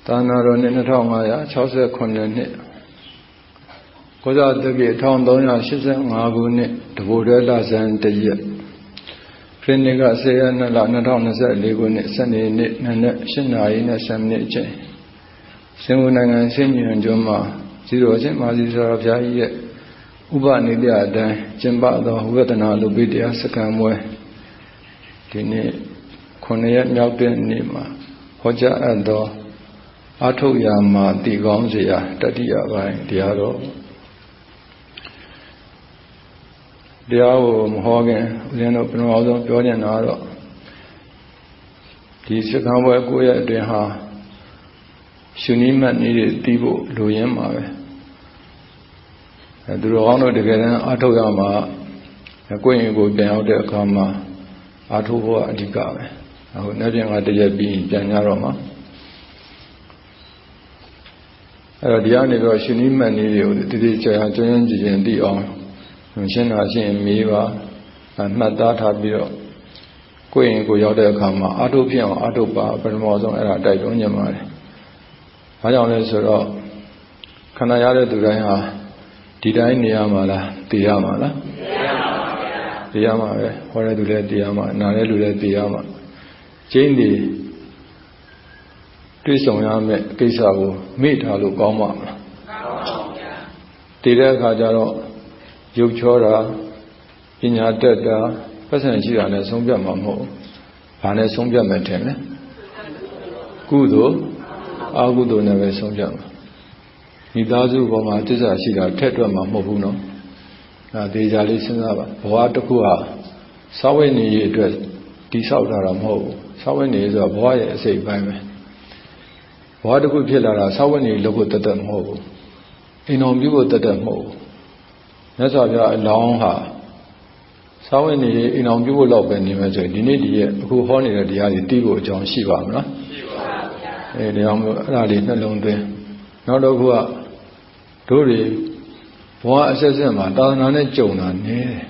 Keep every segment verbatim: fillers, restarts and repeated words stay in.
Tanaro Ninatongaya, Chausa Kunani, Koda the Gate, Tondonia, Shizen, Maguni, the Buddha and the Yet. Priniga say and Lanatona said, Liguni, Sunny, Nit, Shinai, Nasamniche. Simunang Senior and Joma, Zero Mazisa of Jai, Uba Nidia, Jimba, the Huvana, Lubidia, Sakamwe, Tini, Koneat Yalpin Nima, Hoja and Do. Atu Yama di Gonzia, Tadia by Diaro Diao Mohagan, Leno Pinozo, Jordan Aro. The second way Guya de Ha Shunima needed Tibo, Luyama. And the Rono de Garan, Atu Yama, a going go down there, Kama, Atu Adikawe. I would never have to be in Janaroma. The only version in many of the teacher joined the on Shinashi and Miva and Madata Biro. Going go out there come Atu Pian, Atu Ba, Permozon, and I died on your mind. I only saw Kanayara Duraya, Dida Niamala, Diamala, Diama, where I do let Diama, Nare do let Diama. Jane. Tisoname, Kisao, meet Halu Goma. Tira Kajaro, Yuchora, Inyateta, Passanchi and Sombia Mamo, Pane Sombia Metene. Gudo, Agudo never Sombia. Nidazu Goma, Tisa Sida, Tetra Mamohuno. Deja listenaba, Watakua, Saweni dress, Tisauta Mo, Saweni is a boy, say by me. What a good pillar, Saweni look at them whole. In on you at them whole. That's how you are long ha. Saweni in on you love and image, the need who honey at the other Tigo John Shiva. Eh, the Amrali no longer. Not of who are Dori. One assassin, Dana Jonah, near.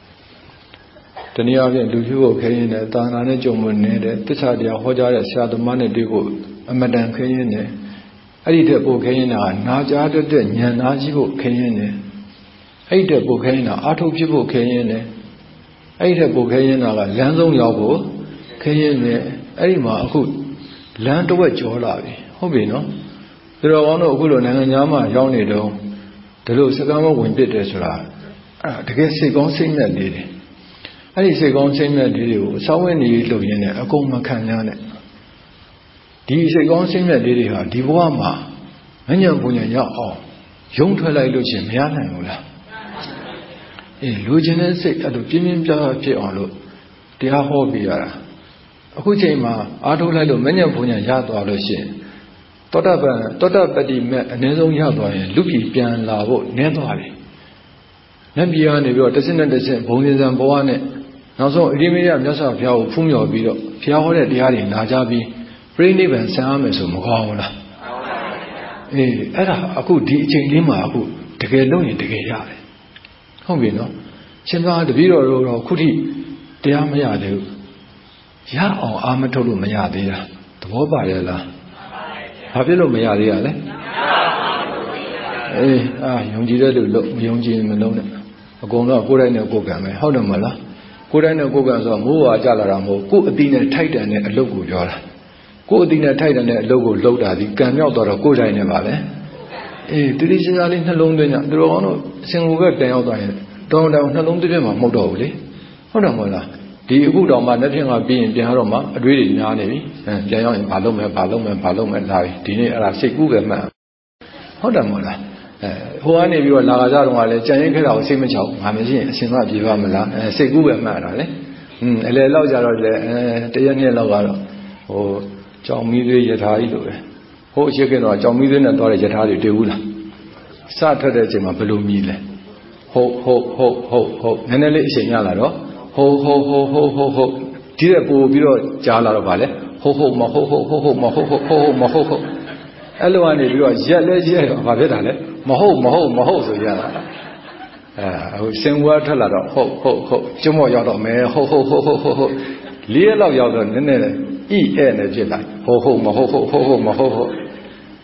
The near Luju came at Dana Joman near the Tissadia Hoja, Shadow Money Digo. A Madame Kayene. I did a bouquena, Naja de Yanajibo Kayene. I did a bouquena, Ato Jibo Kayene. I did a bouquena, Lanzo Yabo, Kayene, Erima, who land away Jolavi, Hobino. There are one of Gulu Nanyama, Yonido, the Lu Sagama Wimpit Esra. The guest say, Gon sing that lady. I say, Gon sing that lady, Saweni Luyene, a Goma Kanyane. He is a gone singer, Lidia, Divama, Anyabunya Yao, Young Twilight Lucian, Yanula. A Lucian said at the Jimmy Piano, Dia Hobia. Hujema, Adolado, Manyabunya Yado Lucian. Totaba, Totabadi met a Nezo Yado and Lupi Pian Lavo, Nedori. Nambiani, your descendant, Bonis and Boane. Now so, Rimia Nasa Piao, Fumio Bido, Piao de Diari, Najabi. Bring even Sam is a Mogola. Eh, Ada, a good teaching Lima, to get lonely to get yard. How we know? Simba the Viro or Kuti, Diamayadu. Ya or Amatolu Mayadia, the Wobayala. Havilo Mayadia, eh? Ah, young Gida look, young Jim Malone. A gona, good and a Gogam, how the Mala? Good and a Gogans or Mua Jalaramo, good dinner tight and a local jar. Go dinner tight and a logo loader, the Gamel or a good I never. Eh, traditionally in the London, the Rono, single word down there. Don't down the London Modoli. Honamola. The good on my nothing of being Jaroma, really Nani, and Jayon Paloma, Paloma, Paloma, and I, Dine, I say Google man. Honamola. Who any of you are Lazaro, Jayan Kara, Simichao, Hamazin, Sima Pivamala, say Google man, eh? Hm, a Lazaro, Dayan Lavaro. Oh. John Midi Yatari, Ho Chicken or John Midi and Tori Yatari Deula. Saturday Jima Belumile. Ho, ho, ho, ho, ho, Nenele Signalaro. Ho, ho, ho, ho, ho, ho. Tirabu Biro Jala Vale. Ho, ho, ma ho, ho, ho, ho, ma ho, ho, ho, ma ho, ho. Eloani Biro Jale Jale, Mavedale. Maho, Maho, Maho, so Yala. I will sing word to Lado. Ho, ho, ho. Jumo Yado, me, ho, ho, ho, ho, ho, ho. Lila Yado, Nene. E energy like ho ho ma ho ho ho ho ma ho ho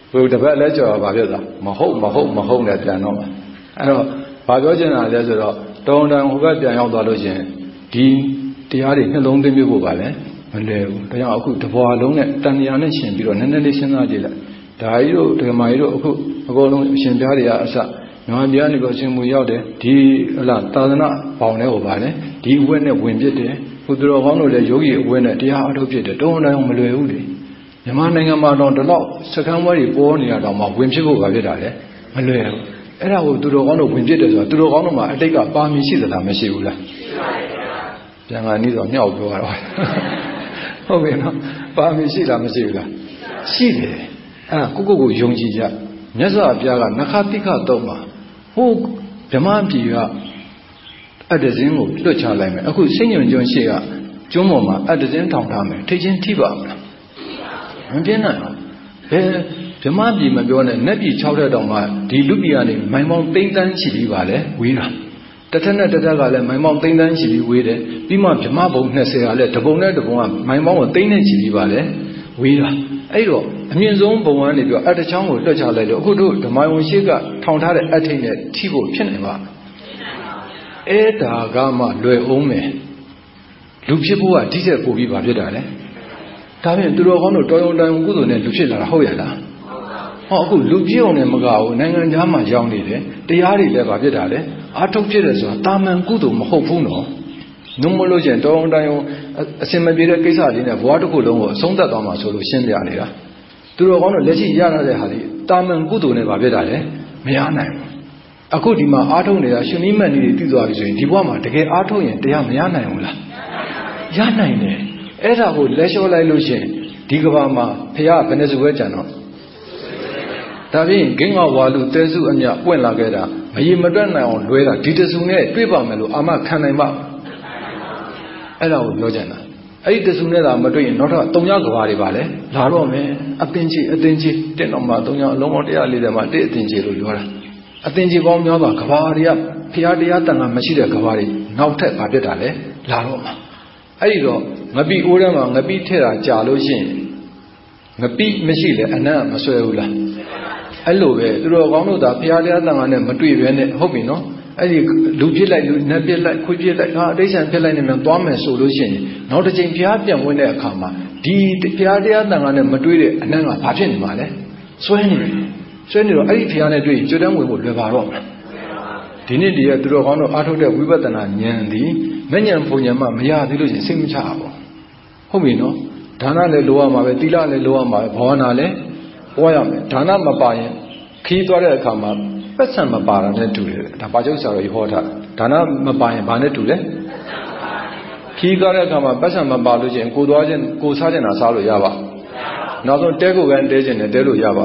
ဘုရားတပတ်လဲကြော်ဘာဖြစ်သွားမဟုတ်မဟုတ်မဟုတ်နဲ့ပြန်တော့မှာအဲ့တော့ဘာပြောချင်တာလဲဆိုတော့တောင်းတန်ဟိုဘက်ပြန်ရောက်သွားလို့ရှင်ဒီတရားတွေနှလုံးသွင်းပြဖို့ပါလဲမလဲဘူးဒါကြောင့်အခုတဘွားလုံးနဲ့တန်တရားနဲ့ရှင်ပြီးတော့နည်းနည်းလေးစဉ်းစားကြည့်လိုက်ဒါကြီးတို့ဒကမာကြီးတို့အခုအကုန်လုံးအရှင်ပြားတွေကအစမြန်မာပြည်ကနေကိုရှင်မူရောက်တယ်ဒီဟလာသာသနာပေါင်းတဲ့ဟိုပါလဲဒီအဝဲနဲ့ဝင်ပြစ်တယ်ဘုသူတော်ကောင်းတို့လည်းယောဂီအဝဲနဲ့တရားအထုတ်ဖြစ်တယ်တုံးတိုင်းမလွယ်ဘူးလေမြန်မာနိုင်ငံမှာတော့ဒီလောက်စကံဝဲတွေပေါ်နေရတော့မှဝင်ဖြစ်ဖို့ပါဖြစ်တာလေမလွယ်ဘူးအဲ့ဒါကိုသူတော်ကောင်းတို့ဝင်ပြစ်တယ်ဆိုတော့သူတော်ကောင်းတို့မှာအတိတ်ကပါမီရှိသလားမရှိဘူးလားရှိပါရဲ့ဗျာပြန်ကနေတော့မြောက်ပြောရတော့ဟုတ်ပြီနော်ပါမီရှိလားမရှိဘူးလားရှိတယ်အဲ့ကိုကိုကိုယုံကြည်ကြမြတ်စွာဘုရားကနခတိခတော့မှာဟိုဓမ္မပြည်ကအတ္တဇင်းကိုလွတ်ချလိုက်မယ်အခုစိတ်ညွန်ကျွန်းရှိကကျွန်းပေါ်မှာအတ္တဇင်းထောင်ထားမယ်ထိချင်းထိပါမလားမပြင်းနိုင်ဘူးဘယ်ဓမ္မပြည်မပြောနဲ့နတ်ပြည်၆ထက်တောင်မှဒီလူပြည်ကနေမိုင်ပေါင်းသိန်းတန်းရှိပြီးပါလေဝေးတာတစ်ထက်နဲ့တစ်ထက်ကလည်းမိုင်ပေါင်းသိန်းတန်းရှိပြီးဝေးတယ်ပြီးမှဓမ္မဘုံ၂၀ကလည်းတဘုံနဲ့တဘုံကမိုင်ပေါင်းကိုသိန်းနဲ့ရှိပြီးပါလေဝေးတာအဲ့တော့အမြင့်ဆုံးဘုံကနေပြီးအတ္တချောင်းကိုလွှတ်ချလိုက်လို့အခုတို့ဓမ္မယုံရှိကထောင်ထားတဲ့အထိတ်နဲ့ထိဖို့ဖြစ်နေပါအဲ့ဒါကမှလွယ်အောင်မယ်လူဖြစ်ဖို့ကဒီချက်ပို့ပြီးပါဖြစ်တာလေဒါဖြင့်သူတော်ကောင်းတို့တော်ရုံတန်ကုသိုလ်နဲ့လူဖြစ်လာတာဟုတ်ရလားဟောအခုလူဖြစ်အောင်လည်းမကဘူးနိုင်ငံခြားမှာရောက်နေတယ်တရားတွေလည်းပါဖြစ်တာလေအာထုတ်ဖြစ်တယ်ဆိုတာတာမန်ကုသိုလ်မဟုတ်ဘူးနော်နုံမလို့ချင်းတော်ရုံတန်ရုံအစင်မပြေတဲ့ကိစ္စလေးနဲ့ဘဝတစ်ခုလုံးကိုအဆုံးသတ်သွားမှာဆိုလို့ရှင်းပြနေတာသူတော်ကောင်းတို့လက်ရှိရရတဲ့ဟာလေးတာမန်ကုသိုလ်နဲ့ပါဖြစ်တာလေမရနိုင်ဘူးအခုဒီမှာအာထုတ်နေတာရှင်နိမတ်နေတွေတည်သွားပြီဆိုရင်ဒီဘဝမှာတကယ်အာထုတ်ရင်တရားမရနိုင်ဘူးလားရနိုင်တယ်အဲ့ဒါကိုလက်လျှော့လိုက်လို့ရှင်ဒီကဘာမှာဖះဘယ်နှစုပဲကြံတော့ဒါဖြင့်ဂင်းငါဝါလူတဲစုအမြပွင့်လာခဲ့တာမရေမတွက်နိုင်အောင်လွဲတာဒီတစုနဲ့တွေ့ပါမယ်လို့အာမခံနိုင်ပါအဲ့ဒါကိုပြောကြတာအဲ့ဒီတစုနဲ့သာမတွေ့ရင်နောက်ထပ်သုံးညကဘာတွေပါလဲလာတော့မယ်အသင်ကြီးအသင်ကြီးတက်တော့မှသုံးညအလုံးပေါင်း၁၄၀မှာတက်အသင်ကြီးလို့ပြောတာအသင်ကြီးပေါင်းများစွာကဘာတွေကဖះတရားတန်ခါမရှိတဲ့ကဘာတွေနောက်ထပ်ဗာပြစ်တာလဲလာတော့မှာအဲ့ဒီတော့ငပိအိုးထဲမှာငပိထည့်တာကြာလို့ရှိရင်ငပိမရှိလေအနံ့မဆွဲဘူးလားအဲ့လိုပဲသူတော်ကောင်းတို့သာဘုရားတရားတန်ခါနဲ့မတွေ့ဘဲနဲ့ဟုတ်ပြီနော်အဲ့ဒီလူပြစ်လိုက်လူနတ်ပြစ်လိုက်ခွေးပြစ်လိုက်ဟာအတိတ်ဆန်ပြစ်လိုက်နေမှသွားမယ်ဆိုလို့ရှိရင်နောက်တစ်ချိန်ဘုရားပြန်ဝင်တဲ့အခါမှာဒီဘုရားတရားတန်ခါနဲ့မတွေ့တဲ့အနံ့ကဘာဖြစ်နေမှာလဲဆွဲနေတယ်ဆွဲနေတော့အဲ့ဒီဘုရားနဲ့တွေ့ရင်ကြွတန်းဝင်ဖို့လွယ်ပါတော့မှာဒီနေ့တည်းကသူတော်ကောင်းတို့အားထုတ်တဲ့ဝိပဿနာဉာဏ်သည်မဉဏ်ဘုံဉာဏ်မှမရသေးလို့ရှိရင်စိတ်မချဘူးဟုတ်ပြီနော်ဒါနလည်းလိုရမှာပဲသီလလည်းလိုရမှာပဲဘာဝနာလည်းဟောရမယ်ဒါနမပါရင်ခီးသွားတဲ့အခါမှာပတ်စံမပါတာနဲ့တူတယ်ဒါပါကျုပ်ဆရာတော်ကြီးဟောတာဒါနမပါရင်ဘာနဲ့တူလဲခီးသွားတဲ့အခါမှာပတ်စံမပါလို့ရှိရင်ကိုသွားခြင်းကိုစားခြင်းတာစားလို့ရပါနောက်ဆုံးတဲကိုကန်တဲခြင်းနဲ့တဲလို့ရပါ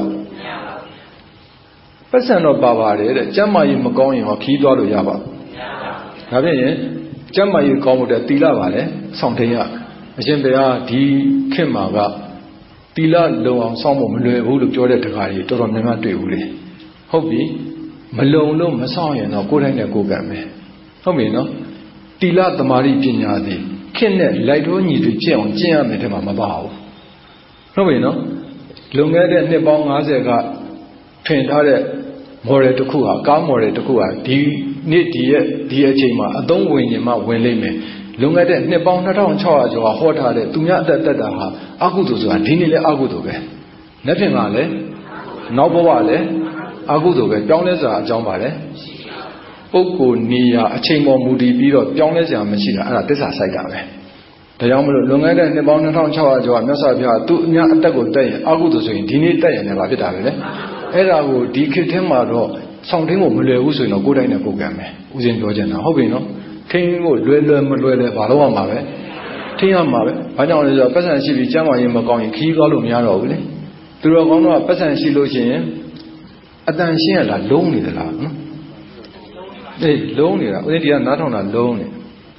ပတ်စံတော့ပါပါတယ်တဲ့ကျမ်းမာရေးမကောင်းရင်ဟောခီးသွားလို့ရပါဒါဖြင့်ရင်ကျမ်းမာရေးကောင်းဖို့တဲ့သီလပါလေစောင့်ထိန်ရအရှင်ဘုရားဒီခေတ်မှာကသီလလုံအောင်စောင့်ဖို့မလွယ်ဘူးလို့ပြောတဲ့တခါကြီးတော်တော်များများတွေ့ဘူးလေဟုတ်ပြီမလုံလို့မစောင့်ရင်တော့ကိုယ်တိုင်းနဲ့ကိုယ်ကံပဲဟုတ်ပြီနော်သီလသမာဓိပညာသည်ခေတ်နဲ့လိုက်တိုးညီတွေဖြစ်အောင်ကျင့်ရမယ်တဲ့မှာမပါဘူးဟုတ်ပြီနော်လွန်ခဲ့တဲ့နှစ်ပေါင်း၅၀ကထင်ထားတဲ့ model တစ်ခုဟာကား model တစ်ခုဟာဒီနေ့ဒီရဲ့ဒီအချိန်မှာအသုံးဝင်ရင်မှဝင်လိမ့်မယ်လွန်ခဲ့တဲ့နှစ်ပေါင်း၂၆၀၀ကျော်ဟောထားတဲ့သူများအသက်သက်တာဟာအကုသိုလ်ဆိုတာဒီနေ့လည်းအကုသိုလ်ပဲ။လက်ဖြင့်ကလည်းနောက်ဘဝလည်းအကုသိုလ်ပဲပြောင်းလဲစရာအကြောင်းပါလေ။ပုဂ္ဂိုလ်နေရာအချိန်ပေါ်မူတည်ပြီးတော့ပြောင်းလဲစရာမရှိတာအဲ့ဒါသစ္စာစိုက်တာပဲ။ဒါကြောင့်မလို့လွန်ခဲ့တဲ့နှစ်ပေါင်း၂၆၀၀ကျော်ကမြတ်စွာဘုရားသူအများအသက်ကိုတက်ရင်အကုသိုလ်ဆိုရင်ဒီနေ့တက်ရင်လည်းဘာဖြစ်တာပဲလေ။အဲ့ဒါကိုဒီခေတ်ထဲမှာတော့ဆောင်ထင်းကိုမလွယ်ဘူးဆိုရင်တော့ကိုယ်တိုင်နဲ့ကိုယ်ကံပဲ။ဦးဇင်းပြောချင်တာဟုတ်ပြီနော်။ထင်းကိုလွယ်လွယ်မလွယ်လဲဘာလို့ရမှာပဲထင်းရမှာပဲဘာကြောင့်လဲဆိုတော့ပတ်စံရှိပြီးကျမ်းမာရေးမကောင်းရင်ခီးသွားလို့မရတော့ဘူးလေသူတော်ကောင်းတော့ပတ်စံရှိလို့ရှိရင်အတန်ရှင်းရလားလုံးနေသလားနော်အေးလုံးနေတာဦးဇင်းဒီကနားထောင်တာလုံးနေ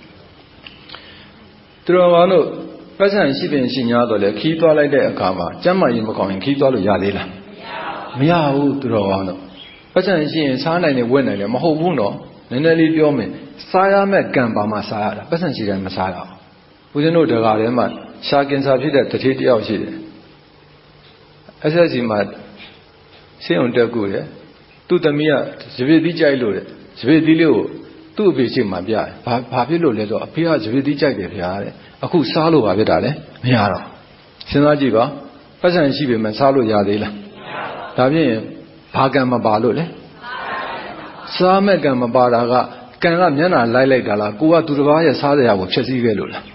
သူတော်ကောင်းတို့ပတ်စံရှိပင်ရှိညာတော့လေခီးသွားလိုက်တဲ့အခါမှာကျမ်းမာရေးမကောင်းရင်ခီးသွားလို့ရသေးလားမရဘူးသူတော်ကောင်းတို့ပတ်စံရှိရင်စားနိုင်တယ်ဝက်နိုင်တယ်မဟုတ်ဘူးနော်နည်းနည်းလေးပြောမယ်စားရမဲ့ကံပါမှစားရတာပတ်စံရှိတယ်မစားရဘူးဦးဇင်းတို့တကားထဲမှာရှာကင်ဆာဖြစ်တဲ့တတိတယောက်ရှိတယ် S S C မှာဆေးရုံတက်ကူတယ်သူ့သမီးကစပစ်သီးကြိုက်လို့တဲ့စပစ်သီးလေးကိုသူ့အဖေရှိမှပြတယ်ဘာဘာဖြစ်လို့လဲဆိုအဖေကစပစ်သီးကြိုက်တယ်ဗျာတဲ့အခုစားလို့ပါဖြစ်တာလေမရတော့စဉ်းစားကြည့်ပါပတ်စံရှိပေမဲ့စားလို့ရသေးလားဒါဖြင့်ဘာကံမပါလို့လဲစားမဲ့ကံမပါတာကကံကမျက်နှာလိုက်လိုက်တာလားကိုကသူတစ်ပါးရဲ့စားစရာကိုဖျက်ဆီးခဲ့လို့လား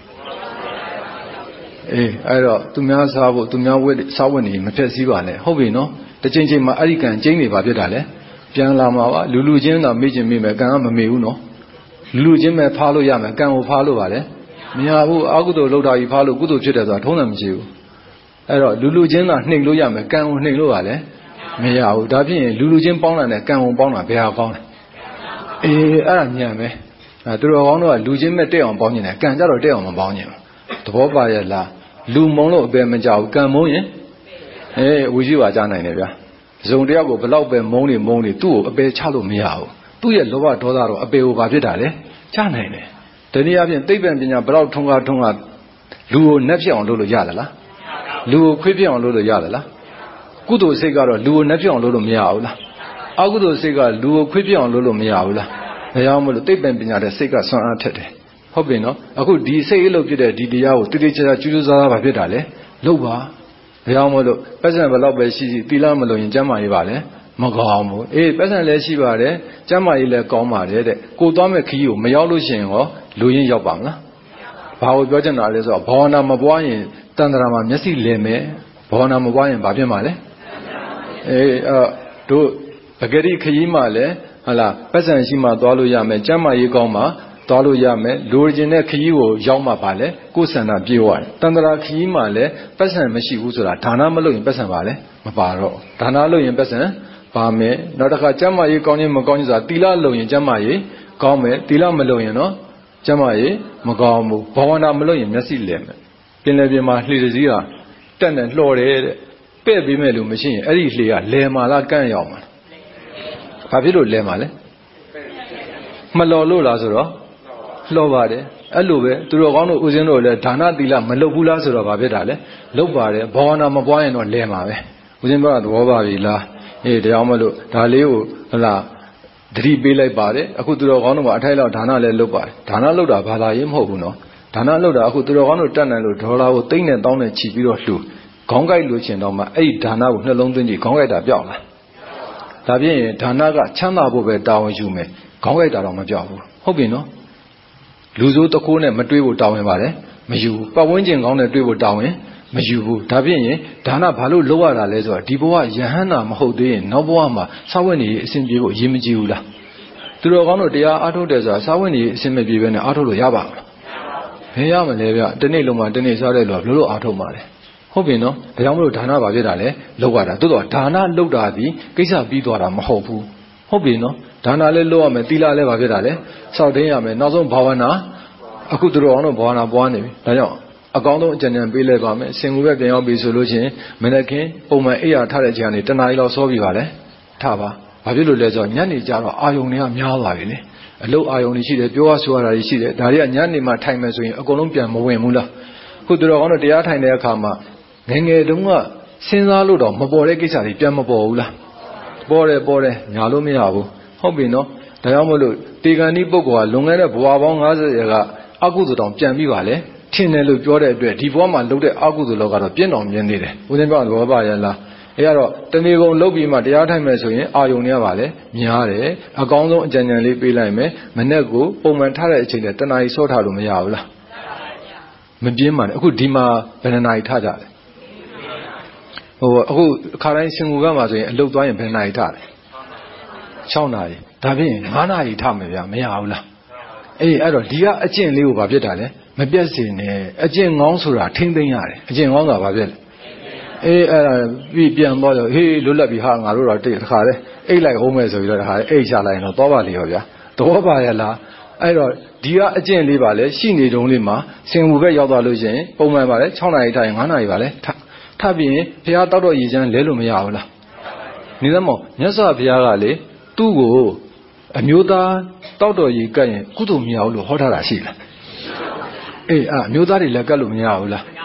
အေးအဲ့တော့သူများစားဖို့သူများဝတ်စားဝတ်နေမဖျက်ဆီးပါနဲ့ဟုတ်ပြီနော်တစ်ချိန်ချိန်မှာအဲ့ဒီကံကျင်းနေပါဖြစ်တာလေပြန်လာမှာပါလူလူချင်းတော့မေ့ချင်းမေ့မယ်ကံကမမေ့ဘူးနော်လူလူချင်းပဲဖားလို့ရမယ်ကံကိုဖားလို့ပါလေမရဘူးအကုသိုလ်လောက်တာကြီးဖားလို့ကုသိုလ်ဖြစ်တယ်ဆိုတာထုံးတယ်မရှိဘူးအဲ့တော့လူလူချင်းသာနှိမ်လို့ရမယ်ကံကိုနှိမ်လို့ပါလေမရဘူးဒါဖြင့်လူလူချင်းပေါင်းတာနဲ့ကံကိုပေါင်းတာဘယ်ဟာကောင်းလဲအေးအဲ့ဒါညံပဲအဲသူတော်ကောင်းတို့ကလူချင်းမဲ့တက်အောင်ပေါင်းနေတယ်ကံကြတော့တက်အောင်မပေါင်းနေဘူးသဘောပါရဲ့လားလူမုံလို့အပယ်မကြောက်ကံမုံရင်အေးဝီရှိပါကြနိုင်တယ်ဗျာဇုံတယောက်ကိုဘလောက်ပဲမုံနေမုံနေသူ့ကိုအပယ်ချလို့မရဘူးသူ့ရဲ့လောဘဒေါသတော့အပယ်ကိုဘာဖြစ်တာလဲချနိုင်တယ်တနည်းအားဖြင့်သိပ္ပံပညာဘလောက်ထုံးကားထုံးကားလူကိုနှက်ဖြစ်အောင်လုပ်လို့ရတယ်လားလူကိုခွေးဖြစ်အောင်လုပ်လို့ရတယ်လားကုသိုလ်စိတ်ကတော့လူကိုနှက်ဖြစ်အောင်လုပ်လို့မရဘူးလားအကုသိုလ်စိတ်ကလူကိုခွေးဖြစ်အောင်လုပ်လို့မရဘူးလားမရဘူးမလို့သိပ္ပံပညာတဲ့စိတ်ကဆွမ်းအားထက်တယ်ဟုတ်ပြီနော်အခုဒီစိတ်အလုပ်ဖြစ်တဲ့ဒီတရားကိုတိတိကျကျကျူးကျူးစားစားပါဖြစ်တာလေလုပ်ပါဘယ်အောင်မလို့ပတ်စံဘလောက်ပဲရှိရှိသီလမလို့ရင်ကျမ်းမာရေးပါလေမကောင်းဘူးအေးပတ်စံလည်းရှိပါတယ်ကျမ်းမာရေးလည်းကောင်းပါတယ်တဲ့ကိုသွားမဲ့ခီးကိုမရောက်လို့ရှိရင်ရောလူရင်းရောက်ပါမလားဘာကိုပြောချင်တာလဲဆိုတော့ဘာဝနာမပွားရင်တန်ត្រာမှာမျက်စိလဲမယ်ဘာဝနာမပွားရင်ဘာဖြစ်မှာလဲအေးအဲ့တို့ပဂရိခရီးမှလည်းဟာလားပတ်စံရှိမှသွားလို့ရမယ်ကျမ်းမာရေးကောင်းမှသွားလို့ရမယ်လိုချင်တဲ့ခရီးကိုရောက်မှပါလေကိုယ်ဆန္ဒပြေဝတယ်တန်ត្រာခရီးမှလည်းပတ်စံမရှိဘူးဆိုတာဒါနမလုပ်ရင်ပတ်စံပါလေမပါတော့ဒါနလုပ်ရင်ပတ်စံပါမယ်နောက်တစ်ခါကျမ်းမာရေးကောင်းခြင်းမကောင်းခြင်းဆိုတာသီလလုပ်ရင်ကျမ်းမာရေးကောင်းမယ်သီလမလုပ်ရင်တော့ကျမ်းမာရေးမကောင်းဘူးဘာဝနာမလုပ်ရင်မျက်စိလဲမယ်ပင်လယ်ပြင်မှာလှေစည်းကတက်နဲ့လှော်တယ်တဲ့ပဲ့ပေးမဲ့လူမရှိရင်အဲ့ဒီလှေကလဲမာလားကန့်ရောက်မှာဘာဖြစ်လို့လဲမှာလဲမလော်လို့လားဆိုတော့လှော်ပါတယ်အဲ့လိုပဲသူတော်ကောင်းတို့ဦးဇင်းတို့လည်းဒါနသီလမလုပ်ဘူးလားဆိုတော့ဘာဖြစ်တာလဲလုပ်ပါတယ်ဘာဝနာမပွားရင်တော့လဲမှာပဲဦးဇင်းတို့ကသဘောပါပြီလားအေးတရားမလို့ဒါလေးကိုဟလာသတိပေးလိုက်ပါတယ်အခုသူတော်ကောင်းတို့ကအထိုက်လောက်ဒါနလည်းလုပ်ပါတယ်ဒါနလုပ်တာဘာသာရေးမဟုတ်ဘူးနော်ဒါနလုပ်တာအခုသူတော်ကောင်းတို့တတ်နိုင်လို့ဒေါ်လာကိုသိန်းနဲ့တောင်းနဲ့ချီပြီးတော့လှူခေါင်းကိုက်လို့ချင်တော့မှအဲ့ဒီဒါနကိုနှလုံးသွင်းကြည့်ခေါင်းကိုက်တာပြောက်လားဒါဖြင့်ဒါနကချမ်းသာဖို့ပဲတာဝန်ယူမယ်ခေါင်းကိုက်တာတော့မပြောက်ဘူးဟုတ်ပြီနော်လူစိုးတကိုးနဲ့မတွေးဖို့တာဝန်ပါတယ်မယူဘူးပတ်ဝန်းကျင်ကောင်းနဲ့တွေးဖို့တာဝန်မယူဘူးဒါဖြင့်ရင်ဒါနဘာလို့လုပ်ရတာလဲဆိုတော့ဒီဘဝယဟန္တာမဟုတ်သေးရင်နောက်ဘဝမှာစာဝတ်နေအစဉ်ပြေဖို့အရေးမကြီးဘူးလားသူတော်ကောင်းတို့တရားအားထုတ်တယ်ဆိုတာစာဝတ်နေအစဉ်မပြေဘဲနဲ့အားထုတ်လို့ရပါမလားဘယ်ရမလဲဗျတနေ့လုံးမှာတနေ့စားတဲ့လူကဘယ်လိုအားထုတ်မှာလဲဟုတ်ပြီနော်ဒါကြောင့်မလို့ဒါနဘာဖြစ်တာလဲလုပ်ရတာတိုးတော့ဒါနလုပ်တာဒီကိစ္စပြီးသွားတာမဟုတ်ဘူးဟုတ်ပြီနော်ဒါနလည်းလုပ်ရမယ်သီလလည်းဘာဖြစ်တာလဲစောင့်တင်းရမယ်နောက်ဆုံးဘာဝနာအခုသူတော်ကောင်းတို့ဘာဝနာပွားနေပြီဒါကြောင့်အကောင်းဆုံးအကြံဉာဏ်ပေးလိုက်ပါမယ်စင်ကူပဲပြန်ရောက်ပြီဆိုလို့ချင်းမနေ့ကပုံမှန်အိယာထားတဲ့ချိန်ကနေတနားရီလောက်စောပြီပါလေထားပါဘာဖြစ်လို့လဲဆိုတော့ညနေကျတော့အာယုန်တွေကများလာပြီလေအလုတ်အာယုန်တွေရှိတယ်ပြောရဆိုရတာတွေရှိတယ်ဒါတွေကညနေမှထိုင်မယ်ဆိုရင်အကုန်လုံးပြန်မဝင်ဘူးလားခုသူတော်ကောင်းတို့တရားထိုင်တဲ့အခါမှာငငယ်တုန်းကစဉ်းစားလို့တော့မပေါ်တဲ့ကိစ္စတွေပြန်မပေါ်ဘူးလားပေါ်တယ်ပေါ်တယ်ညာလို့မရဘူးဟုတ်ပြီနော်ဒါကြောင့်မို့လို့တေဂန်ဒီပုဂ္ဂိုလ်ကလွန်ခဲ့တဲ့ဘဝပေါင်း၅၀ရာကအကုသိုလ်တောင်ပြန်ပြီးပါလေထင်တယ်လို့ပြောတဲ့အတွက်ဒီဘဝမှာလုပ်တဲ့အကုသိုလ်လောက်ကတော့ပြင်းတော်မြင်နေတယ်ဦးဇင်းပြောသဘောပါရဲ့လားအဲကတော့တဏီကုံလုပ်ပြီးမှတရားထိုင်မယ်ဆိုရင်အာယုန်တွေကပါလေများတယ်အကောင်းဆုံးအကြံဉာဏ်လေးပေးလိုက်မယ်မနေ့ကပုံမှန်ထားတဲ့အချိန်နဲ့တဏှာကြီးဆော့ထားလို့မရဘူးလားမပြင်းပါနဲ့အခုဒီမှာဘယ်နှနာရီထားကြလဲဟိုအခုခါတိုင်းစင်ကူကမှဆိုရင်အလုတ်သွားရင်ဘယ်နှနာရီထားလဲ၆နာရီဒါဖြင့်၅နာရီထားမယ်ဗျာမရဘူးလားအေးအဲ့တော့ဒီကအကျင့်လေးကိုဘာဖြစ်တာလဲမပြတ်စေနဲ့အကျင့်ငေါင်းဆိုတာထိမ့်သိမ့်ရတယ်အကျင့်ငေါင်းဆိုတာဘာဖြစ်လဲအေးအဲ့ဒါပြီးပြန်သွားတော့ဟေးလွတ်လပ်ပြီဟာငါတို့တော့တိတ်တခါလဲအိတ်လိုက်ဟိုးမယ်ဆိုပြီးတော့တခါလဲအိတ်ချလိုက်ရင်တော့သွားပါလေရောဗျာသဘောပါရဲ့လားအဲ့တော့ဒီကအကျင့်လေးပါလဲရှိနေတုံးလေးမှာစင်ဘူဘက်ရောက်သွားလို့ရှိရင်ပုံမှန်ပါလဲ၆နာရီထားရင်၅နာရီပါလဲထထပ်ပြီးရင်ဘုရားတောက်တော့ရည်ချမ်းလဲလို့မရဘူးလားနေသမောမြတ်စွာဘုရားကလေသူ့ကိုအမျိုးသားတောက်တော်ရည်ကတ်ရင်ကုသိုလ်မရဘူးလို့ဟောထားတာရှိလားအေးအမျိုးသားတွေလည်းကတ်လို့မရဘူးလား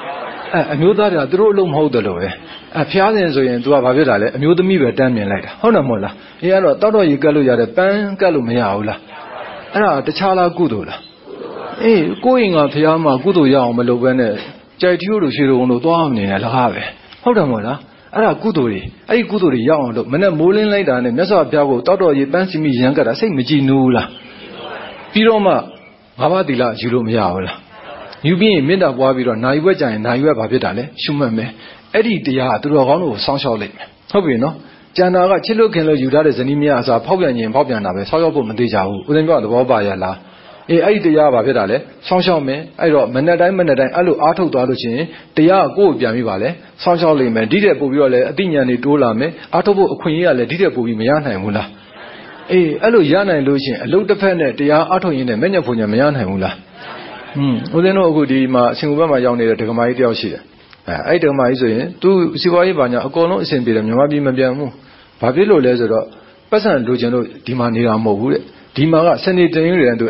အဲအမျိုးသားတွေကသူတို့အလုံးမဟုတ်တယ်လို့ပဲအဲဖျားစဉ်ဆိုရင် तू ကဘာဖြစ်တာလဲအမျိုးသမီးပဲတန်းမြင်လိုက်တာဟုတ်တယ်မဟုတ်လားအေးအဲ့တော့တောက်တော့ရေကတ်လို့ရတယ်ပန်းကတ်လို့မရဘူးလားအဲ့ဒါတခြားလားကုသိုလ်လားအေးကိုယ့်ရင်ကဖျားမှာကုသိုလ်ရအောင်မလုပ်ဘဲနဲ့ကြိုက်ထီးတို့ရွှေတို့တို့သွားမနေနဲ့လကားပဲဟုတ်တယ်မဟုတ်လားအဲ့ဒါကုသိုလ်တွေအဲ့ဒီကုသိုလ်တွေရအောင်လို့မနဲ့မိုးလင်းလိုက်တာနဲ့မြတ်စွာဘုရားကိုတောက်တော့ရေပန်းစီမိရန်ကတ်တာစိတ်မကြည်နူးလားပြီးတော့မှငါးပါးသီလယူလို့မရဘူးလားယူပြီးရင်မေတ္တာပွားပြီးတော့နိုင်ဝက်ကြရင်နိုင်ဝက်ဘာဖြစ်တာလဲရှုမှတ်မယ်အဲ့ဒီတရားကသူတော်ကောင်းတို့ကိုစောင့်ရှောက်လိုက်မယ်ဟုတ်ပြီနော်ကျန်တာကချစ်လို့ခင်လို့ယူထားတဲ့ဇနီးမယားအစားဖောက်ပြန်ရင်ဖောက်ပြန်တာပဲစောင့်ရှောက်ဖို့မသေးကြဘူးဦးဇင်းပြောသဘောပါရလားအေးအဲ့ဒီတရားဘာဖြစ်တာလဲစောင့်ရှောက်မယ်အဲ့တော့မနေ့တိုင်းမနေ့တိုင်းအဲ့လိုအားထုတ်သွားလို့ရှိရင်တရားကိုကိုယ်ပြန်ပြီးပါလဲစောင့်ရှောက်လိမ့်မယ်ဒီတဲ့ပို့ပြီးတော့လဲအသိဉာဏ်တွေတိုးလာမယ်အားထုတ်ဖို့အခွင့်အရေးကလည်းဒီတဲ့ပို့ပြီးမရနိုင်ဘူးလားအေးအဲ့လိုရနိုင်လို့ရှိရင်အလုတ်တစ်ဖက်နဲ့တရားအားထုတ်ရင်းနဲ့မဲ့ညက်ဖို့ညာမရနိုင်ဘူးလားอืมဦးဇင်းတို့အခုဒီမှာအရှင်ဘုရားမှာရောက်နေတဲ့ဒကမာကြီးတယောက်ရှိတယ်အဲအဲ့ဒကမာကြီးဆိုရင်သူစီပွားရေးဘာညာအကုန်လုံးအဆင်ပြေတယ်မြန်မာပြည်မပြန်ဘူးဘာဖြစ်လို့လဲဆိုတော့ပတ်စံလိုချင်လို့ဒီမှာနေတာမဟုတ်ဘူးတဲ့ဒီမှာကစနေတင်းရတဲ့သူ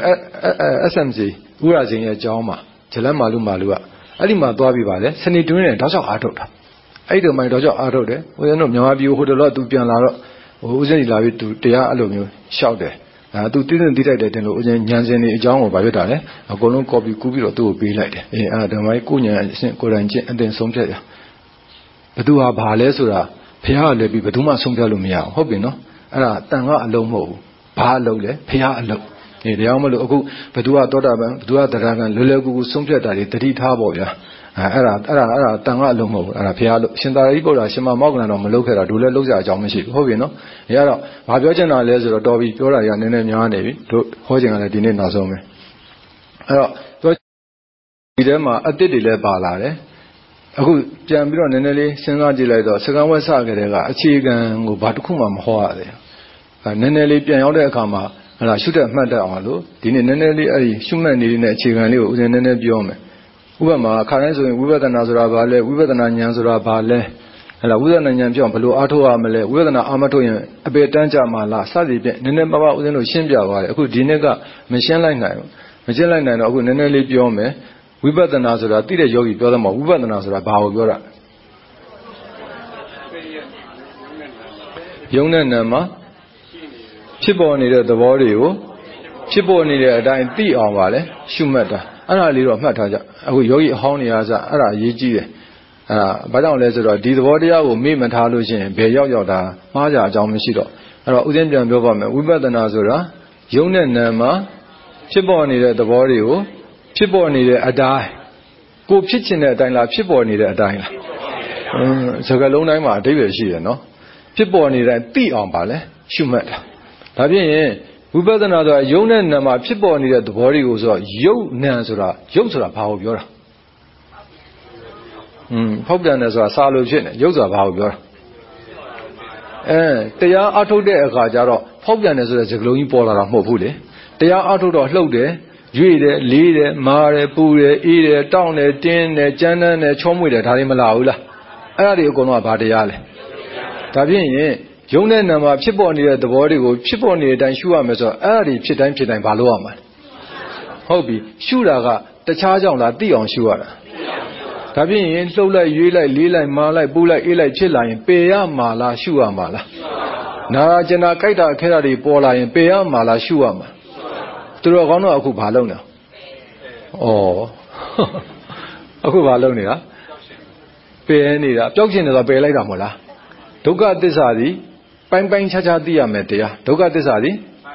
S M C ဥရစင်ရဲ့အကြောင်းမှာဂျလန်မာလူမာလူကအဲ့ဒီမှာသွားပြီးပါလေစနေတင်းရတဲ့တောက်ချောက်အားထုတ်တာအဲ့ဒီမိုင်တောက်ချောက်အားထုတ်တယ်ဦးဇင်းတို့မြန်မာပြည်ဟိုတလောသူပြန်လာတော့ဟိုဦးဇင်းကြီးလာပြီးသူတရားအဲ့လိုမျိုးရှောက်တယ်အဲသူတည်တည်တည်တိုက်တယ်တင်လို့ဦးဇင်းညံစင်နေအကြောင်းကိုဗာပြတာလေအကုန်လုံး copy ကူးပြီးတော့သူ့ကိုပေးလိုက်တယ်အေးအဲ့ဒါဓမ္မကြီးကိုညံအရှင်းကိုယ်တိုင်ချင်းအတင်ဆုံးဖြတ်ရဘသူဟာဘာလဲဆိုတာဖះကလည်းပြီးဘသူမှဆုံးဖြတ်လို့မရဘူးဟုတ်ပြီနော်အဲ့ဒါတန်ကအလုံးမဟုတ်ဘူးဘာအလုံးလဲဖះအလုံးအေးတရားမလို့အခုဘသူကသောတာပန်ဘသူကတရားကံလွယ်လွယ်ကူကူဆုံးဖြတ်တာတွေတတိထားပေါ့ဗျာအဲအဲ့ဒါအဲ့ဒါအဲ့ဒါတန်ကအလုံးမဟုတ်ဘူးအဲ့ဒါဖះလို့ရှင်သာရိပုတ္တရာရှင်မမောက္ကလန်တော်မလုပ်ခဲ့တာဒုလည်းလုံးစရာအကြောင်းမရှိဘူးဟုတ်ပြီနော်အဲအဲ့တော့ဘာပြောချင်တာလဲဆိုတော့တော်ပြီပြောတာတွေကနည်းနည်းများနေပြီတို့ဟောချင်တာလည်းဒီနေ့နောက်ဆုံးပဲအဲ့တော့ပြောဒီထဲမှာအတစ်တွေလည်းပါလာတယ်အခုပြန်ပြီးတော့နည်းနည်းလေးစဉ်းစားကြည့်လိုက်တော့စကံဝက်စကြတဲ့ကအခြေခံကိုဘာတစ်ခုမှမဟောရသေးဘူးအဲနည်းနည်းလေးပြန်ရောက်တဲ့အခါမှာဟလာရှုတဲ့မှတ်တတ်အောင်လို့ဒီနေ့နည်းနည်းလေးအဲ့ဒီရှုမှတ်နေတဲ့အခြေခံလေးကိုဦးဇင်းနည်းနည်းပြောမယ်ဥပမာခါတိုင်းဆိုရင်ဝိပဿနာဆိုတာဘာလဲဝိပဿနာဉာဏ်ဆိုတာဘာလဲဟဲ့လားဝိပဿနာဉာဏ်ပြောင်းဘယ်လိုအားထုတ်ရမလဲဝိပဿနာအာမထုတ်ရင်အပေတန်းကြမှာလားစသည်ဖြင့်နည်းနည်းပါးပါးဦးဇင်းတို့ရှင်းပြသွားတယ်အခုဒီနေ့ကမရှင်းလိုက်နိုင်ဘူးမရှင်းလိုက်နိုင်တော့အခုနည်းနည်းလေးပြောမယ်ဝိပဿနာဆိုတာသိတဲ့ယောဂီပြောတယ်မဟုတ်ဝိပဿနာဆိုတာဘာကိုပြောတာယုံနဲ့နာမှာဖြစ်ပေါ်နေတဲ့သဘောတွေကိုဖြစ်ပေါ်နေတဲ့အတိုင်းသိအောင်ပါလေရှုမှတ်တာအဲ့ဒါလေးတော့မှတ်ထားကြအခုယောဂီအဟောင်းနေရစအဲ့ဒါအရေးကြီးတယ်အဲ့ဒါဘာကြောင့်လဲဆိုတော့ဒီသဘောတရားကိုမေ့မထားလို့ရှိရင်ဘယ်ရောက်ရောက်တာမှားကြအကြောင်းမရှိတော့အဲ့တော့ဥစဉ်ပြန်ပြောပါမယ်ဝိပဿနာဆိုတာယုံနဲ့နာမှာဖြစ်ပေါ်နေတဲ့သဘောတွေကိုဖြစ်ပေါ်နေတဲ့အတိုင်းကိုဖြစ်ချင်တဲ့အတိုင်းလားဖြစ်ပေါ်နေတဲ့အတိုင်းလားအင်းစကားလုံးတိုင်းမှာအဓိပ္ပာယ်ရှိတယ်နော်ဖြစ်ပေါ်နေတဲ့အသိအောင်ပါလေရှုမှတ်တာဒါဖြင့်ဝိပဿနာဆိုတာယုံနဲ့နာမှာဖြစ်ပေါ်နေတဲ့သဘောတွေကိုဆိုတော့ယုတ်နံဆိုတာယုတ်ဆိုတာဘာကိုပြောတာอืมဖောက်ပြန်တယ်ဆိုတာစာလို့ဖြစ်နေယုတ်ဆိုတာဘာကိုပြောတာအဲတရားအထုတ်တဲ့အခါကျတော့ဖောက်ပြန်တယ်ဆိုတဲ့စကားလုံးကြီးပေါ်လာတာမဟုတ်ဘူးလေတရားအထုတ်တော့လှုပ်တယ်ရွေ့တယ်လေးတယ်မာတယ်ပူတယ်အေးတယ်တောင့်တယ်တင်းတယ်ကြမ်းတမ်းတယ်ချောမွေ့တယ်ဒါတွေမလာဘူးလားအဲ့ဒါတွေအကုန်လုံးကဘာတရားလဲဒါဖြင့်ရင်ယုံတဲ့နာမှာဖြစ်ပေါ်နေတဲ့သဘောတွေကိုဖြစ်ပေါ်နေတဲ့အတိုင်းရှုရမယ်ဆိုတော့အဲ့ဒါတွေဖြစ်တိုင်းဖြစ်တိုင်းဘာလို့ရမှာလဲဟုတ်ပြီရှုတာကတခြားကြောင့်လားသိအောင်ရှုရတာဒါဖြင့်ရင်လှုပ်လိုက်ရွေးလိုက်လေးလိုက်မာလိုက်ပူလိုက်အေးလိုက်ဖြစ်လာရင်ပယ်ရမှာလားရှုရမှာလားနာရာကျင်နာကြိုက်တာခဲတာတွေပေါ်လာရင်ပယ်ရမှာလားရှုရမှာသူတော်ကောင်းတော့အခုဘာလုပ်နေဩအခုဘာလုပ်နေတာပယ်နေတာပျောက်ကျင်နေတော့ပယ်လိုက်တာမဟုတ်လားဒုက္ခသစ္စာသည်ပိုင်းပိုင်းခြားခြားသိရမယ်တရားဒုက္ခသစ္စာသည်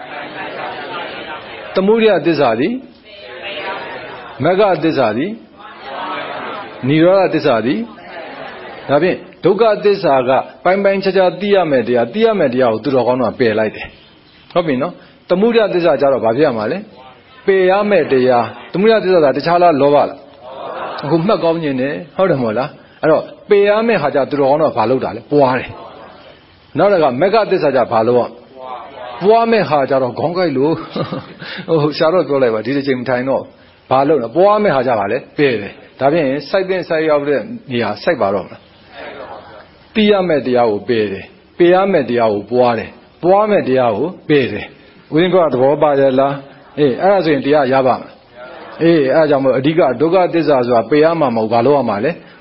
သမုဒယသစ္စာသည်မဂ္ဂသစ္စာသည်နိရောဓသစ္စာသည်ဒါဖြင့်ဒုက္ခသစ္စာကပိုင်းပိုင်းခြားခြားသိရမယ်တရားသိရမယ်တရားကိုသူတော်ကောင်းတော့ပယ်လိုက်တယ်ဟုတ်ပြီနော်သမုဒယသစ္စာကြတော့ဘာဖြစ်ရမှာလဲပယ်ရမယ်တရားသမုဒယသစ္စာကတခြားလားလောဘလားအခုမှတ်ကောင်းခြင်းနဲ့ဟုတ်တယ်မဟုတ်လားအဲ့တော့ပယ်ရမယ်ဟာကြသူတော်ကောင်းတော့ဘာလုပ်တာလဲပွားတယ်နောက်တစ်ခါမဂ္ဂသစ္စာကြဘာလို့อ่ะပွားမဲ့ဟာကြတော့ခေါင်းကိုက်လို့ဟိုရှာတော့ပြောလိုက်ပါဒီတစ်ချိန်မထိုင်တော့ဘာလို့လဲပွားမဲ့ဟာကြပါလေပဲ့တယ်ဒါဖြင့်စိုက်တဲ့စိုက်ရောက်တဲ့နေရာစိုက်ပါတော့မလားသိရမဲ့တရားကိုပဲ့တယ်ပေရမဲ့တရားကိုပွားတယ်ပွားမဲ့တရားကိုပဲ့တယ်ဦးရင်းကသဘောပါရဲ့လားအေးအဲ့ဒါဆိုရင်တရားရပါမလားအေးအဲ့ဒါကြောင့်မို့အဓိကဒုက္ခသစ္စာဆိုတာပေရမှာမဟုတ်ဘာလို့ရမှာလဲ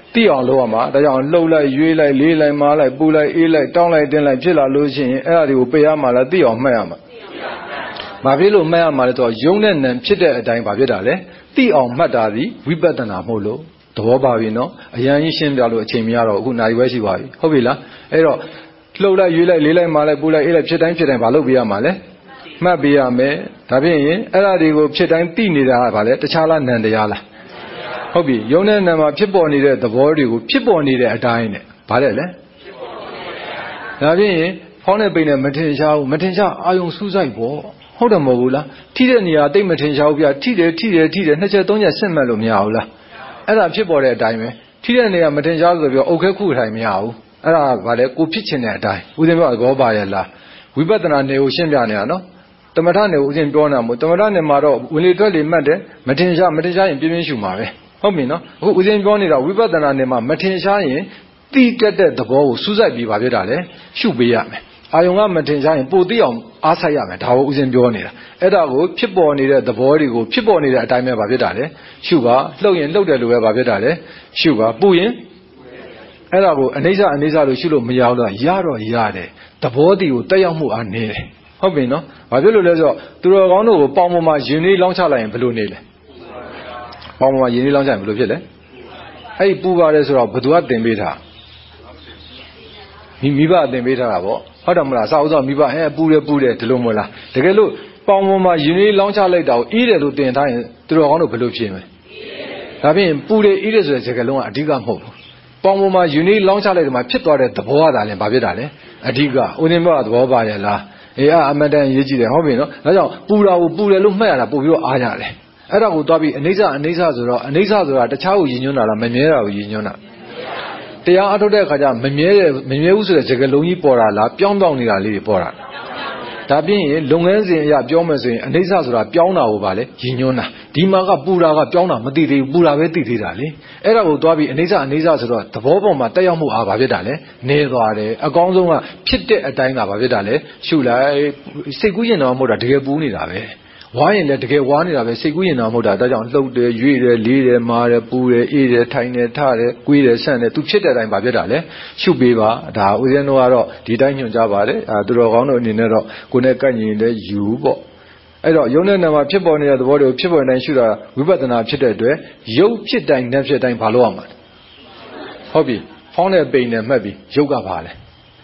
တိအောင်လုပ်ရမှာဒါကြောင့်လှုပ်လိုက်ရွေးလိုက်လေးလိုက်မားလိုက်ပူလိုက်အေးလိုက်တောင်းလိုက်တင်းလိုက်ဖြစ်လာလို့ရှိရင်အဲ့ဒါတွေကိုပေးရမှာလားတိအောင်မှတ်ရမှာဘာဖြစ်လို့မှတ်ရမှာလဲဆိုတော့ယုံနဲ့နံဖြစ်တဲ့အတိုင်းဘာဖြစ်တာလဲတိအောင်မှတ်တာဒီဝိပဿနာမဟုတ်လို့သဘောပါပြီနော်အရန်ကြီးရှင်းပြလို့အချိန်မရတော့အခုနိုင်ဝဲရှိပါပြီဟုတ်ပြီလားအဲ့တော့လှုပ်လိုက်ရွေးလိုက်လေးလိုက်မားလိုက်ပူလိုက်အေးလိုက်ဖြစ်တိုင်းဖြစ်တိုင်းဘာလုပ်ပေးရမှာလဲမှတ်ပေးရမယ်ဒါဖြင့်ရင်အဲ့ဒါတွေကိုဖြစ်တိုင်းသိနေတာကဘာလဲတခြားလားနံတရားလားဟုတ်ပြီယုံနဲ့နံမှာဖြစ်ပေါ်နေတဲ့သဘောတွေကိုဖြစ်ပေါ်နေတဲ့အတိုင်းနဲ့ဘာလဲလဲဒါဖြင့်ရင်ဖောင်းတဲ့ပိန်နဲ့မထင်ရှားဘူးမထင်ရှားအာယုံစူးစိုက်ပေါ့ဟုတ်တယ်မဟုတ်ဘူးလားထိတဲ့နေရာတိတ်မထင်ရှားဘူးပြထိတယ်ထိတယ်ထိတယ်နှစ်ချက်သုံးချက်ဆင့်မှတ်လို့မရဘူးလားအဲ့ဒါဖြစ်ပေါ်တဲ့အတိုင်းပဲထိတဲ့နေရာမထင်ရှားဆိုပြီးအုတ်ခဲခုထိုင်မရဘူးအဲ့ဒါဘာလဲကိုဖြစ်ချင်တဲ့အတိုင်းဦးဇင်းပြောသဘောပါရဲ့လားဝိပဿနာနေကိုရှင်းပြနေတာနော်တမထနေကိုဦးဇင်းပြောနေတာမို့တမထနေမှာတော့ဝင်လေထွက်လေမှတ်တယ်မထင်ရှားမထင်ရှားရင်ပြင်းပြင်းရှုမှာပဲဟုတ်ပြီနော်အခုဦးဇင်းပြောနေတာဝိပဿနာနေမှာမထင်ရှားရင်တိတက်တဲ့သဘောကိုစူးစိုက်ပြီးပါဖြစ်တာလေရှုပေးရမယ်အာယုံကမထင်ရှားရင်ပိုသိအောင်အားဆိုင်ရမယ်ဒါကိုဦးဇင်းပြောနေတာအဲ့ဒါကိုဖြစ်ပေါ်နေတဲ့သဘောတွေကိုဖြစ်ပေါ်နေတဲ့အတိုင်းပဲပါဖြစ်တာလေရှုပါလှုပ်ရင်လှုပ်တယ်လို့ပဲပါဖြစ်တာလေရှုပါပူရင်အဲ့ဒါကိုအနိစ္စအနိစ္စလို့ရှုလို့မရဘူးလားရတော့ရတယ်သဘောတည်ကိုတက်ရောက်မှုအားနေတယ်ဟုတ်ပြီနော်ဘာဖြစ်လို့လဲဆိုတော့သူတော်ကောင်းတို့ကိုပေါင်ပေါ်မှာယဉ်လေးလောင်းချလိုက်ရင်ဘယ်လိုနေလဲပေါင်ပေါ်မှာယဉ်လေးလောင်းချရင်ဘယ်လိုဖြစ်လဲအဲ့ဒီပူပါတယ်ဆိုတော့ဘယ်သူကတင်ပေးထားမိမိဘတင်ပေးထားတာပေါ့ဟုတ်တယ်မလားစာဥသောမိဘအဲပူတယ်ပူတယ်ဒီလိုမဟုတ်လားတကယ်လို့ပေါင်ပေါ်မှာယဉ်လေးလောင်းချလိုက်တာကိုအေးတယ်လို့တင်ထားရင်သူတော်ကောင်းတို့ဘယ်လိုဖြစ်မလဲဒါဖြင့်ပူတယ်အေးတယ်ဆိုတဲ့စကားလုံးကအဓိကမဟုတ်ဘူးပေါင်ပေါ်မှာယူနီလောင်းချလိုက်တယ်မှာဖြစ်သွားတဲ့သဘောကသာလဲဘာဖြစ်တာလဲအဓိကဦးဇင်းဘကသဘောပါရဲ့လားအေးအမတန်ရေးကြည့်တယ်ဟုတ်ပြီနော်ဒါကြောင့်ပူတာကိုပူတယ်လို့မှတ်ရတာပို့ပြီးတော့အားရတယ်အဲ့ဒါကိုသွားပြီးအနိစ္စအနိစ္စဆိုတော့အနိစ္စဆိုတာတခြားကိုယဉ်ညွန်းတာလားမမြဲတာကိုယဉ်ညွန်းတာတရားအထုတ်တဲ့အခါကျမမြဲတဲ့မမြဲဘူးဆိုတဲ့စကားလုံးကြီးပေါ်တာလားပြောင်းပြောင်းနေတာလေးတွေပေါ်တာဒါပြင်းရင်လုပ်ငန်းစဉ်အရပြောမယ်ဆိုရင်အနိစ္စဆိုတာပြောင်းတာကိုပါလေယဉ်ညွန်းတာဒီမှာကပူတာကပြောင်းတာမသိသေးဘူးပူတာပဲသိသေးတာလေအဲ့ဒါကိုသွားပြီးအနိစ္စအနိစ္စဆိုတော့သဘောပေါ်မှာတက်ရောက်မှုအားဘာဖြစ်တာလဲနေသွားတယ်အကောင်းဆုံးကဖြစ်တဲ့အတိုင်းကဘာဖြစ်တာလဲရှုလိုက်စိတ်ကူးရင်တော့မဟုတ်တာတကယ်ပူနေတာပဲဝါရင်လည်းတကယ်ဝါနေတာပဲစိတ်ကူးရင်တော့မဟုတ်တာဒါကြောင့်လှုပ်တယ်ရွေ့တယ်လေးတယ်မာတယ်ပူတယ်အေးတယ်ထိုင်တယ်ထတယ်ကွေးတယ်ဆန့်တယ်သူဖြစ်တဲ့အတိုင်းဘာဖြစ်တာလဲရှုပေးပါဒါဦးဇင်းတို့ကတော့ဒီတိုင်းညွှန်ကြပါတယ်အဲသူတော်ကောင်းတို့အနေနဲ့တော့ကိုယ်နဲ့ကန့်ညီတဲ့ယူပေါ့အဲ့တော့ယုံနဲ့နာမှာဖြစ်ပေါ်နေတဲ့သဘောတွေကိုဖြစ်ပေါ်တိုင်းရှုတာဝိပဿနာဖြစ်တဲ့အတွက်ယုတ်ဖြစ်တိုင်းနဲ့ဖြစ်တိုင်းဘာလို့ရမှာဟုတ်ပြီဖောင်းတဲ့ပိန်နဲ့မှတ်ပြီးယုတ်ကဘာလဲ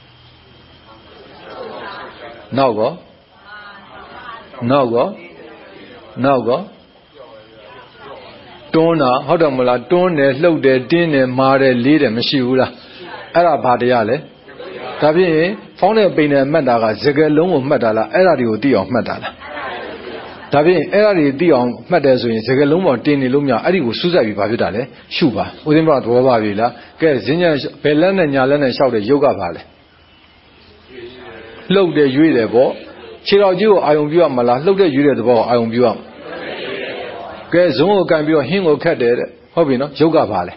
နောက်ကောနောက်ကောနောက်ကတွန်းတာဟုတ်တယ်မလားတွန်းတယ်လှုပ်တယ်တင်းတယ်မာတယ်လေးတယ်မရှိဘူးလားအဲ့ဒါဘာတရားလဲဒါဖြင့်ဖောင်းတဲ့ပိန်နဲ့မှတ်တာကစကလုံးကိုမှတ်တာလားအဲ့ဒါတွေကိုသိအောင်မှတ်တာလားဒါဖြင့်အဲ့ဒါတွေသိအောင်မှတ်တယ်ဆိုရင်စကလုံးပေါ်တင်နေလို့မရအဲ့ဒီကိုစူးစိုက်ပြီးဘာဖြစ်တာလဲရှုပါဦးဇင်းဘသဘောပါပြီလားကဲဈဉ္ညာဘယ်လက်နဲ့ညာလက်နဲ့လျှောက်တဲ့ယုတ်ကဘာလဲလှုပ်တယ်ရွေ့တယ်ပေါ့ခြေတော်ကြီးကိုအာယုံပြုရမလားလှုပ်တဲ့ရွေ့တဲ့သဘောကိုအာယုံပြုရမကဲဇုံးကိုကန်ပြီးတော့ဟင်းကိုခတ်တယ်တဲ့ဟုတ်ပြီနော်ယုတ်ကဘာလဲ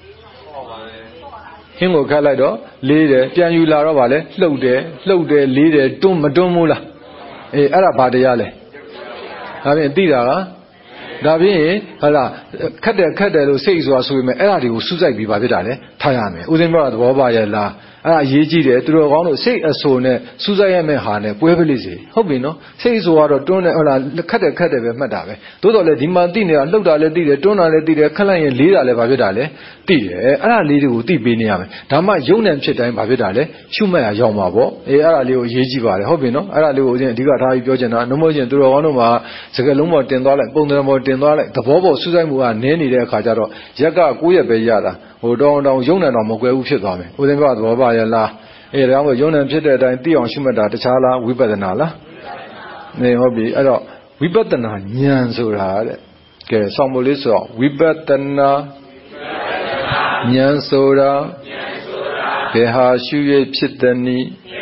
ဟင်းကိုခတ်လိုက်တော့လေးတယ်ပြန်ယူလာတော့ဗာလဲလှုပ်တယ်လှုပ်တယ်လေးတယ်တွန်းမတွန်းဘူးလားအေးအဲ့ဒါဘာတရားလဲဒါဖြင့်သိတာကဒါဖြင့်ဟာလားခတ်တယ်ခတ်တယ်လို့စိတ်ဆိုတာဆိုပေမဲ့အဲ့ဒါတွေကိုစူးစိုက်ပြီးပါဖြစ်တာလေထားရမယ်ဦးဇင်းပြောတာသဘောပါရဲ့လားအဲ့ဒါအရေးကြီးတယ်သူတော်ကောင်းတို့စိတ်အဆိုနဲ့စူးစိုက်ရမယ့်ဟာနဲ့ပွဲပလိစေဟုတ်ပြီနော်စိတ်အဆိုကတော့တွန်းတယ်ဟုတ်လားခတ်တယ်ခတ်တယ်ပဲမှတ်တာပဲသို့တော်လည်းဒီမှာသိနေတာလှုပ်တာလည်းသိတယ်တွန်းတာလည်းသိတယ်ခက်လိုက်ရင်လေးတာလည်းဘာဖြစ်တာလဲသိတယ်အဲ့ဒါလေးတွေကိုသိပေးနေရမယ်ဒါမှယုံနဲ့ဖြစ်တိုင်းဘာဖြစ်တာလဲရှုမှတ်ရရောက်မှာပေါ့အေးအဲ့ဒါလေးကိုအရေးကြီးပါတယ်ဟုတ်ပြီနော်အဲ့ဒါလေးကိုဦးဇင်းအဓိကထားပြီးပြောချင်တာနှမိုးချင်းသူတော်ကောင်းတို့မှာစကလုံးပေါ်တင်သွားလိုက်ပုံသဏ္ဍာန်ပေါ်တင်သွားလိုက်သဘောပေါ်စူးစိုက်မှုကနည်းနေတဲ့အခါကျတော့ရက်ကကိုယ့်ရက်ပဲရတာဟိုတောင်းတောင်းယုံနဲ့တော့မကွယ်ဘူးဖြစ်သွားမယ်ဦးဇင်းကသဘောပါရဲ့လားအေးဒါမှမဟုတ်ယုံနဲ့ဖြစ်တဲ့အတိုင်းသိအောင်ရှုမှတ်တာတခြားလားဝိပဿနာလားနေဟုတ်ပြီအဲ့တော့ဝိပဿနာဉာဏ်ဆိုတာတဲ့ကဲဆောင်းမို့လေးဆိုတော့ဝိပဿနာဉာဏ်ဆိုတာဘယ်ဟာရှုရဖြစ်သည်နိ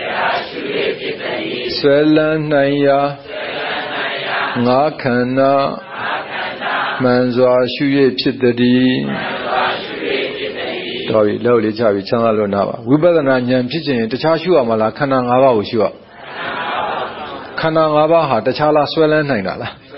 ဆွဲလန်းနိုင်ရာငါးခန္ဓာမှန်စွာရှုရဖြစ်သည်တော်ပြီလောက်လေးချပြီးချမ်းသာလို့နာပါဝိပဿနာဉာဏ်ဖြစ်ခြင်းတခြားရှုရမှာလားခန္ဓာ၅ပါးကိုရှုရခန္ဓာ၅ပါးဟာတခြားလားဆွဲလန်းနိုင်တာလား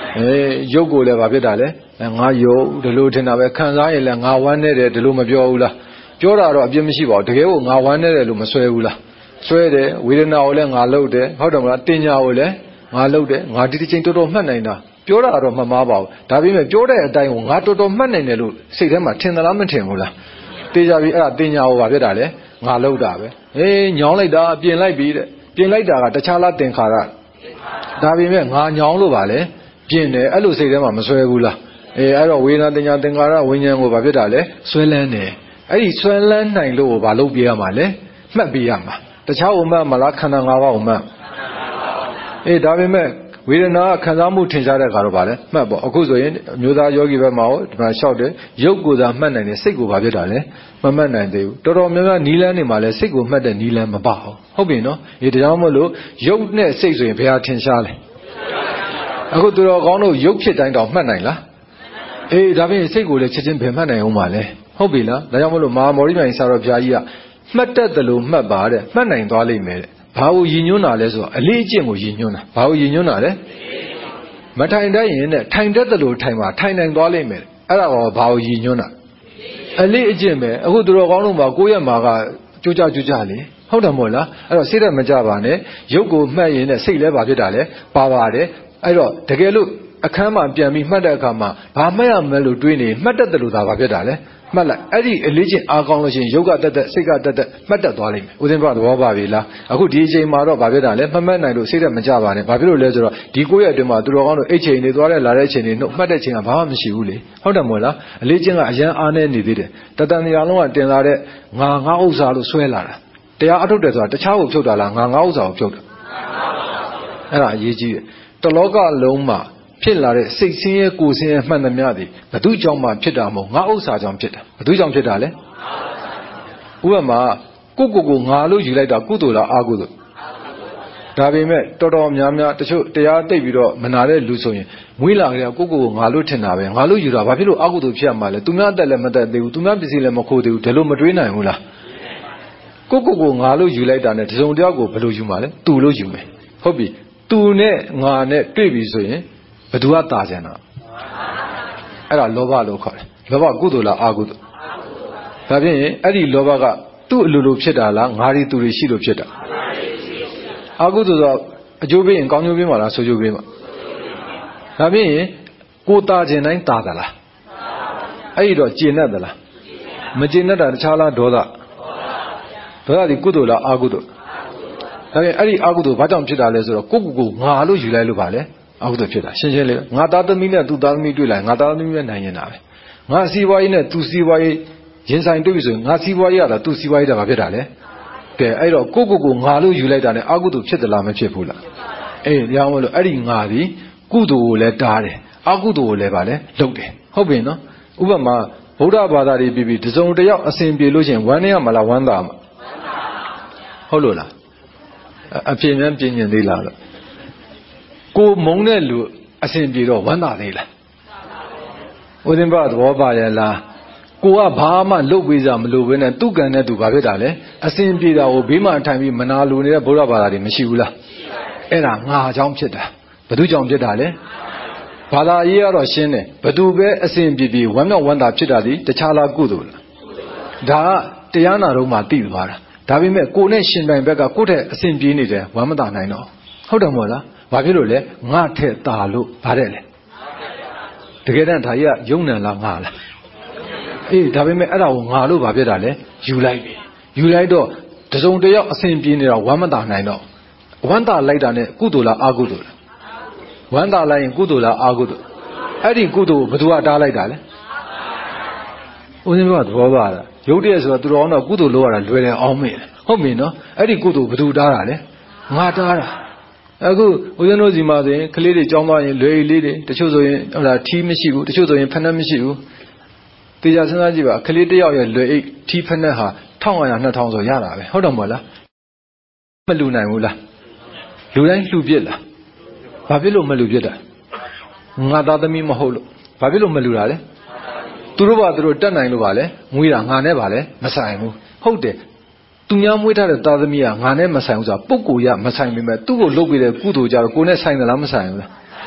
အဲရုပ်ကိုလည်းဘာဖြစ်တာလဲငါယုတ်ဒီလိုထင်တာပဲခံစားရင်လည်းငါဝမ်းနေတယ်ဒီလိုမပြောဘူးလားပြောတာတော့အပြစ်မရှိပါဘူးတကယ်ကိုငါဝမ်းနေတယ်လို့မဆွဲဘူးလားဆွဲတယ်ဝေဒနာကိုလည်းငါလှုပ်တယ်ဟုတ်တယ်မလားတင်ညာကိုလည်းငါလှုပ်တယ်ငါဒီတစ်ချိန်တော်တော်မှတ်နိုင်တာပြောတာတော့မမှားပါဘူးဒါပေမဲ့ပြောတဲ့အတိုင်းကိုငါတော်တော်မှတ်နိုင်တယ်လို့စိတ်ထဲမှာထင်သလားမထင်ဘူးလားတေချာပြီအဲ့ဒါတင်ညာကိုဘာဖြစ်တာလဲငါလှုပ်တာပဲအေးညောင်းလိုက်တာပြင်လိုက်ပြီတဲ့ပြင်လိုက်တာကတခြားလားသင်္ခါရဒါပေမဲ့ငါညောင်းလို့ပါလေပြင်တယ်အဲ့လိုစိတ်ထဲမှာမဆွဲဘူးလားအေးအဲ့တော့ဝေဒနာတင်ညာသင်္ခါရဝိညာဉ်ကိုဘာဖြစ်တာလဲဆွဲလန်းတယ်အဲ့ဒီဆွဲလန်းနိုင်လို့ဘာလုပ်ပြရမှာလဲမှတ်ပြရမှာတခြားဥမ္မာမလားခန္ဓာ၅ပါးဥမ္မာအေးဒါပေမဲ့ဝေဒနာခံစားမှုထင်ရှားတဲ့အခါတော့ဗာလဲမှတ်ပေါ့အခုဆိုရင်အမျိုးသားယောဂီဘက်မှာဟောဒီမှာလျှောက်တယ်ရုပ်ကိုသာမှတ်နိုင်တယ်စိတ်ကိုဘာဖြစ်တာလဲမမှတ်နိုင်သေးဘူးတော်တော်များများနီးလန်းနေမှာလဲစိတ်ကိုမှတ်တဲ့နီးလန်းမပါဘူးဟုတ်ပြီနော်ဒီတရားမို့လို့ရုပ်နဲ့စိတ်ဆိုရင်ဘယ်ဟာထင်ရှားလဲအခုသူတော်ကောင်းတို့ရုပ်ဖြစ်တိုင်းတောင်မှတ်နိုင်လားအေးဒါပြင်စိတ်ကိုလည်းချက်ချင်းဘယ်မှတ်နိုင်အောင်ပါလဲဟုတ်ပြီလားဒါကြောင့်မလို့မဟာမောရိပိုင်ဆရာတော်ဘုရားကြီးကမှတ်တတ်တယ်လို့မှတ်ပါတဲ့မှတ်နိုင်သွားလိမ့်မယ်တဲ့ဘာကိုရည်ညွှန်းတာလဲဆိုတော့အလေးအကျင့်ကိုရည်ညွှန်းတာဘာကိုရည်ညွှန်းတာလဲမထိုင်တတ်ရင်နဲ့ထိုင်တတ်တယ်လို့ထိုင်ပါထိုင်နိုင်သွားလိမ့်မယ်အဲ့ဒါကဘာကိုရည်ညွှန်းတာအလေးအကျင့်ပဲအခုသူတော်ကောင်းတို့မှာကိုယ့်ရဲ့မှာကကြိုးကြကြိုးကြလေဟုတ်တယ်မဟုတ်လားအဲ့တော့စိတ်ရမကြပါနဲ့ရုပ်ကိုမှတ်ရင်နဲ့စိတ်လည်းဘာဖြစ်တာလဲပါပါတယ်အဲ့တော့တကယ်လို့အခန်းမှာပြန်ပြီးမှတ်တဲ့အခါမှာဘာမှတ်ရမလဲလို့တွေးနေမှတ်တတ်တယ်လို့သာဘာဖြစ်တာလဲမှတ်လိုက်အဲ့ဒီအလေးချင်းအားကောင်းလို့ရှိရင်ရုပ်ကတက်တက်စိတ်ကတက်တက်မှတ်တတ်သွားလိမ့်မယ်ဦးဇင်းဘုရားသဘောပါပြီလားအခုဒီအချိန်မှာတော့ဘာဖြစ်တာလဲမမှတ်နိုင်လို့စိတ်ရက်မကြပါနဲ့ဘာဖြစ်လို့လဲဆိုတော့ဒီကိုယ့်ရဲ့အတွင်းမှာသူတော်ကောင်းတို့အိတ်ချိန်တွေသွားတဲ့လာတဲ့ချိန်တွေနှုတ်မှတ်တဲ့ချိန်ကဘာမှမရှိဘူးလေဟုတ်တယ်မဟုတ်လားအလေးချင်းကအရန်အားနေနေသေးတယ်တတန်တရားလုံးကတင်လာတဲ့ငါငါဥစ္စာလို့ဆွဲလာတာတရားအထုတ်တယ်ဆိုတာတခြားကိုဖြုတ်တာလားငါငါဥစ္စာကိုဖြုတ်တာအဲ့ဒါအရေးကြီးတယ်တလောကလုံးမှာဖြစ်လာတဲ့စိတ်ဆင်းရဲကိုယ်ဆင်းရဲမှန်သမျှသည်ဘသူကြောင့်မှဖြစ်တာမဟုတ်ငါဥစ္စာကြောင့်ဖြစ်တာဘသူကြောင့်ဖြစ်တာလဲဥပမာကိုကိုကိုငါလို့ယူလိုက်တာကုသိုလ်လားအကုသိုလ်ဒါပေမဲ့တော်တော်များများတချို့တရားသိပ်ပြီးတော့မနာတဲ့လူဆိုရင်မွေးလာကြတဲ့ကိုကိုကိုငါလို့ထင်တာပဲငါလို့ယူတာဘာဖြစ်လို့အကုသိုလ်ဖြစ်ရမှာလဲသူများအသက်လည်းမသက်သေးဘူးသူများပစ္စည်းလည်းမခိုးသေးဘူးဒါလို့မတွေးနိုင်ဘူးလားကိုကိုကိုငါလို့ယူလိုက်တာနဲ့တစုံတယောက်ကိုဘယ်လိုယူမှာလဲသူလို့ယူမယ်ဟုတ်ပြီသူနဲ့ငါနဲ့တွေ့ပြီဆိုရင်ဘယ်သူကတာကြံတာအဲ့ဒါလောဘလို့ခေါ်တယ်လောဘကုသိုလ်လားအကုသိုလ်ဒါဖြင့်အဲ့ဒီလောဘကသူ့အလိုလိုဖြစ်တာလားငါရီသူတွေရှိလို့ဖြစ်တာအကုသိုလ်ဆိုအကျိုးပေးရင်ကောင်းကျိုးပေးမှာလားဆိုးကျိုးပေးမှာဒါဖြင့်ကိုတာခြင်းတိုင်းတာသလားအဲ့ဒီတော့ကျင့်တတ်သလားမကျင့်တတ်တာတခြားလားဒေါသဒေါသဒီကုသိုလ်လားအကုသိုလ်ဒါဖြင့်အဲ့ဒီအကုသိုလ်ဘာကြောင့်ဖြစ်တာလဲဆိုတော့ကိုကိုကိုငါလို့ယူလိုက်လို့ပါလေအကုသိုလ်ဖြစ်တာရှင်းရှင်းလေးငါသားသမီးနဲ့သူ့သားသမီးတွေ့လိုက်ငါသားသမီးနဲ့နိုင်နေတာပဲငါစီးပွားရေးနဲ့သူစီးပွားရေးရင်ဆိုင်တွေ့ပြီဆိုရင်ငါစီးပွားရေးရတာသူစီးပွားရေးတာဘာဖြစ်တာလဲကဲအဲ့တော့ကိုကိုကိုငါလို့ယူလိုက်တာနဲ့အကုသိုလ်ဖြစ်သလားမဖြစ်ဘူးလားအေးရောင်းမလို့အဲ့ဒီငါဒီကုသိုလ်ကိုလည်းတားတယ်အကုသိုလ်ကိုလည်းဗာလဲလုပ်တယ်ဟုတ်ပြီနော်ဥပမာဗုဒ္ဓဘာသာတွေပြီးပြီးတစုံတယောက်အစဉ်ပြေလို့ရှိရင်ဝမ်းနေရမလားဝမ်းသာမှာဟုတ်လို့လားအဖြစ်များပြင်းညင်သေးလားလို့ကိုမုံတဲ့လူအစဉ်ပြေတော့ဝမ်းသာသေးလားဦးဇင်းဘသဘောပါရဲ့လားကိုကဘာမှလုပ်ပေးစားမလို့ဘဲနဲ့သူ့ကံနဲ့သူဘာဖြစ်တာလဲအစဉ်ပြေတာကိုဘေးမှာထိုင်ပြီးမနာလိုနေတဲ့ဗုဒ္ဓဘာသာတွေမရှိဘူးလားအဲ့ဒါငါကြောင့်ဖြစ်တာဘသူကြောင့်ဖြစ်တာလဲဘာသာရေးကတော့ရှင်းတယ်ဘသူပဲအစဉ်ပြေပြေဝမ်းမြောက်ဝမ်းသာဖြစ်တာဒီတခြားလားကုသိုလ်လားဒါကတရားနာတော့မှသိသွားတာဒါပေမဲ့ကိုနဲ့ရှင်တိုင်ဘက်ကကိုယ့်ထက်အစဉ်ပြေနေတယ်ဝမ်းမသာနိုင်တော့ဟုတ်တယ်မဟုတ်လားဘာဖြစ်လို့လဲငါထက်ตาလို့ဗါတဲ့လေတကယ်တမ်းဒါကြီးကယုံနံလားငါလားအေးဒါပေမဲ့အဲ့ဒါကိုငါလို့ဗါဖြစ်တာလဲယူလိုက်ပြီယူလိုက်တော့တစုံတယောက်အစဉ်ပြေနေတာဝမ်းမသာနိုင်တော့ဝမ်းသာလိုက်တာနဲ့ကုသိုလ်လားအကုသိုလ်လားဝမ်းသာလိုက်ရင်ကုသိုလ်လားအကုသိုလ်အဲ့ဒီကုသိုလ်ကိုဘယ်သူကတားလိုက်တာလဲဦးဇင်းကသဘောပါလားရုပ်တရက်ဆိုတော့သူတော်အောင်တော့ကုသိုလ်လုပ်ရတာလွယ်တယ်အောင်မေ့တယ်ဟုတ်ပြီနော်အဲ့ဒီကုသိုလ်ဘယ်သူတားတာလဲငါတားတာအခုဦးဇင်းတို့စီမှာဆိုရင်ကလေးတွေကြောင်းသွားရင်လွယ်လေးတွေတချို့ဆိုရင်ဟိုလားထီးမရှိဘူးတချို့ဆိုရင်ဖက်နှက်မရှိဘူးတေချာစဉ်းစားကြည့်ပါကလေးတယောက်ရဲ့လွယ်အိတ်ထီးဖက်နှက်ဟာတစ်ထောင်၅ရာနှစ်ထောင်ဆိုရတာပဲဟုတ်တယ်မဟုတ်လားမလူနိုင်ဘူးလားလူတိုင်းလှူပြစ်လားဘာဖြစ်လို့မလူပြစ်တာငါသားသမီးမဟုတ်လို့ဘာဖြစ်လို့မလူတာလဲသူတို့ကသူတို့တက်နိုင်လို့ပါလေမွေးတာငါနဲ့ပါလေမဆိုင်ဘူးဟုတ်တယ်သူများမွေးထားတဲ့သားသမီးကငါနဲ့မဆိုင်ဘူးဆိုတာပုဂ္ဂိုလ်ရမဆိုင်ပေမဲ့သူ့ကိုလုပ်ပေးတဲ့ကုသိုလ်ကြတော့ကိုယ်နဲ့ဆိုင်သလားမဆိုင်ဘူးလား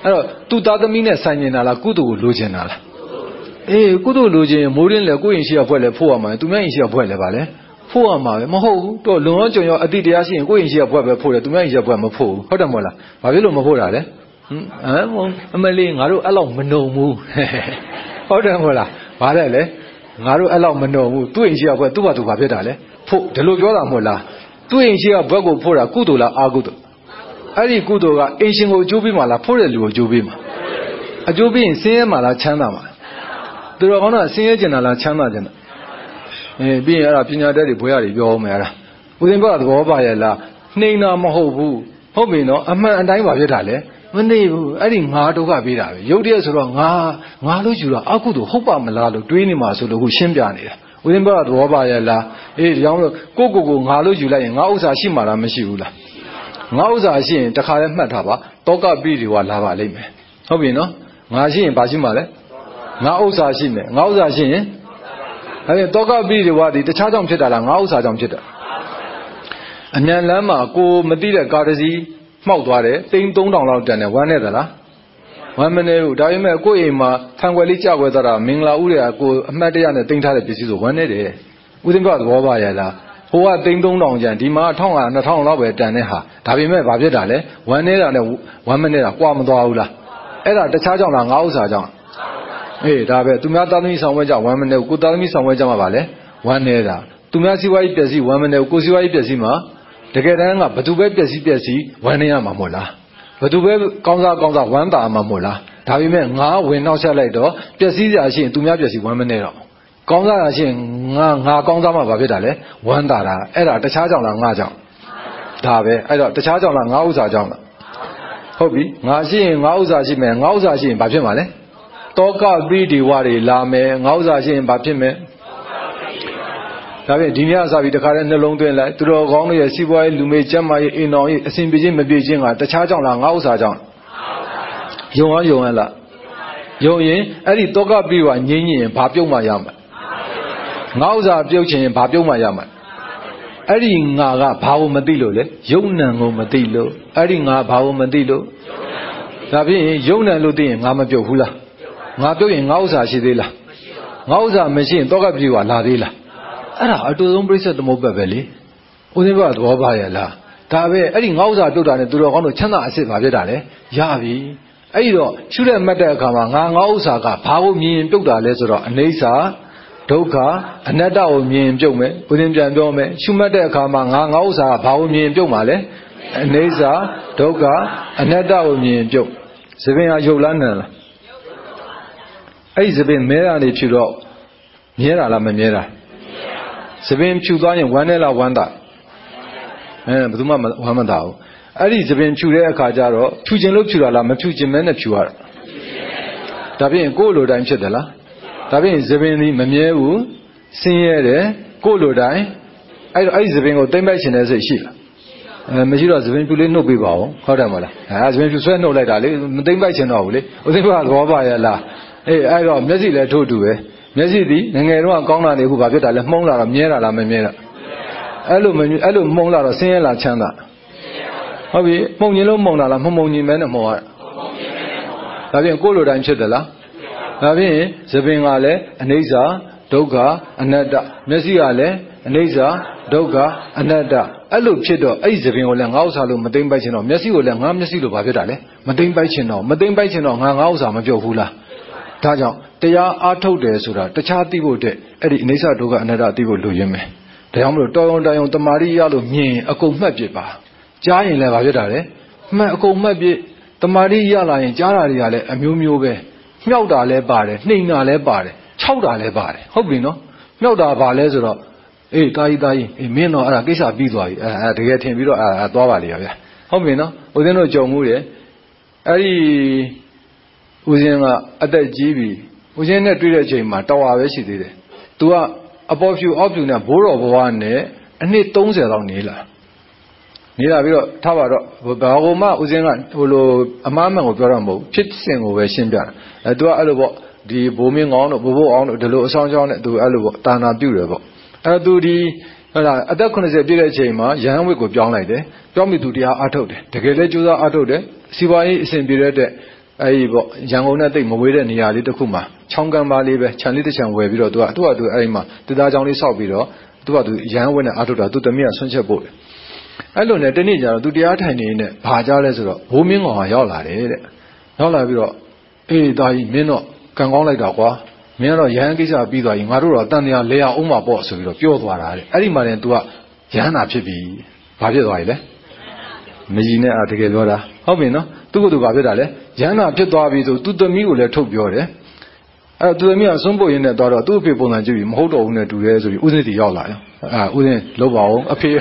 တော့သူသားသမီးနဲ့ဆိုင်နေတာလားကုသိုလ်ကိုလိုချင်တာလားအေးကုသိုလ်လိုချင်မိုးရင်းလေကိုယ့်ရင်ရှိရဖွဲ့လေဖို့ရမှာသူများရင်ရှိရဖွဲ့လေပါလေဖို့ရမှာပဲမဟုတ်ဘူးတော့လုံရောကြုံရောအတိတရားရှိရင်ကိုယ့်ရင်ရှိရဖွဲ့ပဲဖို့တယ်သူများရင်ရှိရဖွဲ့မဖို့ဘူးဟုတ်တယ်မဟုတ်လားဘာဖြစ်လို့မဖို့တာလဲဟမ်အမလေးငါတို့အဲ့လောက်မနှုံဘူးဟုတ်တယ်မဟုတ်လားဘာလဲလေငါတို့အဲ့လောက်မနှုံဘူးသူ့ရင်ရှိရဖွဲ့သူ့ဘာသူဘာဖြစ်တာလဲဖို့ဒီလိုပြောတာမဟုတ်လားသူ့ရင်ရှိရဘွက်ကိုဖို့တာကုသိုလ်လားအာကုသိုလ်အဲ့ဒီကုသိုလ်ကအင်ရှင်ကိုအကျိုးပေးမှာလားဖို့တဲ့လူကိုအကျိုးပေးမှာအကျိုးပေးရင်ဆင်းရဲမှာလားချမ်းသာမှာသူတော်ကောင်းတော့ဆင်းရဲကျင်တာလားချမ်းသာကျင်တာအဲပြီးရင်အဲ့ဒါပညာတတ်တွေဘွဲရတွေပြောမယ်အဲ့ဒါဦးဇင်းဘကသဘောပါရဲ့လားနှိမ်တာမဟုတ်ဘူးဟုတ်ပြီနော်အမှန်အတိုင်းပါဖြစ်တာလေမနေဘူးအဲ့ဒီငါဒုက္ခပေးတာပဲရုပ်တရက်ဆိုတော့ငါငါလို့ယူတာအကုသို့ဟုတ်ပါမလားလို့တွေးနေမှာဆိုလို့ခုရှင်းပြနေတာဦးဇင်းဘကသဘောပါရဲ့လားအေးဒီကြောင့်လို့ကိုကိုကိုငါလို့ယူလိုက်ရင်ငါဥစ္စာရှိမှာလားမရှိဘူးလားငါဥစ္စာရှိရင်တခါလဲမှတ်ထားပါတောကပိတွေကလာပါလိမ့်မယ်ဟုတ်ပြီနော်ငါရှိရင်ဘာရှိမှာလဲငါဥစ္စာရှိမယ်ငါဥစ္စာရှိရင်အဲ့ဒီတောကပိတွေကဒီတခြားကြောင့်ဖြစ်တာလားငါဥစ္စာကြောင့်ဖြစ်တာအမြန်လမ်းမှာကိုမသိတဲ့ကားတစ်စီးမှောက်သွားတယ်တိန်းသုံးထောင်လောက်တန်တယ်ဝမ်းနဲ့သလားဝမ်းမနေဘူးဒါပေမဲ့ကိုယ့်အိမ်မှာဖန်ခွက်လေးကြောက်ွယ်သွားတာမင်္ဂလာဥတွေကကိုအမှတ်တရနဲ့တိန်းထားတဲ့ပစ္စည်းဆိုဝမ်းနေတယ်ဥစဉ်ကသဘောပါရဲ့လားဟိုကတိန်းသုံးထောင်ကျန်ဒီမှာတစ်ထောင်ဟာနှစ်ထောင်လောက်ပဲတန်တဲ့ဟာဒါပေမဲ့ဘာဖြစ်တာလဲဝမ်းနေတာနဲ့ဝမ်းမနေတာကွာမသွားဘူးလားအဲ့ဒါတခြားကြောင့်လားငါဥစ္စာကြောင့်အေးဒါပဲသူများသားသမီးဆောင်ဝဲကြဝမ်းမနေဘူးကိုသားသမီးဆောင်ဝဲကြမှာပါလေဝမ်းနေတာသူများစီးပွားရေးပျက်စီးဝမ်းမနေဘူးကိုစီးပွားရေးပျက်စီးမှာတကယ်တမ်းကဘသူပဲပျက်စီးပျက်စီးဝမ်းနေရမှာမဟုတ်လားဘသူပဲကောင်းစားကောင်းစားဝမ်းသာမှာမဟုတ်လားဒါပေမဲ့ငါဝင်နောက်ဆက်လိုက်တော့ပျက်စီးစရာရှိရင်သူများပျက်စီးဝမ်းမနေတော့ကောင်းစားရရှိရင်ငါငါကောင်းစားမှဘာဖြစ်တာလဲဝမ်းသာတာအဲ့ဒါတခြားကြောင့်လားငါကြောင့်ဒါပဲအဲ့တော့တခြားကြောင့်လားငါဥစ္စာကြောင့်လားဟုတ်ပြီငါရှိရင်ငါဥစ္စာရှိမယ်ငါဥစ္စာရှိရင်ဘာဖြစ်မှာလဲတောကပိဒီဝတွေလာမယ်ငါဥစ္စာရှိရင်ဘာဖြစ်မယ်ဒါဖြင့်ဒီနေ့အစားပြီးတခါတည်းနှလုံးသွင်းလိုက်သူတော်ကောင်းတွေရဲ့စီးပွားရေးလူမေကျမ်းမာရေးအိမ်တော်ရေးအစဉ်ပြေခြင်းမပြေခြင်းကတခြားကြောင့်လားငါဥစ္စာကြောင့်ယုံအောင်ယုံရလားယုံရင်အဲ့ဒီတောကပိဝငြိမ်းရင်ဘာပြုတ်မှရမှာငါဥစ္စာပြုတ်ချင်ရင်ဘာပြုတ်မှရမှာအဲ့ဒီငါကဘာကိုမသိလို့လဲယုံနံကိုမသိလို့အဲ့ဒီငါဘာကိုမသိလို့ဒါဖြင့်ယုံနံလို့သိရင်ငါမပြုတ်ဘူးလားငါပြုတ်ရင်ငါဥစ္စာရှိသေးလားငါဥစ္စာမရှိရင်တောကပိဝလာသေးလားအဲ့ဒါအတူဆုံးပြိဿသမုပ္ပတ်ပဲလေဦးဇင်းဘကသဘောပါရဲ့လားဒါပဲအဲ့ဒီငါဥစ္စာပြုတ်တာနဲ့သူတော်ကောင်းတို့ချမ်းသာအစစ်ပါဖြစ်တာလေရပြီအဲ့ဒီတော့ရှုတဲ့မှတ်တဲ့အခါမှာငါငါဥစ္စာကဘာကိုမြင်ပြုတ်တာလဲဆိုတော့အနိစ္စဒုက္ခအနတ္တကိုမြင်ပြုတ်မယ်ဦးဇင်းပြန်ပြောမယ်ရှုမှတ်တဲ့အခါမှာငါငါဥစ္စာကဘာကိုမြင်ပြုတ်မှာလဲအနိစ္စဒုက္ခအနတ္တကိုမြင်ပြုတ်သဘင်ဟာယုတ်လားနံလားအဲ့ဒီသဘင်မဲတာနေဖြူတော့မြဲတာလားမမြဲတာသပင်ဖြူသွားရင်ဝမ်းနဲ့လားဝမ်းသာအဲဘယ်သူမှဝမ်းမသာဘူးအဲ့ဒီသပင်ဖြူတဲ့အခါကျတော့ဖြူခြင်းလို့ဖြူတာလားမဖြူခြင်းမဲနဲ့ဖြူရတာဒါဖြင့်ကိုယ်လိုတိုင်းဖြစ်တယ်လားဒါဖြင့်သပင်ဒီမမြဲဘူးဆင်းရဲတယ်ကိုယ်လိုတိုင်းအဲ့တော့အဲ့ဒီသပင်ကိုသိမ့်ပိုက်ခြင်းတဲ့စိတ်ရှိလားအဲမရှိတော့သပင်ဖြူလေးနှုတ်ပေးပါဦးဟုတ်တယ်မဟုတ်လားအဲသပင်ဖြူဆွဲနှုတ်လိုက်တာလေမသိမ့်ပိုက်ခြင်းတော့ဘူးလေဥသိဘသဘောပါရဲ့လားအေးအဲ့တော့မျက်စိလည်းထိုးတူပဲမျက်စိသည်ငငယ်တော့ကောင်းတာနေခုဘာဖြစ်တာလဲမှုံးလာတော့မြဲတာလားမမြဲတာအဲ့လိုမအဲ့လိုမှုံးလာတော့ဆင်းရဲလားချမ်းသာဟုတ်ပြီမှုံညင်လို့မှုံးလာလားမမှုံညင်မဲနဲ့မှုံးရဒါဖြင့်ကိုယ်လိုတိုင်းဖြစ်သလားဒါဖြင့်သပင်ကလည်းအနိစ္စဒုက္ခအနတ္တမျက်စိကလည်းအနိစ္စဒုက္ခအနတ္တအဲ့လိုဖြစ်တော့အဲ့ဒီသပင်ကိုလည်းငါဥစ္စာလို့မသိမ့်ပိုက်ချင်တော့မျက်စိကိုလည်းငါမျက်စိလို့ဘာဖြစ်တာလဲမသိမ့်ပိုက်ချင်တော့မသိမ့်ပိုက်ချင်တော့ငါငါဥစ္စာမပြုတ်ဘူးလားဒါကြောင့်တရားအားထုတ်တယ်ဆိုတာတခြားသိဖို့တဲ့အဲ့ဒီအနိစ္စဒုက္ခအနတ္တသိဖို့လိုရင်းမယ်ဒါကြောင့်မလို့တော်ရုံတန်ရုံတမာရိရလို့မြင်အကုန်မှတ်ပြပါကြားရင်လည်းဘာဖြစ်တာလဲမှတ်အကုန်မှတ်ပြတမာရိရလာရင်ကြားတာတွေကလည်းအမျိုးမျိုးပဲမြောက်တာလည်းပါတယ်နှိမ်တာလည်းပါတယ်ခြောက်တာလည်းပါတယ်ဟုတ်ပြီနော်မြောက်တာဘာလဲဆိုတော့အေးတာကြီးတာကြီးအေးမင်းတော့အဲ့ဒါကိစ္စပြီးသွားပြီအဲ့ဒါတကယ်ထင်ပြီးတော့အဲ့ဒါသွားပါလေဗျာဟုတ်ပြီနော်ဦးဇင်းတို့ကြုံမှုတယ်အဲ့ဒီဦးဇင်းကအသက်ကြီးပြီဦးဇင်းနဲ့တွေ့တဲ့အချိန်မှာတော်ဝါပဲရှိသေးတယ်။ तू ကအပေါ်ဖြူအောက်ဖြူနဲ့ဘိုးတော်ဘဝနဲ့အနှစ်သုံးဆယ်လောက်နေလာနေလာပြီးတော့ထားပါတော့ဘာဟိုမှဦးဇင်းကဟိုလိုအမှားမှန်ကိုပြောတော့မဟုတ်ဖြစ်စဉ်ကိုပဲရှင်းပြတာ။အဲ तू ကအဲ့လိုပေါ့ဒီဘိုးမင်းကောင်းတို့ဘိုးဘိုးအောင်တို့ဒီလိုအဆောင်ချောင်းနဲ့ तू အဲ့လိုပေါ့တာနာပြုတယ်ပေါ့။အဲ तू ဒီဟဲ့လားအသက်၇၀ပြည့်တဲ့အချိန်မှာရဟန်းဝိတ်ကိုပြောင်းလိုက်တယ်။ပြောင်းပြီး तू တရားအားထုတ်တယ်။တကယ်လဲကြိုးစားအားထုတ်တယ်။စီပွားရေးအစဉ်ပြေတဲ့အတွက်哎不，像我那对某位的你啊，你都苦嘛，长干巴里呗，城里的城外比较多，多多哎嘛，对大江里少比较，多多洋文的阿多的都对面顺切不。哎，罗呢，这你讲都第二天呢，爬家来是了，后面我要来的，要来比较，哎，大姨明了，刚刚来的话，明了洋给啥比大姨，我都了，当年来啊，欧马包是比较标多来的，哎，你妈呢都啊，洋拿皮皮，把皮多嘞。没几年啊，这个多了，好比呢，都个都搞不得嘞。人那别多比都都得米过来投标的，啊，都得米啊，生活人呢到了都别不能就有，好多呢都在所以我这里要来啊，我这老包啊批，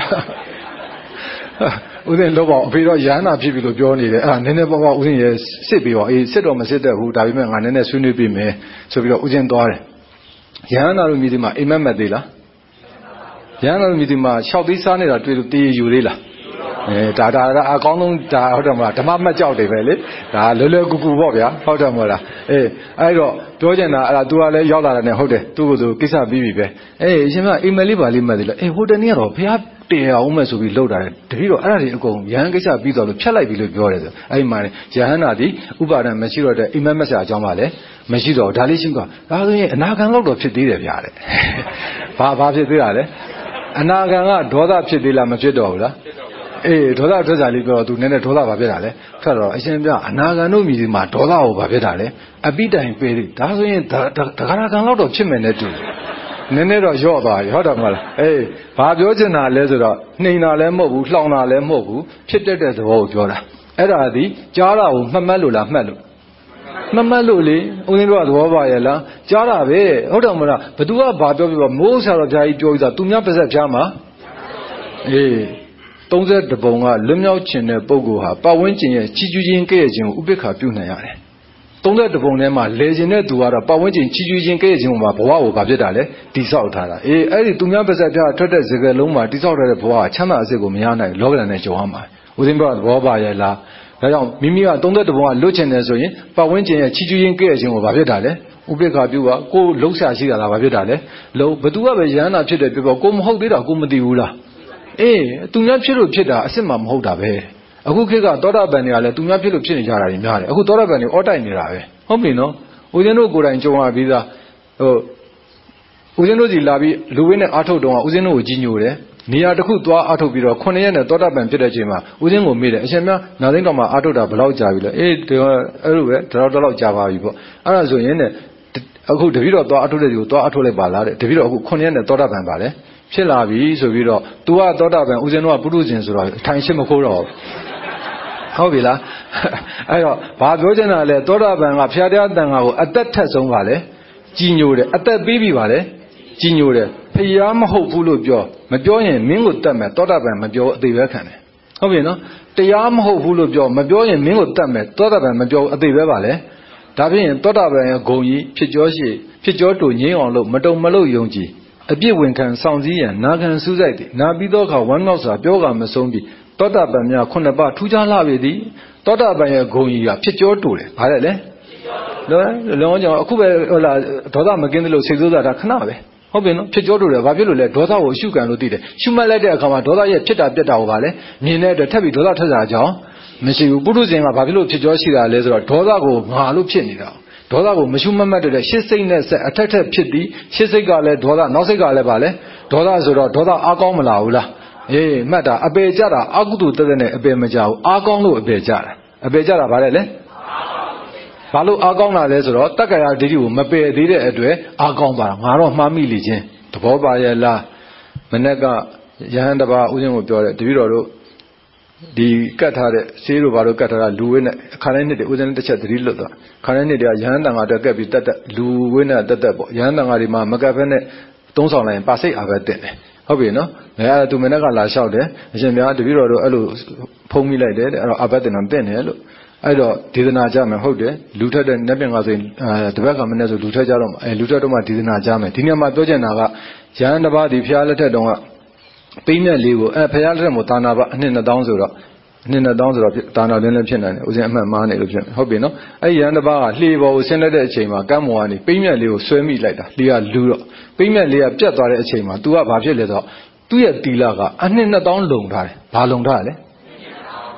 我这老包批到人那批批都标你的啊，奶奶爸爸我这也设备哇，诶，设到没设到乎，大比么俺奶奶孙女比me，所以说我这多的，人那路米的嘛，一慢慢的啦，人那路米的嘛，小对山的啦，对对有的啦。诶，大大啊，广东大好点嘛，他妈乜教地呗咧，啊，略略咕咕啵ဗျ，好点么啦？诶，哎咯，多件啦，啊，都话咧要大咧，好的，都个都几啥比比呗？诶，现在一买里把里买的了，诶，好的呢咯，不要对啊，我们属于老大咧，对咯，哎，这个人几啥比到了，偏来比了比来的，哎妈的，这样那的，五百人没许多的，一买没啥讲嘛咧，没许多，大理情况，然后呢，哪看老多偏对的ဗျ嘞，怕怕偏对啊嘞，哪看啊，多大偏对了没偏到了？诶，多大多大里边都奶奶多大把别打嘞？看到，现在哪个农民嘛多大我把别打嘞？啊，比单别的，他说人他他他看看老多吃面的多，奶奶说要的要的么了？诶，把表子拿来是了，你拿来蘑菇，老拿来蘑菇，撇得的是我表了。哎，那的加了我慢慢路了，慢路，慢慢路哩，我跟你说多把也了，加了呗，好的么了？不都要把表表，没啥了加一表一个，都娘不是加吗？诶。东在这帮啊，人要钱的报告哈，把文件寄居金给钱，五百卡表那样的。东在这帮呢嘛，来钱的多啊，把文件寄居金给钱嘛，不话我把别打嘞，抵少他了。诶，而且东边不是讲，他的这个龙嘛，抵少他的不话，强大这个没样的，老个人来交嘛。我听不到我把也啦，那样明明啊，东在这帮啊，六千的时候，把文件寄居金给钱，我把别打嘞，五百卡表啊，过六下去了，把别打嘞，六不多啊，不人那撇的别把，过么好对了，过么丢了。诶，东亚撇路撇的，什么唔好打呗？အခုခေတ်ကသောတာပန်တွေကလည်းသူများဖြစ်လို့ဖြစ်နေကြတာတွေများတယ်အခုသောတာပန်တွေအော်တိုက်နေတာပဲဟုတ်ပြီနော်ဦးဇင်းတို့ကိုယ်တိုင်ကြုံရပြီးသားဟိုဦးဇင်းတို့စီလာပြီးလူဝင်းနဲ့အာထုတ်တော့ဦးဇင်းတို့ကိုကြီးညိုတယ်နေရာတစ်ခုသွားအာထုတ်ပြီးတော့ခုနှစ်ရက်နဲ့သောတာပန်ဖြစ်တဲ့အချိန်မှာဦးဇင်းကိုမေးတယ်အရှင်များနာသိန်းတော်မှာအာထုတ်တာဘယ်လောက်ကြာပြီလဲအေးဒီအဲ့လိုပဲတော်တော်လောက်ကြာပါပြီပေါ့အဲ့ဒါဆိုရင်တဲ့အခုတပည့်တော်သွားအာထုတ်တဲ့ဒီကိုသွားအာထုတ်လိုက်ပါလားတဲ့တပည့်တော်အခုခုနှစ်ရက်နဲ့သောတာပန်ပါလေဖြစ်လာပြီဆိုပြီးတော့ तू ကသောတာပန်ဦးဇင်းတို့ကပုရုဇဉ်ဆိုတော့ထိုင်ရှင်းမခိုးတော့ဟုတ်ပြီလားအဲ့တော့ဘာပြောချင်တာလဲသောတာပန်ကဖျားတရားတန်ခါကိုအသက်ထက်ဆုံးပါလေကြီးညိုတယ်အသက်ပေးပြီပါလေကြီးညိုတယ်ဖျားမဟုတ်ဘူးလို့ပြောမပြောရင်မင်းကိုတတ်မယ်သောတာပန်မပြောအသေးပဲခံတယ်ဟုတ်ပြီနော်တရားမဟုတ်ဘူးလို့ပြောမပြောရင်မင်းကိုတတ်မယ်သောတာပန်မပြောအသေးပဲပါလေဒါဖြင့်သောတာပန်ရဲ့ဂုံကြီးဖြစ်ကြောရှိဖြစ်ကြောတူငြိမ်းအောင်လို့မတုံမလို့ယုံကြည်အပြစ်ဝင်ခံဆောင်စည်းရန်နာခံစူးစိုက်သည်နာပြီးတော့ခါဝမ်းမြောက်စွာပြောကမဆုံးပြီးသောတာပန်များခုနှစ်ပါးထူးခြားလာပြီသည်သောတာပန်ရဲ့ဂုံကြီးကဖြစ်ကြောတူတယ်ဗါလဲလေနော်လုံးကြောင်အခုပဲဟိုလာဒေါသမကင်းသလိုစိတ်ဆိုးတာဒါခဏပဲဟုတ်ပြီနော်ဖြစ်ကြောတူတယ်ဘာဖြစ်လို့လဲဒေါသကိုအရှုခံလို့သိတယ်ရှုမှတ်လိုက်တဲ့အခါမှာဒေါသရဲ့ဖြစ်တာပြက်တာကိုဗါလဲမြင်တဲ့အတွက်ထပ်ပြီးဒေါသထက်တာကြောင့်မရှိဘူးပုရုဇဉ်ကဘာဖြစ်လို့ဖြစ်ကြောရှိတာလဲဆိုတော့ဒေါသကိုငါလို့ဖြစ်နေတာဒေါသကိုမရှုမမှတ်တဲ့ရှစ်စိတ်နဲ့ဆက်အထက်ထက်ဖြစ်ပြီးရှစ်စိတ်ကလည်းဒေါသနောက်စိတ်ကလည်းပါလေဒေါသဆိုတော့ဒေါသအားကောင်းမလားဘူးလားအေးမှတ်တာအပေကြတာအကုသိုလ်တက်တဲ့နဲ့အပေမကြဘူးအားကောင်းလို့အပေကြတာအပေကြတာဗါလဲလေဘာလို့အားကောင်းတာလဲဆိုတော့တက္ကရာဒိဋ္ဌိကိုမပယ်သေးတဲ့အတွက်အားကောင်းသွားတာငါတော့မှားမိလိချင်းသဘောပါရဲ့လားမနေ့ကယဟန်တပါဥစဉ်ကိုပြောတယ်တပည့်တော်တို့ဒီကတ်ထားတဲ့ဆေးတို့ဘာလို့ကတ်ထားတာလူဝင်းနဲ့ခါတိုင်းနှစ်တွေဥစဉ်တစ်ချက်သတိလွတ်သွားခါတိုင်းနှစ်တွေကရဟန်းတန်ဃာတက်ကက်ပြီးတက်တက်လူဝင်းနဲ့တက်တက်ပေါ့ရဟန်းတန်ဃာတွေမှာမကတ်ဖက်နဲ့သုံးဆောင်လိုက်ရင်ပါစိတ်အားပဲတင်တယ်ဟုတ်ပြီနော်အဲအဲ့သူမနေ့ကလာလျှောက်တယ်အရှင်များတပည့်တော်တို့အဲ့လိုဖုံးမိလိုက်တယ်အဲ့တော့အဘတ်တင်တော့တင်တယ်လို့အဲ့တော့ဒေသနာကြမယ်ဟုတ်တယ်လူထက်တဲ့နတ်ပြန်ကဆိုရင်တပတ်ကမနေ့ဆိုလူထက်ကြတော့အဲလူထက်တော့မှဒေသနာကြမယ်ဒီနေ့မှပြောချင်တာကရဟန်းတစ်ပါးဒီဖျားလက်ထက်တုန်းကပိမြက်လေးကိုအဲဖျားလက်ထက်မှာတာနာပါအနှစ်နှစ်သောင်းဆိုတော့အနှစ်နှစ်သောင်းဆိုတော့တာနာလင်းလည်းဖြစ်နိုင်တယ်ဦးဇင်းအမှတ်မှားနေလို့ဖြစ်ဟုတ်ပြီနော်အဲ့ရဟန်းတစ်ပါးကလှေပေါ်ကိုဆင်းလိုက်တဲ့အချိန်မှာကမ်းမော်ကနေပိမြက်လေးကိုဆွဲမိလိုက်တာလှေကလူတော့ပိမြက်လေးကပြတ်သွားတဲ့အချိန်မှာ तू ကဘာဖြစ်လဲဆိုတော့သူ့ရဲ့တီလာကအနှစ်နှစ်သောင်းလုံထားတယ်ဘာလုံထားလဲ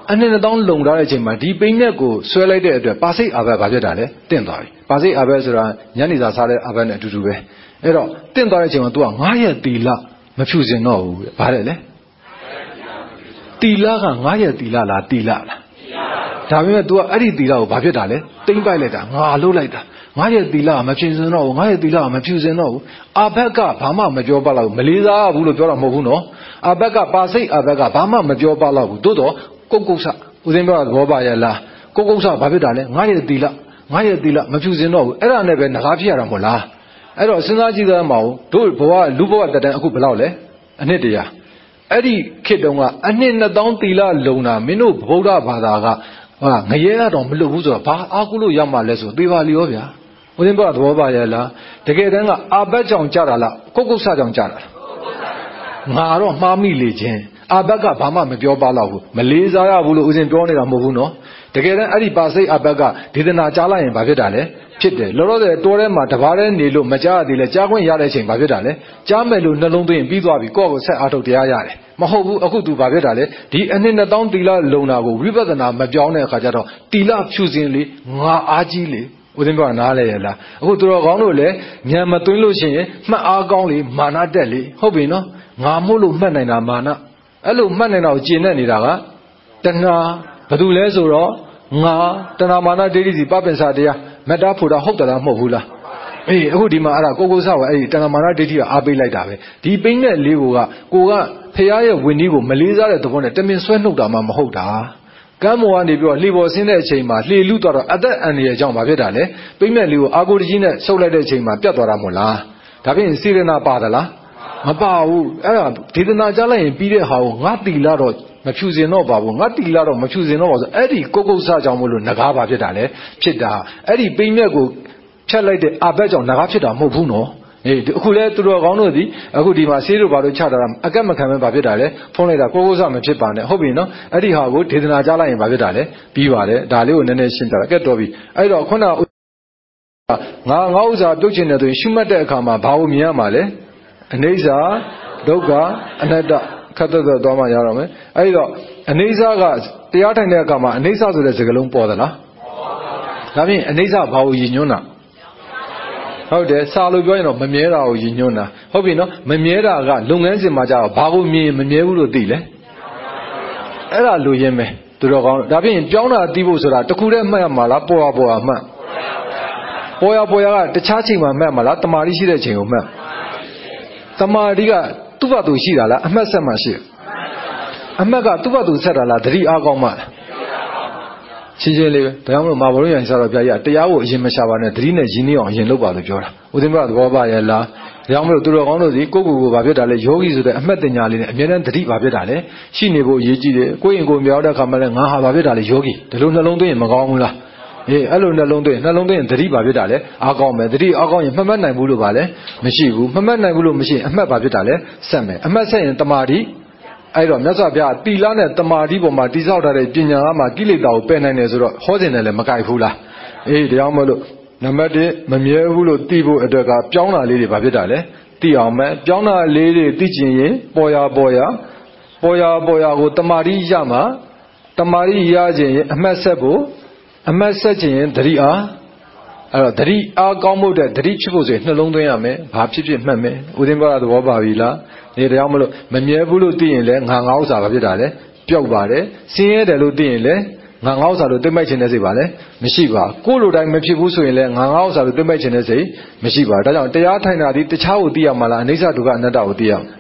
အနေနဲ့တောင်းလုံထားတဲ့အချိန်မှာဒီပိန်းနဲ့ကိုဆွဲလိုက်တဲ့အတွက်ပါစိတ်အာဘတ်ဘာဖြစ်တာလဲတင့်သွားပြီပါစိတ်အာဘတ်ဆိုတာညနေစာစားတဲ့အာဘတ်နဲ့အတူတူပဲအဲ့တော့တင့်သွားတဲ့အချိန်မှာ तू ကငါးရက်တီလမဖြူစင်တော့ဘူးဘာလဲလဲတီလကငါးရက်တီလလားတီလလားဒါပေမဲ့ तू ကအဲ့ဒီတီလကိုဘာဖြစ်တာလဲတိမ့်ပိုက်လိုက်တာငါလှုပ်လိုက်တာငါးရက်တီလမဖြူစင်တော့ဘူးငါးရက်တီလမဖြူစင်တော့ဘူးအာဘတ်ကဘာမှမပြောပါတော့မလေးစားဘူးလို့ပြောတာမဟုတ်ဘူးနော်အာဘတ်ကပါစိတ်အာဘတ်ကဘာမှမပြောပါတော့ဘူးသို့တော့ကုတ်ကုတ်ဆဦးသိန်းပြောတာသဘောပါရဲ့လားကုတ်ကုတ်ဆဘာဖြစ်တာလဲငါးရက်တီလငါးရက်တီလမဖြူစင်တော့ဘူးအဲ့ဒါနဲ့ပဲငကားဖြစ်ရတာမဟုတ်လားအဲ့တော့စဉ်းစားကြည့်သားမအောင်တို့ဘဝလူဘဝတက်တန်းအခုဘယ်လောက်လဲအနှစ်တရာအဲ့ဒီခေတ်တုန်းကအနှစ်နှစ်သောင်းတီလလုံတာမင်းတို့ဗုဒ္ဓဘာသာကဟာငရဲတော့မလွတ်ဘူးဆိုတော့ဘာအားကုလို့ရမှာလဲဆိုသေပါလျောဗျာဦးသိန်းပြောတာသဘောပါရဲ့လားတကယ်တမ်းကအာဘတ်ကြောင့်ကြတာလားကုတ်ကုတ်ဆကြောင့်ကြတာလားငါတော့မှားမိလေခြင်းအာဘတ်ကဘာမှမပြောပါတော့ဘူးမလေးစားရဘူးလို့ဦးဇင်းပြောနေတာမဟုတ်ဘူးနော်တကယ်တမ်းအဲ့ဒီပါစိတ်အာဘတ်ကဒေသနာကြားလိုက်ရင်ဘာဖြစ်တာလဲဖြစ်တယ်လောလောဆယ်တိုးထဲမှာတဘာထဲနေလို့မကြားရသေးလဲကြားခွင့်ရတဲ့အချိန်ဘာဖြစ်တာလဲကြားမယ်လို့နှလုံးသွင်းပြီးသွားပြီကိုယ့်ကိုဆက်အားထုတ်တရားရတယ်မဟုတ်ဘူးအခု तू ဘာဖြစ်တာလဲဒီအနှစ်နှစ်သောင်းတီလလုံတာကိုဝိပဿနာမပြောင်းတဲ့အခါကျတော့တီလဖြူစင်လေငါအားကြီးလေဦးသိန်းပြောနားလဲရလားအခုသူတော်ကောင်းတို့လည်းဉာဏ်မသွင်းလို့ရှိရင်မှတ်အားကောင်းလေမာနတက်လေဟုတ်ပြီနော်ငါမို့လို့မှတ်နိုင်တာမာနအဲ့လိုမှတ်နိုင်တာကိုကျင့်နေနေတာကတဏှာဘာလို့လဲဆိုတော့ငါတဏှာမာနဒိဋ္ဌိစီပပင်စာတရားမတ္တာဖို့တာဟုတ်တယ်လားမဟုတ်ဘူးလားအေးအခုဒီမှာအဲ့ဒါကိုကိုဆောက်ပဲအဲ့ဒီတဏှာမာနဒိဋ္ဌိကအားပေးလိုက်တာပဲဒီပိန်းတဲ့လေးကိုကကိုကဖရာရဲ့ဝိနည်းကိုမလေးစားတဲ့သဘောနဲ့တမင်ဆွဲနှုတ်တာမှမဟုတ်တာကမ်းမော်ကနေပြီးတော့လှေပေါ်ဆင်းတဲ့အချိန်မှာလှေလူသွားတော့အသက်အန္တရာယ်ကြောင့်ဘာဖြစ်တာလဲပိန်းမဲ့လေးကိုအာကိုတကြီးနဲ့ဆုပ်လိုက်တဲ့အချိန်မှာပြတ်သွားတာမဟုတ်လားဒါဖြင့်စေရနာပါသလားမပါဘူးအဲ့ဒါဒေသနာကြားလိုက်ရင်ပြီးတဲ့ဟာကိုငါတီလာတော့မဖြူစင်တော့ပါဘူးငါတီလာတော့မဖြူစင်တော့ပါဆိုအဲ့ဒီကုတ်ကုတ်ဆကြောင့်မလို့ငကားပါဖြစ်တာလေဖြစ်တာအဲ့ဒီပိန်းမြက်ကိုဖြတ်လိုက်တဲ့အာဘက်ကြောင့်ငကားဖြစ်တာမဟုတ်ဘူးနော်အေးအခုလဲသူတော်ကောင်းတို့ဒီအခုဒီမှာဆေးတို့ဘာလို့ချတာအကက်မခံပဲဘာဖြစ်တာလဲဖုံးလိုက်တာကိုကိုဆမဖြစ်ပါနဲ့ဟုတ်ပြီနော်အဲ့ဒီဟာကိုဒေသနာကြားလိုက်ရင်ဘာဖြစ်တာလဲပြီးပါတယ်ဒါလေးကိုနည်းနည်းရှင်းပြတာကဲတော်ပြီအဲ့တော့ခုနငါငါဥစ္စာပြုတ်ချင်တယ်ဆိုရင်ရှုမှတ်တဲ့အခါမှာဘာကိုမြင်ရမှာလဲအနိစ္စဒုက္ခအနတ္တခတ်သက်သက်သွားမှရတော့မယ်အဲ့တော့အနိစ္စကတရားထိုင်တဲ့အခါမှာအနိစ္စဆိုတဲ့စကားလုံးပေါ်သလားဒါဖြင့်အနိစ္စဘာကိုရည်ညွှန်းတာဟုတ်တယ်စာလို့ပြောရင်တော့မမြဲတာကိုရည်ညွှန်းတာဟုတ်ပြီနော်မမြဲတာကလုပ်ငန်းစဉ်မှာကြာတော့ဘာကိုမြင်မမြဲဘူးလို့သိလဲအဲ့ဒါလူရင်းပဲသူတော်ကောင်းဒါဖြင့်ပြောင်းတာသိဖို့ဆိုတာတခုတည်းမှတ်ရမှာလားပေါ်ရပေါ်ရမှတ်ပေါ်ရပေါ်ရကတခြားချိန်မှာမှတ်မှာလားတမာတိရှိတဲ့ချိန်ကိုမှတ်တမာတိကသူ့ဘာသူရှိတာလားအမှတ်ဆက်မှရှိတယ်အမှတ်ကသူ့ဘာသူဆက်တာလားသတိအားကောင်းမှလားရှင်းရှင်းလေးပဲဒါကြောင့်မလို့မာဘုရုံရန်ဆရာတော်ဘုရားကြီးတရားကိုအရင်မရှာပါနဲ့သတိနဲ့ရင်းနှီးအောင်အရင်လုပ်ပါလို့ပြောတာဦးသိန်းဘုရားသဘောပါရဲ့လားဒါကြောင့်မလို့သူတော်ကောင်းတို့စီကိုယ့်ကိုယ်ကိုဘာဖြစ်တာလဲယောဂီဆိုတဲ့အမှတ်တင်ညာလေးနဲ့အမြဲတမ်းသတိဘာဖြစ်တာလဲရှိနေဖို့အရေးကြီးတယ်ကိုယ့်ရင်ကိုယ်မြောက်တဲ့အခါမှာလဲငါဟာဘာဖြစ်တာလဲယောဂီဒီလိုနှလုံးသွင်းရင်မကောင်းဘူးလားအေးအဲ့လိုနှလုံးသွင်းနှလုံးသွင်းရင်သတိဘာဖြစ်တာလဲအားကောင်းမယ်သတိအားကောင်းရင်မှတ်မှတ်နိုင်ဘူးလို့ပါလဲမရှိဘူးမှတ်မှတ်နိုင်ဘူးလို့မရှိရင်အမှတ်ဘာဖြစ်တာလဲဆက်မယ်အမှတ်ဆက်ရင်တမာတိအဲ့တော့မြတ်စွာဘုရားတီလာနဲ့တမာတိပေါ်မှာတိဆောက်ထားတဲ့ပညာကမှကိလေသာကိုပယ်နိုင်တယ်ဆိုတော့ဟောစဉ်တယ်လည်းမကြိုက်ဘူးလားအေးတရားမလို့နံပါတ်တစ်မမြဲဘူးလို့သိဖို့အတွက်ကပြောင်းတာလေးတွေဘာဖြစ်တာလဲသိအောင်မဲ့ပြောင်းတာလေးတွေသိကျင်ရင်ပေါ်ရပေါ်ရပေါ်ရပေါ်ရကိုတမာတိရမှာတမာတိရခြင်းရင်အမှတ်ဆက်ဖို့အမှတ်ဆက်ခြင်းရင်သတိအားအဲ့တော့သတိအားကောင်းဖို့တဲ့သတိဖြစ်ဖို့ဆိုရင်နှလုံးသွင်းရမယ်ဘာဖြစ်ဖြစ်မှတ်မယ်ဦးသိန်းဘုရားသဘောပါပြီလားဒီတရားမလို့မမြဲဘူးလို့သိရင်လည်းငါငါဥစ္စာဘာဖြစ်တာလဲပျောက်ပါတယ်ဆင်းရဲတယ်လို့သိရင်လည်းငါငါဥစ္စာလို့သိမ့်မိုက်ခြင်းတဲ့စိတ်ပါလဲမရှိပါကိုယ်လိုတိုင်းမဖြစ်ဘူးဆိုရင်လည်းငါငါဥစ္စာလို့သိမ့်မိုက်ခြင်းတဲ့စိတ်မရှိပါဒါကြောင့်တရားထိုင်တာဒီတခြားကိုသိရမှာလားအနိစ္စဒုက္ခအနတ္တကိုသိရမှာ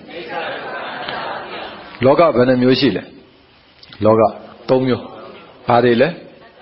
လောကဘယ်နှမျိုးရှိလဲလောကသုံးမျိုးဘာတွေလဲ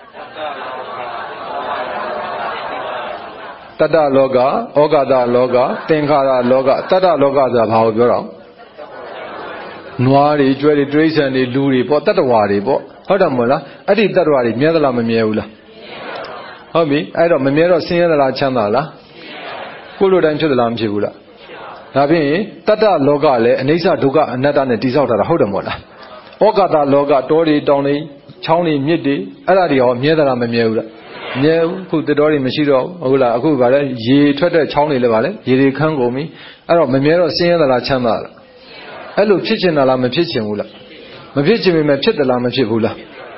တတ္တလောကဩဃတလောကသင်္ခါရလောကတတ္တလောကဆိုတာဘာကိုပြောတော့နွားတွေကျွဲတွေတိရစ္ဆာန်တွေလူတွေပေါ့တတ္တဝါတွေပေါ့ဟုတ်တယ်မဟုတ်လားအဲ့ဒီတတ္တဝါတွေမြဲသလားမမြဲဘူးလားဟုတ်ပြီအဲ့တော့မမြဲတော့ဆင်းရဲသလားချမ်းသာလားကိုယ်လိုတိုင်းဖြစ်သလားမဖြစ်ဘူးလားဒါဖြင့်တတ္တလောကလည်းအနိစ္စဒုက္ခအနတ္တနဲ့တည်ဆောက်ထားတာဟုတ်တယ်မဟုတ်လားဩဃတလောကတောတွေတောင်တွေချောင်းတွေမြစ်တွေအဲ့ဒါတွေရောမြဲသလားမမြဲဘူးလားမြဲခုတတော်တွေမရှိတော့ဟုတ်လားအခုဗါလဲရေထွက်တဲ့ချောင်းတွေလည်းဗါလဲရေတွေခန်းကုန်ပြီအဲ့တော့မမြဲတော့ဆင်းရဲသလားချမ်းသာလားအဲ့လိုဖြစ်ချင်တာလားမဖြစ်ချင်ဘူးလားမဖြစ်ချင်ပေမဲ့ဖြစ်သလားမဖြစ်ဘူးလား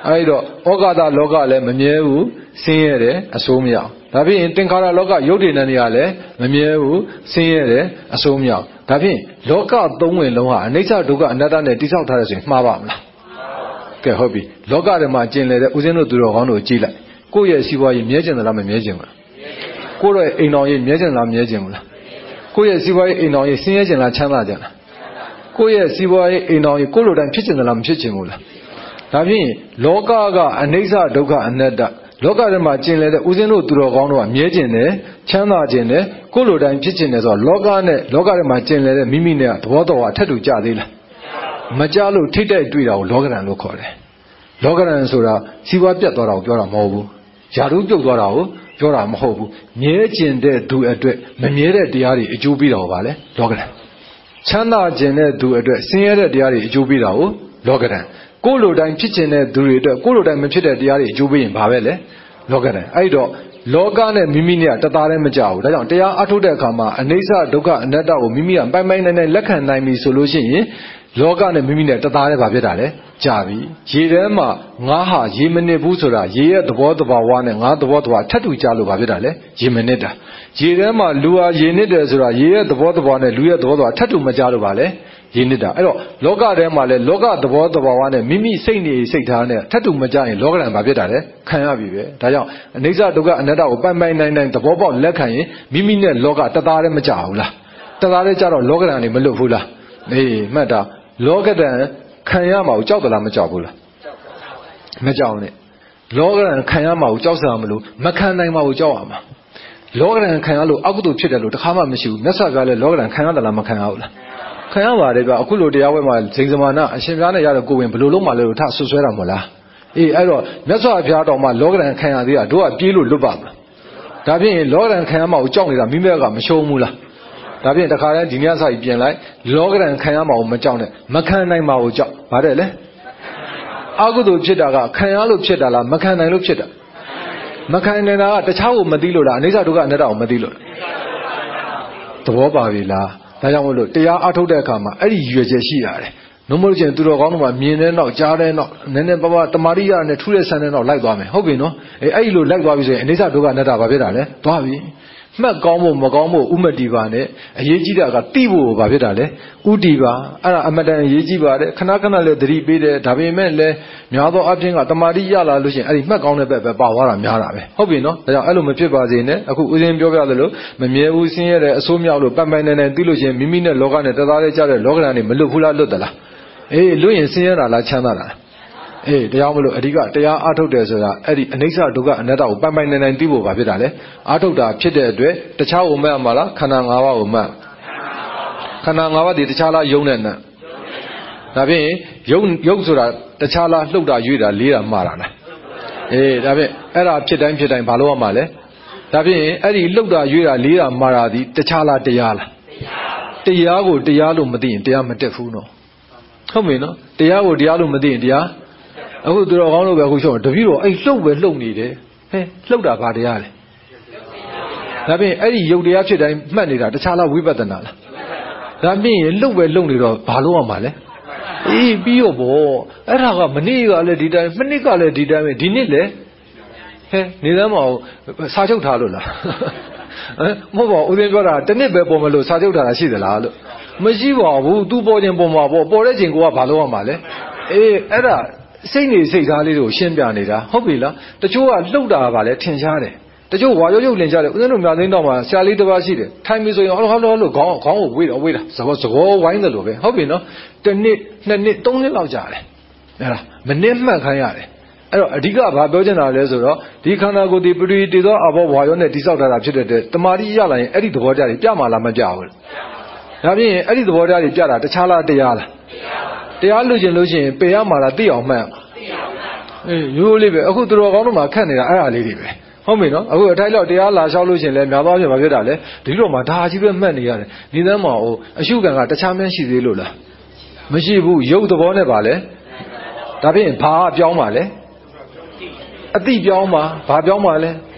အဲ့တော့ဩဃာတလောကလည်းမမြဲဘူးဆင်းရဲတယ်အဆိုးမရောက်ဒါဖြင့်သင်္ခါရလောကယုတ်တည်နေနေရလည်းမမြဲဘူးဆင်းရဲတယ်အဆိုးမရောက်ဒါဖြင့်လောကသုံးဝင်လုံးဟာအနိစ္စဒုက္ခအနတ္တနဲ့တိဆောက်ထားတဲ့ဆိုရင်မှားပါမလားကဲဟုတ်ပြီလောကထဲမှာကျင်လည်တဲ့ဦးဇင်းတို့သူတော်ကောင်းတို့ကြည့်လိုက်ကိုယ့်ရဲ့စီးပွားရေးမြဲကျင်သလားမမြဲကျင်ဘူးလားကိုယ့်ရဲ့အိမ်တော်ရေးမြဲကျင်လားမမြဲကျင်ဘူးလားကိုယ့်ရဲ့စီးပွားရေးအိမ်တော်ရေးဆင်းရဲကျင်လားချမ်းသာကျင်လားကိုယ့်ရဲ့စီးပွားရေးအိမ်တော်ရေးကိုယ့်လိုတိုင်းဖြစ်ကျင်သလားမဖြစ်ကျင်ဘူးလားဒါဖြင့်လောကကအနိစ္စဒုက္ခအနတ္တလောကထဲမှာကျင်လည်တဲ့ဦးဇင်းတို့သူတော်ကောင်းတို့ကမြဲကျင်တယ်ချမ်းသာကျင်တယ်ကိုယ့်လိုတိုင်းဖြစ်ကျင်တယ်ဆိုတော့လောကနဲ့လောကထဲမှာကျင်လည်တဲ့မိမိနဲ့သဘောတော်ဟာထက်တူကြသေးလားမကြလို့ထိတိုက်တွေ့တာကိုလောကရန်လို့ခေါ်တယ်လောကရန်ဆိုတာစီးပွားပြတ်သွားတာကိုပြောတာမဟုတ်ဘူးယာတုပြုတ်သွားတာကိုပြောတာမဟုတ်ဘူးမြဲကျင်တဲ့သူအတွက်မမြဲတဲ့တရားတွေအကျိုးပေးတာကိုပါလေလောကရန်ချမ်းသာကျင်တဲ့သူအတွက်ဆင်းရဲတဲ့တရားတွေအကျိုးပေးတာကိုလောကရန်ကိုယ်လိုတိုင်းဖြစ်ကျင်တဲ့သူတွေအတွက်ကိုယ်လိုတိုင်းမဖြစ်တဲ့တရားတွေအကျိုးပေးရင်ဘာပဲလဲလောကရန်အဲ့တော့လောကနဲ့မိမိနဲ့တသားတည်းမကြဘူးဒါကြောင့်တရားအထုတ်တဲ့အခါမှာအနိစ္စဒုက္ခအနတ္တကိုမိမိကပိုင်ပိုင်နိုင်နိုင်လက်ခံနိုင်ပြီဆိုလို့ရှိရင်လောကနဲ့မိမိနဲ့တသားတည်းဘာဖြစ်တာလဲကြာပြီရေထဲမှာငါးဟာရေမနစ်ဘူးဆိုတာရေရဲ့သဘောတဘာဝနဲ့ငါးသဘောတဘာထပ်တူကြလို့ဘာဖြစ်တာလဲရေမနစ်တာရေထဲမှာလူဟာရေနစ်တယ်ဆိုတာရေရဲ့သဘောတဘာဝနဲ့လူရဲ့သဘောတဘာဝထပ်တူမကြလို့ပါလဲရေနစ်တာအဲ့တော့လောကထဲမှာလဲလောကသဘောတဘာဝနဲ့မိမိစိတ်နေစိတ်ထားနဲ့ထပ်တူမကြရင်လောကရန်ဘာဖြစ်တာလဲခံရပြီပဲဒါကြောင့်အနိစ္စဒုက္ခအနတ္တကိုပိုင်ပိုင်နိုင်နိုင်သဘောပေါက်လက်ခံရင်မိမိနဲ့လောကတသားတည်းမကြဘူးလားတသားတည်းကြတော့လောကရန်နေမလွတ်ဘူးလားအေးမှတ်တာလောကရန်ခံရမှာကိုကြောက်သလားမကြောက်ဘူးလားမကြောက်နဲ့လောကရန်ခံရမှာကိုကြောက်စရာမလိုမခံနိုင်မှာကိုကြောက်ရမှာလောကရန်ခံရလို့အကုသိုလ်ဖြစ်တယ်လို့တခါမှမရှိဘူးမြတ်စွာဘုရားလည်းလောကရန်ခံရသလားမခံရဘူးလားခံရပါတယ်ဗျအခုလိုတရားဝဲမှာဇိမ်စမာနအရှင်ဘုရားနဲ့ရတဲ့ကိုဝင်ဘယ်လိုလုံးမှလဲလို့ထဆွဆွဲတာမဟုတ်လားအေးအဲ့တော့မြတ်စွာဘုရားတော်မှာလောကရန်ခံရသေးတာတို့ကပြေးလို့လွတ်ပါမလားဒါဖြင့်လောကရန်ခံရမှာကိုကြောက်နေတာမိမဲကမရှုံးဘူးလားဒါဖြင့်တခါတည်းဒီနေ့အစကြီးပြင်လိုက်လောကရန်ခံရမှာကိုမကြောက်နဲ့မခံနိုင်မှာကိုကြောက်ဗါတယ်လေအကုသိုလ်ဖြစ်တာကခံရလို့ဖြစ်တာလားမခံနိုင်လို့ဖြစ်တာမခံနိုင်တာကတခြားကိုမသိလို့လားအနိစ္စဒုက္ခအနတ္တကိုမသိလို့သဘောပါပြီလားဒါကြောင့်မို့လို့တရားအထုတ်တဲ့အခါမှာအဲ့ဒီရွယ်ချက်ရှိရတယ်နှုတ်မလို့ချင်းသူတော်ကောင်းတို့မှာမြင်တဲ့နောက်ကြားတဲ့နောက်နည်းနည်းပါးပါးတမာရိယနဲ့ထူးတဲ့ဆန်းတဲ့နောက်လိုက်သွားမယ်ဟုတ်ပြီနော်အဲအဲ့ဒီလိုလိုက်သွားပြီဆိုရင်အနိစ္စဒုက္ခအနတ္တဘာဖြစ်တာလဲသွားပြီမှတ်ကောင်းဖို့မကောင်းဖို့ဥမတိပါနဲ့အရေးကြီးတာကတိဖို့ဘာဖြစ်တာလဲဥတီပါအဲ့ဒါအမတန်အရေးကြီးပါတယ်ခဏခဏလည်းသတိပေးတယ်ဒါပေမဲ့လည်းများသောအားဖြင့်ကတမာတိရလာလို့ရှိရင်အဲ့ဒီမှတ်ကောင်းတဲ့ဘက်ပဲပါသွားတာများတာပဲဟုတ်ပြီနော်ဒါကြောင့်အဲ့လိုမဖြစ်ပါစေနဲ့အခုဦးဇင်းပြောပြသလိုမမြဲဘူးဆင်းရဲတယ်အဆိုးမြောက်လို့ပတ်ပိုင်နေနေသိလို့ရှိရင်မိမိနဲ့လောကနဲ့တသားတည်းကြတဲ့လောကဓာတ်နေမလွတ်ဘူးလားလွတ်သလားအေးလွတ်ရင်ဆင်းရဲတာလားချမ်းသာတာလားအေးတရားမလို့အဓိကတရားအားထုတ်တယ်ဆိုတာအဲ့ဒီအနိစ္စဒုက္ခအနတ္တကိုပိုင်ပိုင်နိုင်နိုင်သိဖို့ဘာဖြစ်တာလဲအားထုတ်တာဖြစ်တဲ့အတွက်တခြားကိုမှတ်မှာလားခန္ဓာ၅ပါးကိုမှတ်ခန္ဓာ၅ပါးဒီတခြားလားယုံနဲ့နဲ့ဒါဖြင့်ယုံယုံဆိုတာတခြားလားလှုပ်တာရွေ့တာလေးတာမှားတာလားအေးဒါဖြင့်အဲ့ဒါဖြစ်တိုင်းဖြစ်တိုင်းဘာလို့ရမှာလဲဒါဖြင့်အဲ့ဒီလှုပ်တာရွေ့တာလေးတာမှားတာဒီတခြားလားတရားလားတရားကိုတရားလို့မသိရင်တရားမတက်ဘူးနော်ဟုတ်ပြီနော်တရားကိုတရားလို့မသိရင်တရားအခုသူတော်ကောင်းတို့ပဲအခုရှော့တပည့်တော်အဲ့လှုပ်ပဲလှုပ်နေတယ်ဟဲလှုပ်တာဘာတရားလဲဒါဖြင့်အဲ့ဒီယုတ်တရားဖြစ်တိုင်းမှတ်နေတာတခြားလားဝိပဿနာလားဒါဖြင့်လှုပ်ပဲလှုပ်နေတော့ဘာလို့ရမှာလဲအေးပြီးတော့ဗောအဲ့ဒါကမနေ့ကလည်းဒီတိုင်းမနေ့ကလည်းဒီတိုင်းပဲဒီနေ့လည်းဟဲနေသမ်းမအောင်စာချုပ်ထားလို့လားဟမ်မဟုတ်ပါဘူးဦးဇင်းပြောတာတနစ်ပဲပေါ်မလို့စာချုပ်ထားတာရှိသလားလို့မရှိပါဘူးသူပေါ်ခြင်းပေါ်မှာပေါ့ပေါ်တဲ့ချိန်ကဘာလို့ရမှာလဲအေးအဲ့ဒါစိတ်နေစိတ်သားလေးတွေကိုရှင်းပြနေတာဟုတ်ပြီလားတချို့ကလှုပ်တာပါလေထင်ရှားတယ်တချို့ဝါရုပ်ရုပ်လင်ကြတယ်ဦးဇင်းတို့မြသိန်းတော်မှာဆရာလေးတစ်ပါးရှိတယ်ထိုင်ပြီဆိုရင်ဟောဟောလို့ခေါင်းခေါင်းကိုဝေးတော့ဝေးတာသဘောသဘောဝိုင်းတယ်လို့ပဲဟုတ်ပြီနော်တစ်နှစ်နှစ်နှစ်သုံးနှစ်လောက်ကြာတယ်အဲ့ဒါမနစ်မှတ်ခိုင်းရတယ်အဲ့တော့အဓိကဘာပြောချင်တာလဲဆိုတော့ဒီခန္ဓာကိုယ်ဒီပရိတေသောအဘောဝါရောနဲ့တိဆောက်ထားတာဖြစ်တဲ့တမာတိရလာရင်အဲ့ဒီသဘောတရားတွေပြမှာလားမပြဘူးဒါဖြင့်အဲ့ဒီသဘောတရားတွေပြတာတခြားလားတရားလားတရားလို့ကျင်လို့ရှိရင်ပေရမှာလားသိအောင်မှတ်အေးရိုးလေးပဲအခုသူတော်ကောင်းတို့မှာခက်နေတာအဲ့ဒါလေးတွေပဲဟုတ်ပြီနော်အခုအထိုက်လောက်တရားလာလျှောက်လို့ရှိရင်လည်းများသောအားဖြင့်မဖြစ်တာလေဒီလိုမှဒါကြီးပဲမှတ်နေရတယ်ဒီသမ်းမှာဟိုအရှုခံကတခြားများရှိသေးလို့လားမရှိဘူးရုပ်သဘောနဲ့ပါလေဒါဖြင့်ဘာပြောင်းပါလဲအတိပြောင်းပါဘာပြောင်းပါလဲ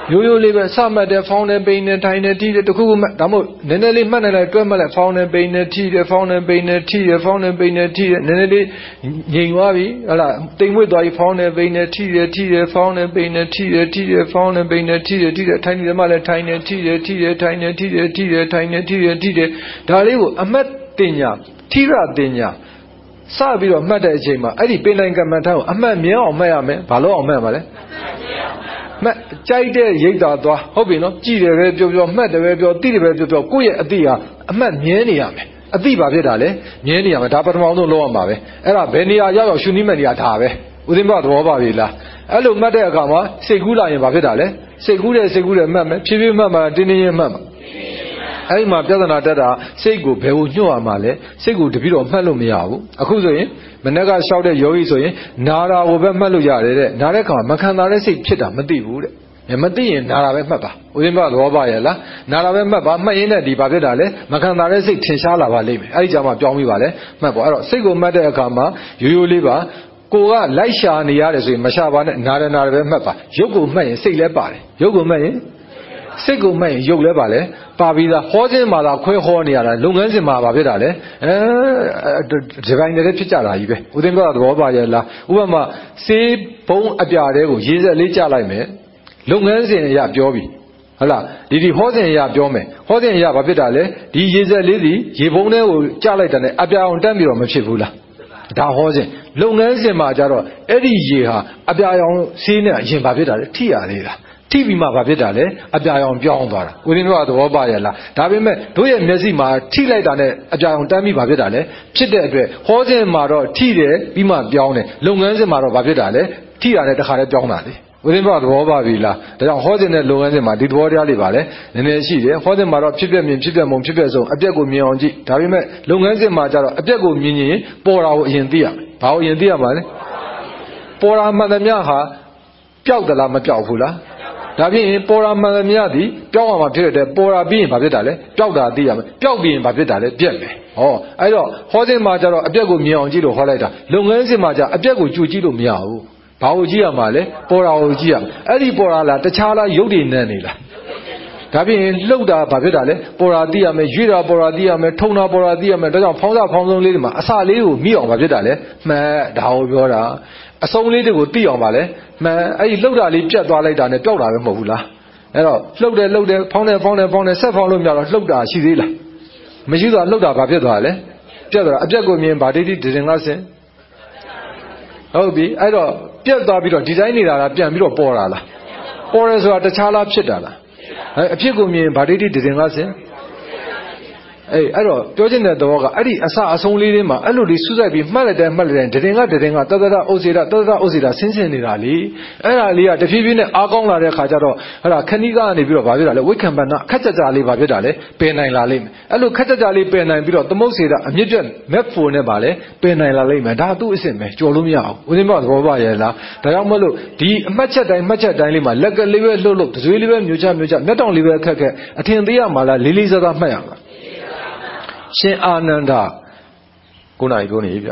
ရိုးရိုးလေးပဲစမှတ်တယ်ဖောင်းတယ်ပိန်တယ်ထိုင်တယ်ထိတယ်တခုခုမှဒါမှမဟုတ်နည်းနည်းလေးမှတ်နိုင်လိုက်တွဲမှတ်လိုက်ဖောင်းတယ်ပိန်တယ်ထိတယ်ဖောင်းတယ်ပိန်တယ်ထိတယ်ဖောင်းတယ်ပိန်တယ်ထိတယ်နည်းနည်းလေးငြိမ်သွားပြီဟလာတိမ်မွေ့သွားပြီဖောင်းတယ်ပိန်တယ်ထိတယ်ထိတယ်ဖောင်းတယ်ပိန်တယ်ထိတယ်ထိတယ်ဖောင်းတယ်ပိန်တယ်ထိတယ်ထိတယ်ထိုင်နေတယ်မှလည်းထိုင်တယ်ထိတယ်ထိတယ်ထိုင်တယ်ထိတယ်ထိတယ်ထိုင်တယ်ထိတယ်ထိတယ်ဒါလေးကိုအမှတ်တင်ညာထိရတင်ညာစပြီးတော့မှတ်တဲ့အချိန်မှာအဲ့ဒီပင်တိုင်းကမ္မထကိုအမှတ်မြင်အောင်မှတ်ရမယ်ဘာလို့အောင်မှတ်မှာလဲမှတ်ကြိုက်တဲ့ရိတ်တာသွားဟုတ်ပြီနော်ကြည်တယ်ပဲပြောပြောမှတ်တယ်ပဲပြောသိတယ်ပဲပြောပြောကိုယ့်ရဲ့အသိဟာအမှတ်မြင်နေရမယ်အသိဘာဖြစ်တာလဲမြင်နေရမယ်ဒါပထမဆုံးလုပ်ရမှာပဲအဲ့ဒါဘယ်နေရာရောက်ရောက်ရှုနည်းမဲ့နေရာဒါပဲဥသိမသဘောပါပြီလားအဲ့လိုမှတ်တဲ့အခါမှာစိတ်ကူးလာရင်ဘာဖြစ်တာလဲစိတ်ကူးတယ်စိတ်ကူးတယ်မှတ်မယ်ဖြည်းဖြည်းမှတ်မှာတင်းတင်းချင်းမှတ်မှာအဲ့ဒီမှာပြဿနာတက်တာစိတ်ကိုဘယ်ကိုညှို့ရမှာလဲစိတ်ကိုတပိတော့မှတ်လို့မရဘူးအခုဆိုရင်မနေ့ကလျှောက်တဲ့ယောဂီဆိုရင်နာတာကိုပဲမှတ်လို့ရတယ်တဲ့နာတဲ့ခါမှာမခံတာတဲ့စိတ်ဖြစ်တာမသိဘူးတဲ့မသိရင်နာတာပဲမှတ်ပါဥဒိမသဘောပါရဲ့လားနာတာပဲမှတ်ပါမှတ်ရင်းနဲ့ဒီဘာဖြစ်တာလဲမခံတာတဲ့စိတ်ထင်ရှားလာပါလိမ့်မယ်အဲ့ဒီကြမှာပြောင်းပြီးပါလဲမှတ်ပါအဲ့တော့စိတ်ကိုမှတ်တဲ့အခါမှာရိုးရိုးလေးပါကိုကလိုက်ရှာနေရတယ်ဆိုရင်မရှာပါနဲ့နာရနာပဲမှတ်ပါရုပ်ကိုမှတ်ရင်စိတ်လည်းပါတယ်ရုပ်ကိုမှတ်ရင်စိတ်ကိုမှတ်ရင်ရုပ်လည်းပါလဲပါပြီးသားဟောခြင်းမှာသာခွဲဟောနေရတာလုပ်ငန်းစဉ်မှာဘာဖြစ်တာလဲအဲဒီပိုင်းတွေဖြစ်ကြတာကြီးပဲဥသိမ်းကသဘောပါရဲ့လားဥပမာစေးဘုံအပြာတဲကိုရေစက်လေးကြလိုက်မယ်လုပ်ငန်းစဉ်အရာပြောပြီဟုတ်လားဒီဒီဟောစဉ်အရာပြောမယ်ဟောစဉ်အရာဘာဖြစ်တာလဲဒီရေစက်လေးဒီရေဘုံထဲကိုကြလိုက်တယ်နဲ့အပြာအောင်တက်ပြီးတော့မဖြစ်ဘူးလားဒါဟောစဉ်လုပ်ငန်းစဉ်မှာကြတော့အဲ့ဒီရေဟာအပြာအောင်ဆေးနဲ့အရင်ဘာဖြစ်တာလဲထိရသေးလားထိပြီးမှဘာဖြစ်တာလဲအပြာရောင်ပြောင်းသွားတာဦးရင်းတို့ကသဘောပါရဲ့လားဒါပေမဲ့တို့ရဲ့မျက်စိမှာထိလိုက်တာနဲ့အပြာရောင်တန်းပြီးဘာဖြစ်တာလဲဖြစ်တဲ့အတွက်ဟောစဉ်မှာတော့ထိတယ်ပြီးမှပြောင်းတယ်လုပ်ငန်းစဉ်မှာတော့ဘာဖြစ်တာလဲထိတာနဲ့တခါတည်းပြောင်းတာလေဦးရင်းတို့ကသဘောပါပြီလားဒါကြောင့်ဟောစဉ်နဲ့လုပ်ငန်းစဉ်မှာဒီသဘောတရားလေးပါလေနည်းနည်းရှိတယ်ဟောစဉ်မှာတော့ဖြစ်ပြမြင်ဖြစ်ပြမုံဖြစ်ပြဆုံးအပြက်ကိုမြင်အောင်ကြည့်ဒါပေမဲ့လုပ်ငန်းစဉ်မှာကျတော့အပြက်ကိုမြင်ရင်ပေါ်တာကိုအရင်သိရမယ်ဘာကိုအရင်သိရမှာလဲပေါ်တာမှန်သမျှဟာပျောက်သလားမပျောက်ဘူးလားဒါဖြင့်ပေါ်ရာမှန်သမျှသည်ပျောက်အောင်မှဖြစ်တဲ့ပေါ်ရာပြီးရင်ဘာဖြစ်တာလဲပျောက်တာသိရမယ်ပျောက်ပြီးရင်ဘာဖြစ်တာလဲပြက်မယ်ဟောအဲ့တော့ဟောစဉ်မှာကျတော့အပြက်ကိုမြင်အောင်ကြည့်လို့ဟောလိုက်တာလုပ်ငန်းစဉ်မှာကျအပြက်ကိုကြိုကြည့်လို့မရဘူးဘာကိုကြည့်ရမှာလဲပေါ်ရာကိုကြည့်ရမယ်အဲ့ဒီပေါ်ရာလားတခြားလားရုပ်တည်နေနေလားဒါဖြင့်လှုပ်တာဘာဖြစ်တာလဲပေါ်ရာသိရမယ်ရွေ့တာပေါ်ရာသိရမယ်ထုံတာပေါ်ရာသိရမယ်ဒါကြောင့်ဖောင်းစားဖောင်းဆုံးလေးတွေမှာအစလေးကိုမိအောင်ဘာဖြစ်တာလဲမှန်ဒါကိုပြောတာအစုံလေးတွေကိုသိအောင်ပါလေမှန်အဲ့ဒီလှုပ်တာလေးပြတ်သွားလိုက်တာနဲ့ပျောက်တာပဲမဟုတ်ဘူးလားအဲ့တော့လှုပ်တယ်လှုပ်တယ်ဖောင်းတယ်ဖောင်းတယ်ဖောင်းတယ်ဆက်ဖောင်းလို့မရတော့လှုပ်တာရှိသေးလားမရှိတော့လှုပ်တာဘာဖြစ်သွားလဲပြတ်သွားအပြက်ကိုမြင်ဗာဒိတိဒရင်ကဆင်ဟုတ်ပြီအဲ့တော့ပြတ်သွားပြီးတော့ဒီတိုင်းနေတာလားပြန်ပြီးတော့ပေါ်တာလားပေါ်တယ်ဆိုတာတခြားလားဖြစ်တာလားအဲ့အဖြစ်ကိုမြင်ဗာဒိတိဒရင်ကဆင်အေးအဲ့တော့ပြောချင်တဲ့သဘောကအဲ့ဒီအစအဆုံးလေးတွေမှာအဲ့လိုလေးစုစိုက်ပြီးမှတ်လိုက်တယ်မှတ်လိုက်တယ်ဒရင်ကဒရင်ကတတရဥစေရတတရဥစေရဆင်းဆင်းနေတာလေအဲ့ဒါလေးကတဖြည်းဖြည်းနဲ့အားကောင်းလာတဲ့ခါကျတော့ဟဲ့လားခဏီးကနေပြီးတော့ဗာဖြစ်တာလဲဝိက္ခံပန္နခက်ကြကြလေးဗာဖြစ်တာလဲပယ်နိုင်လာလိမ့်မယ်အဲ့လိုခက်ကြကြလေးပယ်နိုင်ပြီးတော့သမုတ်စေရအမြင့်ပြတ်မက်ဖို့နဲ့ဗာလဲပယ်နိုင်လာလိမ့်မယ်ဒါသူ့အစ်စ်ပဲကြော်လို့မရအောင်ဦးဇင်းမသဘောပါရဲ့လားဒါကြောင့်မလို့ဒီအမှတ်ချက်တိုင်းမှတ်ချက်တိုင်းလေးမှာလက်ကလေးပဲလှုပ်လှုပ်တစွေးလေးပဲမျိုးချမျိုးချမျက်တောင်လေးပဲခက်ခက်အထင်သေးရမှာလားလေးလေးစားစားမှတ်ရမှာရှင်အာနန္ဒာကိုနိုင်ပြောနေပြီဗျ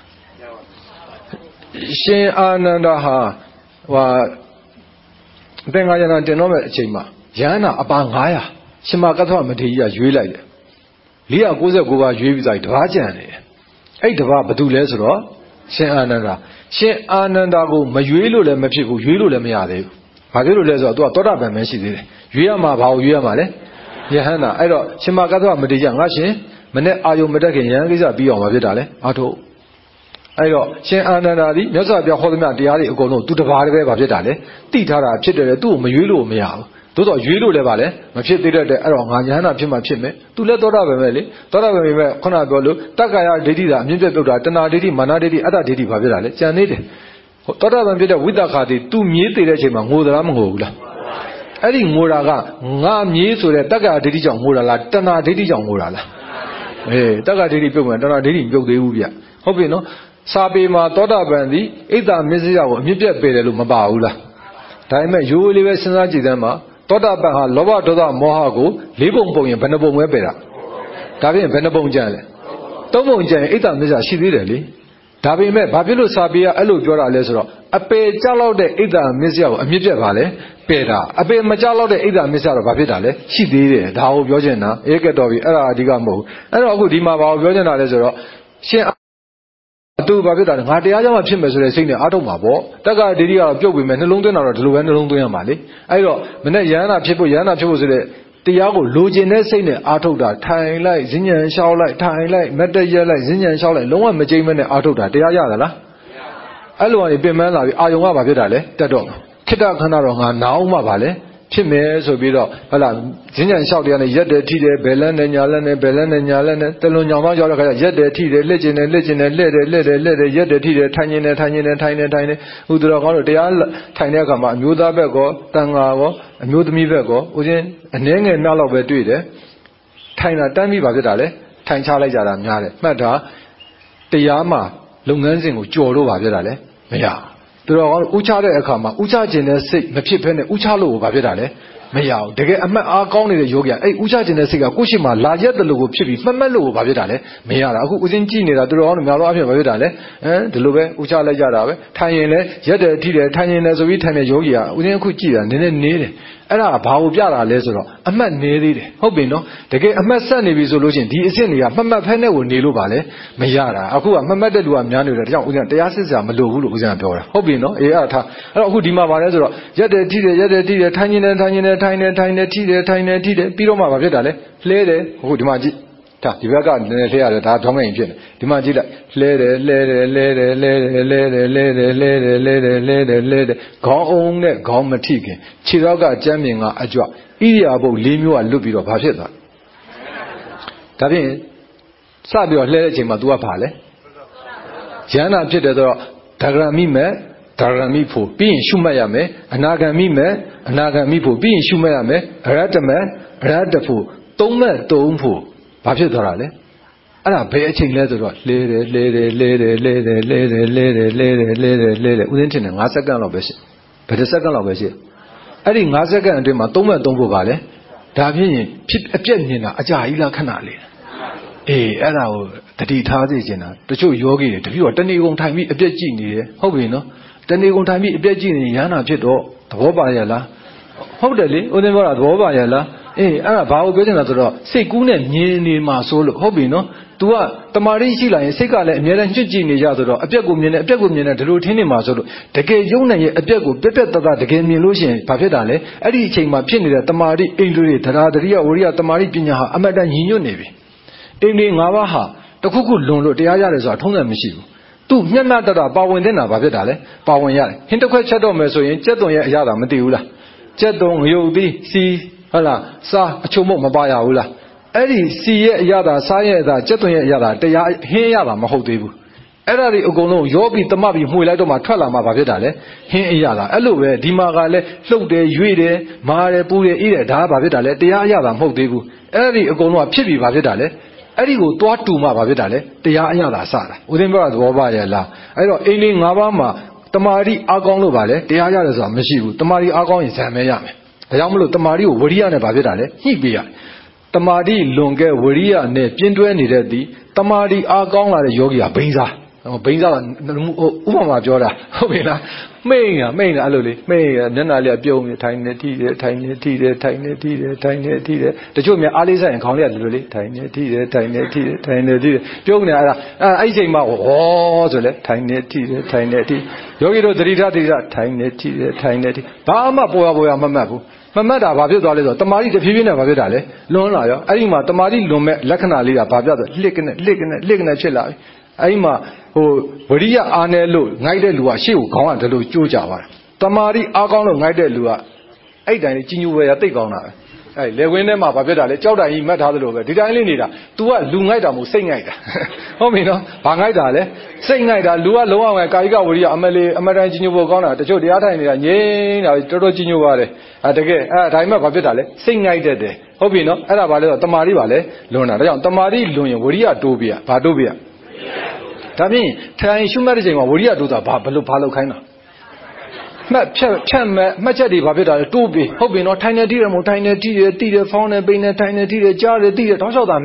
ရှင်အာနန္ဒာဟာဟိုအသင်္ဃာယနာတင်တော့မဲ့အချိန်မှာယန္နာအပါငါးရာရှင်မကသဝမထေရကြီးကရွေးလိုက်တယ်လေးရာကိုးဆယ်ကိုးပါးရွေးပြီးသားတပါးကြံနေတယ်အဲ့တပါးဘာတူလဲဆိုတော့ရှင်အာနန္ဒာရှင်အာနန္ဒာကိုမရွေးလို့လည်းမဖြစ်ဘူးရွေးလို့လည်းမရသေးဘူးဘာဖြစ်လို့လဲဆိုတော့သူကသောတာပန်ပဲရှိသေးတယ်ရွေးရမှာဘာကိုရွေးရမှာလဲယဟန္တာအဲ့တော့ရှင်မကသဝမထေရငါရှင်မနဲ့အာယုံမတက်ခင်ရဟန်းကိစ္စပြီးအောင်မဖြစ်တာလဲအာထုတ်အဲ့တော့ရှင်အာနန္ဒာသည်မြတ်စွာဘုရားဟောသမျှတရားတွေအကုန်လုံးသူတပါးတည်းပဲဗာဖြစ်တာလဲတိထားတာဖြစ်တယ်လေသူ့ကိုမရွေးလို့မရဘူးသို့တော့ရွေးလို့လည်းဗာလဲမဖြစ်သေးတဲ့အဲ့တော့ငါယဟန္တာဖြစ်မှဖြစ်မယ်သူလည်းသောတာပန်ပဲလေသောတာပန်ပဲခုနပြောလို့တက္ကာယဒိဋ္ဌိသာအမြင့်ပြတ်ပြုတ်တာတဏှာဒိဋ္ဌိမာနဒိဋ္ဌိအတ္တဒိဋ္ဌိဗာဖြစ်တာလဲကြံနေတယ်သောတာပန်ဖြစ်တဲ့ဝိတ္တခါတိသူမြေးသေးတဲ့အချိန်မှာငိုသလားမငိုဘူးလားအဲ့ဒီငိုတာကငါမြေးဆိုတဲ့တက္ကာယဒိဋ္ဌိကြောင့်ငိုတာလားတဏှာဒိဋ္ဌိကြောင့်ငိုတာလားအေးတက္ကဒိဋ္ဌိပြုတ်မှတဏှာဒိဋ္ဌိမပြုတ်သေးဘူးဗျဟုတ်ပြီနော်စာပေမှာသောတာပန်သည်ဣဒ္ဓမစ္စယကိုအမြင့်ပြတ်ပယ်တယ်လို့မပါဘူးလားဒါပေမဲ့ရိုးလေးပဲစဉ်းစားကြည့်တဲ့မှာသောတာပန်ဟာလောဘဒေါသမောဟကိုလေးပုံပုံရင်ဘယ်နှပုံပဲပယ်တာဒါဖြင့်ဘယ်နှပုံကြံလဲသုံးပုံကြံရင်ဣဒ္ဓမစ္စယရှိသေးတယ်လေဒါပေမဲ့ဘာဖြစ်လို့စာပေကအဲ့လိုပြောတာလဲဆိုတော့အပေကြောက်လောက်တဲ့ဣဒ္ဓမစ္စယကိုအမြင့်ပြတ်ပါလေပယ်တာအပေမကြောက်လောက်တဲ့ဣဒ္ဓမစ္စယတော့ဘာဖြစ်တာလဲရှိသေးတယ်ဒါကိုပြောချင်တာဧကတော်ပြီအဲ့ဒါအဓိကမဟုတ်ဘူးအဲ့တော့အခုဒီမှာဘာကိုပြောချင်တာလဲဆိုတော့ရှင်အတူဘာဖြစ်တာလဲငါတရားကြောင့်မှဖြစ်မယ်ဆိုတဲ့စိတ်နဲ့အားထုတ်မှာပေါ့တက္ကဒိဋ္ဌိကတော့ပြုတ်ပြီမဲ့နှလုံးသွင်းတာတော့ဒီလိုပဲနှလုံးသွင်းရမှာလေအဲ့တော့မနဲ့ယန္နာဖြစ်ဖို့ယန္နာဖြစ်ဖို့ဆိုတဲ့တရားကိုလိုချင်တဲ့စိတ်နဲ့အားထုတ်တာထိုင်လိုက်ဈဉ္ဉံလျှောက်လိုက်ထိုင်လိုက်မတ်တရက်လိုက်ဈဉ္ဉံလျှောက်လိုက်လုံးဝမကြိမ်မဲ့နဲ့အားထုတ်တာတရားရသလားအဲ့လိုကနေပြင်ပန်းလာပြီးအာယုံကဘာဖြစ်တာလဲတက်တော့ခိတ္တခန္ဓာတော့ငါနာအောင်မှပါလေဖြစ်မယ်ဆိုပြီးတော့ဟုတ်လားဈဉ္ဉံလျှောက်တရားနဲ့ရက်တယ်ထိတယ်ဘယ်လန်းနဲ့ညာလန်းနဲ့ဘယ်လန်းနဲ့ညာလန်းနဲ့တလွန်ညောင်ပေါင်းရောက်တဲ့ခါကျရက်တယ်ထိတယ်လှစ်ကျင်တယ်လှစ်ကျင်တယ်လှဲ့တယ်လှဲ့တယ်လှဲ့တယ်ရက်တယ်ထိတယ်ထိုင်ကျင်တယ်ထိုင်ကျင်တယ်ထိုင်တယ်ထိုင်တယ်ဥဒတော်ကောင်းတို့တရားထိုင်တဲ့အခါမှာအမျိုးသားဘက်ကောတန်ဃာကောအမျိုးသမီးဘက်ကောဦးချင်းအနှဲငယ်နောက်လောက်ပဲတွေ့တယ်ထိုင်တာတန်းပြီးပါဖြစ်တာလေထိုင်ချလိုက်ကြတာများတယ်မှတ်တာတရားမှာလုပ်ငန်းစဉ်ကိုကြော်လို့ပါဖြစ်တာလေမရသူတော်ကောင်းဥချတဲ့အခါမှာဥချခြင်းတဲ့စိတ်မဖြစ်ဘဲနဲ့ဥချလို့ဘာဖြစ်တာလဲမရဘူးတကယ်အမှတ်အားကောင်းနေတဲ့ယောဂီအဲ့ဥချခြင်းတဲ့စိတ်ကကိုယ့်ရှိမှလာရက်တယ်လို့ကိုဖြစ်ပြီးမှတ်မှတ်လို့ဘာဖြစ်တာလဲမရတာအခုဦးစင်းကြည့်နေတာသူတော်ကောင်းတို့များလို့အဖြစ်ဘာဖြစ်တာလဲဟမ်ဒီလိုပဲဥချလိုက်ကြတာပဲထိုင်ရင်လည်းရက်တယ်ထိတယ်ထိုင်ရင်လည်းဆိုပြီးထိုင်တဲ့ယောဂီကဦးစင်းအခုကြည့်တာနည်းနည်းနေတယ်အဲ့ဒါဘာကိုပြတာလဲဆိုတော့အမှတ်နေသေးတယ်ဟုတ်ပြီနော်တကယ်အမှတ်ဆက်နေပြီဆိုလို့ရှိရင်ဒီအစ်စ်တွေကမှတ်မှတ်ဖက်နဲ့ကိုနေလို့ပါလေမရတာအခုကမှတ်မှတ်တဲ့လူကများနေတယ်ဒါကြောင့်ဦးဇင်းတရားစစ်စရာမလိုဘူးလို့ဦးဇင်းကပြောတာဟုတ်ပြီနော်အေးအဲ့ဒါထားအဲ့တော့အခုဒီမှာပါလဲဆိုတော့ရက်တယ်ထိတယ်ရက်တယ်ထိတယ်ထိုင်နေတယ်ထိုင်နေတယ်ထိုင်နေထိုင်နေထိတယ်ထိုင်နေထိတယ်ပြီးတော့မှဘာဖြစ်တာလဲလှဲတယ်အခုဒီမှာကြည့်ဒါဒီဘက်ကနည်းနည်းလှဲရတယ်ဒါထောင်းငင်ဖြစ်နေဒီမှာကြည့်လိုက်လှဲတယ်လှဲတယ်လှဲတယ်လှဲတယ်လှဲတယ်လှဲတယ်လှဲတယ်လှဲတယ်လှဲတယ်လှဲတယ်ခေါင်းအောင်နဲ့ခေါင်းမထိခင်ခြေတော့ကကြမ်းမြင်ကအကြွဣရိယာပုတ်၄မျိုးကလွတ်ပြီးတော့ဘာဖြစ်သွားဒါဖြင့်စပြီးတော့လှဲတဲ့အချိန်မှာ तू ကဘာလဲယန္နာဖြစ်တယ်ဆိုတော့ဒါဂရမိမဲ့ဒါဂရမိဖို့ပြီးရင်ရှုမှတ်ရမယ်အနာဂံမိမဲ့အနာဂံမိဖို့ပြီးရင်ရှုမှတ်ရမယ်အရတ္တမဲ့အရတ္တဖို့သုံးမဲ့သုံးဖို့ဘာဖြစ်သွားတာလဲအဲ့ဒါဘယ်အချိန်လဲဆိုတော့လဲတယ်လဲတယ်လဲတယ်လဲတယ်လဲတယ်လဲတယ်လဲတယ်လဲတယ်လဲတယ်ဥစဉ်တင်တယ်၅စက္ကန့်လောက်ပဲရှိဘယ်တစ်စက္ကန့်လောက်ပဲရှိအဲ့ဒီ၅စက္ကန့်အတွင်းမှာသုံးမဲ့သုံးဖို့ပါလဲဒါဖြစ်ရင်ဖြစ်အပြက်မြင်တာအကြာကြီးလားခဏလေးအေးအဲ့ဒါကိုတတိထားစေချင်တာတချို့ယောဂီတွေတတိတော့တဏီကုံထိုင်ပြီးအပြက်ကြည့်နေတယ်ဟုတ်ပြီနော်တဏီကုံထိုင်ပြီးအပြက်ကြည့်နေရဟနာဖြစ်တော့သဘောပါရဲ့လားဟုတ်တယ်လေဦးသိန်းပြောတာသဘောပါရဲ့လားအေးအဲ့ဒါဘာကိုပြောချင်တာဆိုတော့စိတ်ကူးနဲ့မြင်နေမှာဆိုလို့ဟုတ်ပြီနော် तू ကတမာရီရှိလာရင်စိတ်ကလည်းအများနဲ့ညှစ်ကြည့်နေကြဆိုတော့အပြက်ကိုမြင်တယ်အပြက်ကိုမြင်တယ်ဒီလိုထင်းနေမှာဆိုလို့တကယ်ယုံနိုင်ရဲ့အပြက်ကိုပြက်ပြက်တတ်တာတကယ်မြင်လို့ရှိရင်ဘာဖြစ်တာလဲအဲ့ဒီအချိန်မှာဖြစ်နေတဲ့တမာရီအိန္ဒြေတရားတရိယဝရိယတမာရီပညာဟာအမတန်ညီညွတ်နေပြီအိန္ဒြေ၅ပါးဟာတခုခုလွန်လို့တရားရတယ်ဆိုတာထုံးတယ်မရှိဘူးသူမျက်နှာတတာပါဝင်တဲ့နာဘာဖြစ်တာလဲပါဝင်ရတယ်ဟင်းတစ်ခွက်ချက်တော့မယ်ဆိုရင်ကြက်သွန်ရဲ့အရာသာမသိဘူးလားကြက်သွန်ငရုတ်သီးစီဟုတ်လားစားအချုံမမပါရဘူးလားအဲ့ဒီစီရဲ့အရာသာစားရဲ့အသာကြက်သွန်ရဲ့အရာသာတရားဟင်းရတာမဟုတ်သေးဘူးအဲ့ဒါတွေအကုန်လုံးရောပြီးတမပြီးမှွေလိုက်တော့မှထွက်လာမှဘာဖြစ်တာလဲဟင်းအရာသာအဲ့လိုပဲဒီမှာကလည်းလှုပ်တယ်ရွေ့တယ်မာတယ်ပူတယ်အေးတယ်ဒါကဘာဖြစ်တာလဲတရားအရာသာမဟုတ်သေးဘူးအဲ့ဒီအကုန်လုံးကဖြစ်ပြီးဘာဖြစ်တာလဲအဲ့ဒီကိုသွားတူမှဘာဖြစ်တာလဲတရားအရာသာစတာဦးသိန်းပြောတာသဘောပါရဲ့လားအဲ့တော့အိန္ဒိ၅ပါးမှာတမာရီအားကောင်းလို့ပါလေတရားရတယ်ဆိုတာမရှိဘူးတမာရီအားကောင်းရင်ဇံမဲရမယ်ဒါကြောင့်မလို့တမာရီကိုဝရိယနဲ့ဘာဖြစ်တာလဲညှိပေးရတယ်တမာရီလွန်ကဲဝရိယနဲ့ပြင်းတွဲနေတဲ့သည်တမာရီအားကောင်းလာတဲ့ယောဂီကဘိန်းစားဘိန်းစားဥပမာပြောတာဟုတ်ပြီလားမိန်ကမိန်ကအဲ့လိုလေမိန်ကမျက်နှာလေးပြုံးနေထိုင်နေထိတယ်ထိုင်နေထိတယ်ထိုင်နေထိတယ်ထိုင်နေထိတယ်တချို့များအားလေးဆိုင်ခေါင်းလေးကလိုလေထိုင်နေထိတယ်ထိုင်နေထိတယ်ထိုင်နေထိတယ်ပြုံးနေအဲ့ဒါအဲ့အဲ့ချိန်မှာဟောဆိုလေထိုင်နေထိတယ်ထိုင်နေထိယောဂီတို့သတိထားသတိထားထိုင်နေထိတယ်ထိုင်နေထိဘာမှပေါ်ရပေါ်ရမမှတ်ဘူးမမှတ်တာဘာဖြစ်သွားလဲဆိုတော့တမာတိတဖြည်းဖြည်းနဲ့ဘာဖြစ်တာလဲလွန်လာရောအဲ့ဒီမှာတမာတိလွန်မဲ့လက္ခဏာလေးကဘာပြဆိုလှစ်ကနေလှစ်ကနေလှစ်ကနေဖြစ်လာပြီအဲ့ဒီမှာဟိုဝရိယအားနဲ့လို့ငိုက်တဲ့လူကရှေ့ကိုခေါင်းကဒီလိုကြိုးကြသွားတယ်တမာတိအားကောင်းလို့ငိုက်တဲ့လူကအဲ့တိုင်းလေးကြီးညိုပဲရတိတ်ကောင်းတာပဲအဲ့လေဝင်းထဲမှာဘာဖြစ်တာလဲကြောက်တိုင်ကြီးမှတ်ထားသလိုပဲဒီတိုင်းလေးနေတာ तू ကလူငိုက်တာမဟုတ်စိတ်ငိုက်တာဟုတ်ပြီနော်ဘာငိုက်တာလဲစိတ်ငိုက်တာလူကလုံးဝကာယကဝရိယအမလေးအမတန်ကြီးညိုဖို့ကောင်းတာတချို့တရားထိုင်နေတာငြိမ်းတာတော်တော်ကြီးညိုပါတယ်အဲတကယ်အဲဒါမှဘာဖြစ်တာလဲစိတ်ငိုက်တတ်တယ်ဟုတ်ပြီနော်အဲ့ဒါဘာလဲဆိုတမာတိပါလဲလွန်တာဒါကြောင့်တမာတိလွန်ရင်ဝရိယတိုးပြဘာတိုးပြဒါဖြင့်ထိုင်ရှုမှတ်တဲ့ချိန်မှာဝရိယတိုးတာဘာဘလို့ဘာလို့ခိုင်းတာမှတ်ဖြတ်ဖြတ်မဲ့မှတ်ချက်တွေဘာဖြစ်တာလဲတိုးပြီဟုတ်ပြီနော်ထိုင်နေတိတယ်မို့ထိုင်နေတိတယ်တိတယ်ဖောင်းနေပိနေထိုင်နေတိတယ်ကြားတယ်တိတယ်တောင်းလျှောက်တာမဲ့ဟ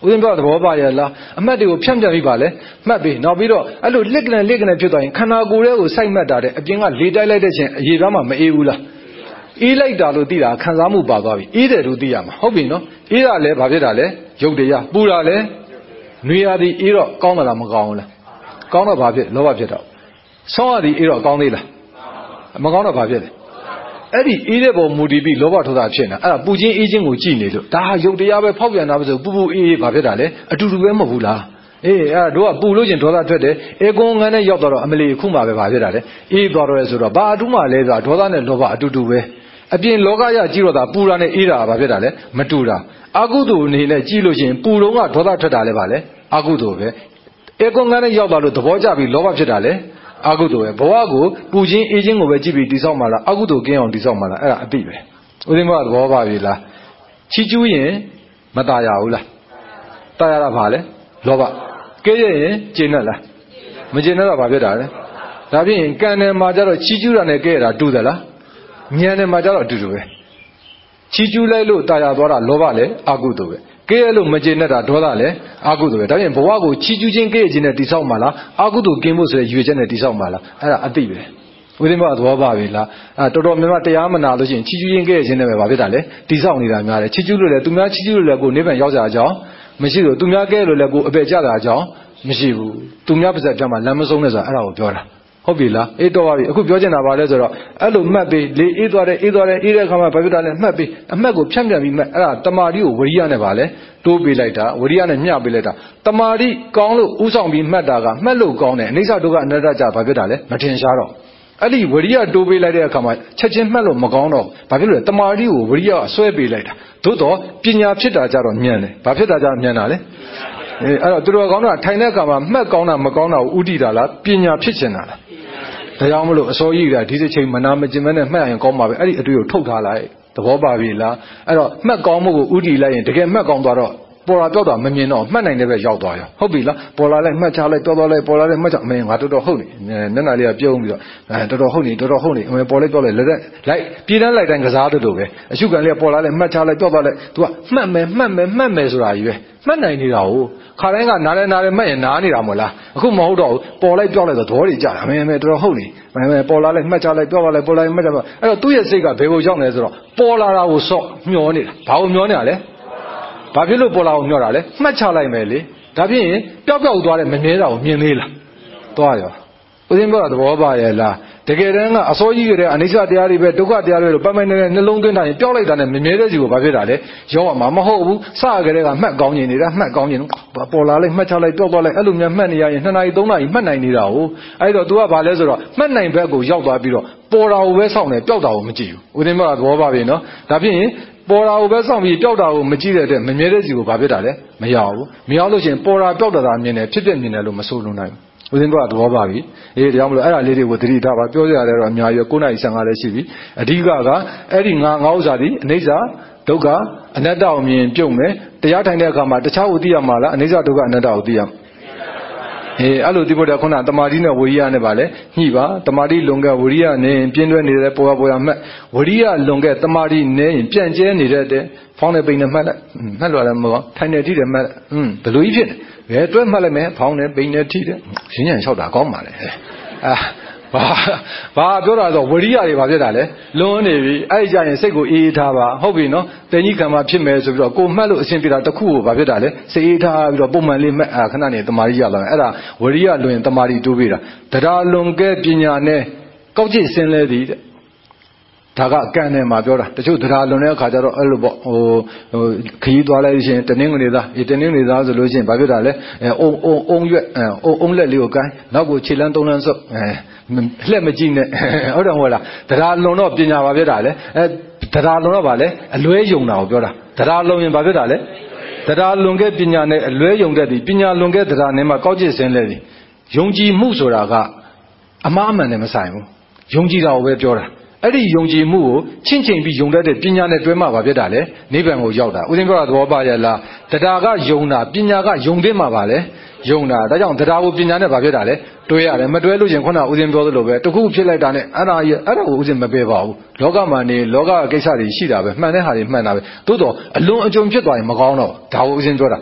ဦးဇင်းပြောတဲ့ဘောပါရလားအမှတ်တွေကိုဖြန့်ပြပြီးပါလေမှတ်ပြီးနောက်ပြီးတော့အဲ့လိုလက်ကနေလက်ကနေဖြစ်သွားရင်ခန္ဓာကိုယ်ရဲ့ကိုစိုက်မှတ်တာတဲ့အပြင်ကလေတိုက်လိုက်တဲ့ချင်းအရေပြားမှမအေးဘူးလားအေးလိုက်တာလို့သိတာခံစားမှုပါသွားပြီအေးတယ်လို့သိရမှာဟုတ်ပြီနော်အေးတာလည်းဘာဖြစ်တာလဲရုပ်တရားပူတာလည်းနွေရသည်အေးတော့ကောင်းတာလားမကောင်းဘူးလားကောင်းတော့ဘာဖြစ်လောဘဖြစ်တော့ဆောင်းရသည်အေးတော့ကောင်းသေးလားမကောင်းတော့ဘာဖြစ်လဲအဲ့ဒီအေးတဲ့ပုံမူတည်ပြီးလောဘဒေါသဖြစ်နေတာအဲ့ဒါပူခြင်းအေးခြင်းကိုကြည့်နေလို့ဒါဟာရုပ်တရားပဲဖောက်ပြန်တာပဲဆိုပူပူအေးအေးဘာဖြစ်တာလဲအတူတူပဲမဟုတ်ဘူးလားအေးအဲ့ဒါတို့ကပူလို့ချင်းဒေါသထွက်တယ်အေကွန်ငန်းနဲ့ရောက်တော့အမလီခုမှပဲဘာဖြစ်တာလဲအေးသွားတော့လဲဆိုတော့ဘာအတူမှလဲဆိုတာဒေါသနဲ့လောဘအတူတူပဲအပြင်လောကရကြည့်တော့တာပူတာနဲ့အေးတာဘာဖြစ်တာလဲမတူတာအကုသိုလ်အနေနဲ့ကြည့်လို့ချင်းပူတော့ကဒေါသထွက်တာလဲပါလဲအကုသိုလ်ပဲအေကွန်ငန်းနဲ့ရောက်သွားလို့သဘောကျပြီးလောဘဖြစ်တာလဲအကုသိုလ်ပဲဘဝကိုပူခြင်းအေးခြင်းကိုပဲကြည့်ပြီးတိဆောက်မှလားအကုသိုလ်ကင်းအောင်တိဆောက်မှလားအဲ့ဒါအတိပဲဦးဇင်းဘုရားသဘောပါပြီလားချီးကျူးရင်မตายရဘူးလားตายရတာဘာလဲလောဘကဲရရင်ကျင့်နဲ့လားမကျင့်တော့ဘာဖြစ်တာလဲဒါဖြင့်ကံတယ်မှာကြတော့ချီးကျူးတာနဲ့ကဲရတာတူသလားဉာဏ်တယ်မှာကြတော့အတူတူပဲချီးကျူးလိုက်လို့ตายရသွားတာလောဘလည်းအကုသိုလ်ပဲကဲရလို့မကျင့်တဲ့ဒေါသလည်းအကုသိုလ်ပဲဒါဖြင့်ဘဝကိုချီးကျူးခြင်းကဲရခြင်းနဲ့တိဆောက်မှလားအကုသိုလ်ကင်းဖို့ဆိုတဲ့ရွေချက်နဲ့တိဆောက်မှလားအဲ့ဒါအတိပဲဦးဇင်းဘုရားသဘောပါပြီလားအဲတော်တော်များများတရားမနာလို့ရှိရင်ချီးကျူးခြင်းကဲရခြင်းနဲ့ပဲဘာဖြစ်တာလဲတိဆောက်နေတာများတယ်ချီးကျူးလို့လည်းသူများချီးကျူးလို့လည်းကိုနိဗ္ဗာန်ရောက်ကြအကြောင်းမရှိဘူးသူများကဲလို့လည်းကိုအပေကြတာအကြောင်းမရှိဘူးသူများပါဇက်ပြမှာလမ်းမဆုံးနဲ့ဆိုတာအဲ့ဒါကိုပြောတာဟုတ်ပြီလားအေးတော့ပါပြီအခုပြောချင်တာပါလဲဆိုတော့အဲ့လိုမှတ်ပြီးလေအေးသွားတယ်အေးသွားတယ်အေးတဲ့အခါမှာဘာဖြစ်တာလဲမှတ်ပြီးအမှတ်ကိုဖြန့်ပြန်ပြီးမှတ်အဲ့ဒါတမာတိကိုဝရိယနဲ့ပါလဲတိုးပေးလိုက်တာဝရိယနဲ့မျှပေးလိုက်တာတမာတိကောင်းလို့ဥဆောင်ပြီးမှတ်တာကမှတ်လို့ကောင်းတယ်အနိစ္စဒုက္ခအနတ္တကြဘာဖြစ်တာလဲမထင်ရှားတော့အဲ့ဒီဝရိယတိုးပေးလိုက်တဲ့အခါမှာချက်ချင်းမှတ်လို့မကောင်းတော့ဘာဖြစ်လို့လဲတမာတိကိုဝရိယအစွဲပေးလိုက်တာသို့တော့ပညာဖြစ်တာကြတော့ဉာဏ်တယ်ဘာဖြစ်တာကြဉာဏ်တာလဲအဲအဲ့တော့သူတော်ကောင်းတာထိုင်တဲ့အခါမှာမှတ်ကောင်းတာမကောင်းတာကိုဥတည်တာလားပညာဖြစ်ချင်တာလားဒါကြောင့်မလို့အစောကြီးကဒီတစ်ချိန်မနာမကျင်မဲနဲ့မှတ်ရင်ကောင်းပါပဲအဲ့ဒီအတွေ့ကိုထုတ်ထားလိုက်သဘောပါပြီလားအဲ့တော့မှတ်ကောင်းမှုကိုဥတည်လိုက်ရင်တကယ်မှတ်ကောင်းသွားတော့ပေါ်လာပြောက်တာမမြင်တော့မှတ်နိုင်တဲ့ဘက်ရောက်သွားရောဟုတ်ပြီလားပေါ်လာလိုက်မှတ်ချလိုက်ပြောက်သွားလိုက်ပေါ်လာလိုက်မှတ်ချအမေငါတော်တော်ဟုတ်နေနက်နာလေးကပြုံးပြီးတော့အဲတော်တော်ဟုတ်နေတော်တော်ဟုတ်နေအမေပေါ်လိုက်ပြောက်လိုက်လက်လက်လိုက်ပြေးတန်းလိုက်တိုင်းကစားတူတူပဲအရှုခံလေးကပေါ်လာလိုက်မှတ်ချလိုက်ပြောက်သွားလိုက် तू ကမှတ်မယ်မှတ်မယ်မှတ်မယ်ဆိုတာကြီးပဲမှတ်နိုင်နေတာကိုခါတိုင်းကနားလဲနားလဲမှတ်ရင်နားနေတာမဟုတ်လားအခုမဟုတ်တော့ဘူးပေါ်လိုက်ပြောက်လိုက်ဆိုသဘောတွေကြတာအမေအမေတော်တော်ဟုတ်နေအမေပေါ်လာလိုက်မှတ်ချလိုက်ပြောက်သွားလိုက်ပေါ်လာလိုက်မှတ်ချလိုက်အဲ့တော့သူ့ရဲ့စိတ်ကဘယ်ကိုရောက်နေလဲဆိုတော့ပေါ်လာတာကိုစော့မျောနေတာဘာကိုမျောနေတာလဲဘာဖြစ်လို့ပေါ်လာအောင်မျောတာလဲမှတ်ချလိုက်မယ်လေဒါဖြင့်ပျောက်ပျောက်သွားတဲ့မမြဲတာကိုမြင်သေးလားသွားရောဦးဇင်းဘုရားသဘောပါရဲ့လားတကယ်တမ်းကအစောကြီးရတဲ့အနိစ္စတရားတွေပဲဒုက္ခတရားတွေလို့ပတ်မှန်နေတဲ့နှလုံးသွင်းထားရင်ပျောက်လိုက်တာနဲ့မမြဲတဲ့စီကိုဘာဖြစ်တာလဲရောက်အောင်မဟုတ်ဘူးစကြတဲ့ကမှတ်ကောင်းနေနေတာမှတ်ကောင်းနေပေါ်လာလိုက်မှတ်ချလိုက်ပျောက်သွားလိုက်အဲ့လိုများမှတ်နေရရင်နှစ်နာရီသုံးနာရီမှတ်နိုင်နေတာကိုအဲ့တော့ तू ကဘာလဲဆိုတော့မှတ်နိုင်ဘက်ကိုရောက်သွားပြီးတော့ပေါ်တာကိုပဲစောင့်နေပျောက်တာကိုမကြည့်ဘူးဦးဇင်းဘုရားသဘောပါပြီနော်ဒါဖြင့်ပေါ်တာကိုပဲစောင့်ပြီးပျောက်တာကိုမကြည့်တဲ့အတွက်မမြဲတဲ့စီကိုဘာဖြစ်တာလဲမရဘူးမရလို့ရှိရင်ပေါ်တာပျောက်တာသာမြင်တယ်ဖြစ်ဖြစ်မြင်တယ်လို့မဆိုလိုနိုင်ဘူးဦးဇင်းတို့ကသဘောပါပြီအေးဒါကြောင့်မလို့အဲ့ဒါလေးတွေကိုသတိထားပါပြောကြရတယ်တော့အများကြီး၉နာရီဆယ်၅လည်းရှိပြီအဓိကကအဲ့ဒီငါငါဥစ္စာဒီအနိစ္စဒုက္ခအနတ္တကိုမြင်ပြုံးမယ်တရားထိုင်တဲ့အခါမှာတခြားကိုသိရမှာလားအနိစ္စဒုက္ခအနတ္တကိုသိရမှာအေးအဲ့လိုဒီဘုရားခုနတမာတိနဲ့ဝိရိယနဲ့ပါလေညှိပါတမာတိလွန်ကဲဝိရိယနဲ့ပြင်းတွဲနေတဲ့ပေါ်ပေါ်ရမှတ်ဝိရိယလွန်ကဲတမာတိနဲ့ရင်ပြန့်ကျဲနေတဲ့တဲ့ဖောင်းတဲ့ပိန်နဲ့မှတ်လိုက်မှတ်လို့လည်းမကောထိုင်နေထိတယ်မှတ်อืมဘယ်လိုကြီးဖြစ်နေဘယ်တွဲမှတ်လိုက်မယ်ဖောင်းတဲ့ပိန်နဲ့ထိတယ်ရင်းရံလျှောက်တာကောင်းပါလေအာဘာဘာပြောတာဆိုဝိရိယတွေဘာဖြစ်တာလဲလွန်နေပြီအဲ့ကြရင်စိတ်ကိုအေးအေးထားပါဟုတ်ပြီနော်တင်ကြီးကံမှာဖြစ်မယ်ဆိုပြီးတော့ကိုမှတ်လို့အစဉ်ပြေတာတစ်ခုကိုဘာဖြစ်တာလဲစိတ်အေးထားပြီးတော့ပုံမှန်လေးမှတ်အာခဏနေတမာရီရလာတယ်အဲ့ဒါဝိရိယလွန်ရင်တမာရီတိုးပေးတာတရားလွန်ကဲပညာနဲ့ကောက်ကျစ်စင်လဲသည်တဲ့ဒါကကံနဲ့မှာပြောတာတချို့တရားလွန်တဲ့အခါကျတော့အဲ့လိုပေါ့ဟိုဟိုခရီးသွားလိုက်ရှင်တနင်္ဂနွေသားဒီတနင်္ဂနွေသားဆိုလို့ရှိရင်ဘာဖြစ်တာလဲအဲအုံအုံအုံရွက်အုံအုံလက်လေးကိုကိုင်းနောက်ကိုခြေလမ်းသုံးလမ်းစုပ်အဲလှက်မကြည့်နဲ့ဟုတ်တယ်မဟုတ်လားတရားလွန်တော့ပညာဘာဖြစ်တာလဲအဲတရားလွန်တော့ဗာလဲအလွဲယုံတာကိုပြောတာတရားလွန်ရင်ဘာဖြစ်တာလဲတရားလွန်ခဲ့ပညာနဲ့အလွဲယုံတဲ့ဒီပညာလွန်ခဲ့တရားနဲ့မှကောက်ကျစ်စင်းလဲဒီယုံကြည်မှုဆိုတာကအမှားအမှန်နဲ့မဆိုင်ဘူးယုံကြည်တာကိုပဲပြောတာအဲ့ဒီယုံကြည်မှုကိုချင့်ချိန်ပြီးယုံတတ်တဲ့ပညာနဲ့တွဲမှပါဖြစ်တာလေနိဗ္ဗာန်ကိုရောက်တာဦးဇင်းပြောတာသဘောပါရဲ့လားတရားကယုံတာပညာကယုံသိမှပါလေယုံတာဒါကြောင့်တရားကိုပညာနဲ့ပါဖြစ်တာလေတွဲရတယ်မတွဲလို့ရှင်ခုနဦးဇင်းပြောသလိုပဲတခုဖြစ်လိုက်တာနဲ့အဲ့ဒါကြီးအဲ့ဒါကိုဦးဇင်းမပယ်ပါဘူးလောကမှာနေလောကကိစ္စတွေရှိတာပဲမှန်တဲ့ဟာတွေမှန်တာပဲသို့တော့အလွန်အကျွံဖြစ်သွားရင်မကောင်းတော့ဒါကိုဦးဇင်းပြောတာ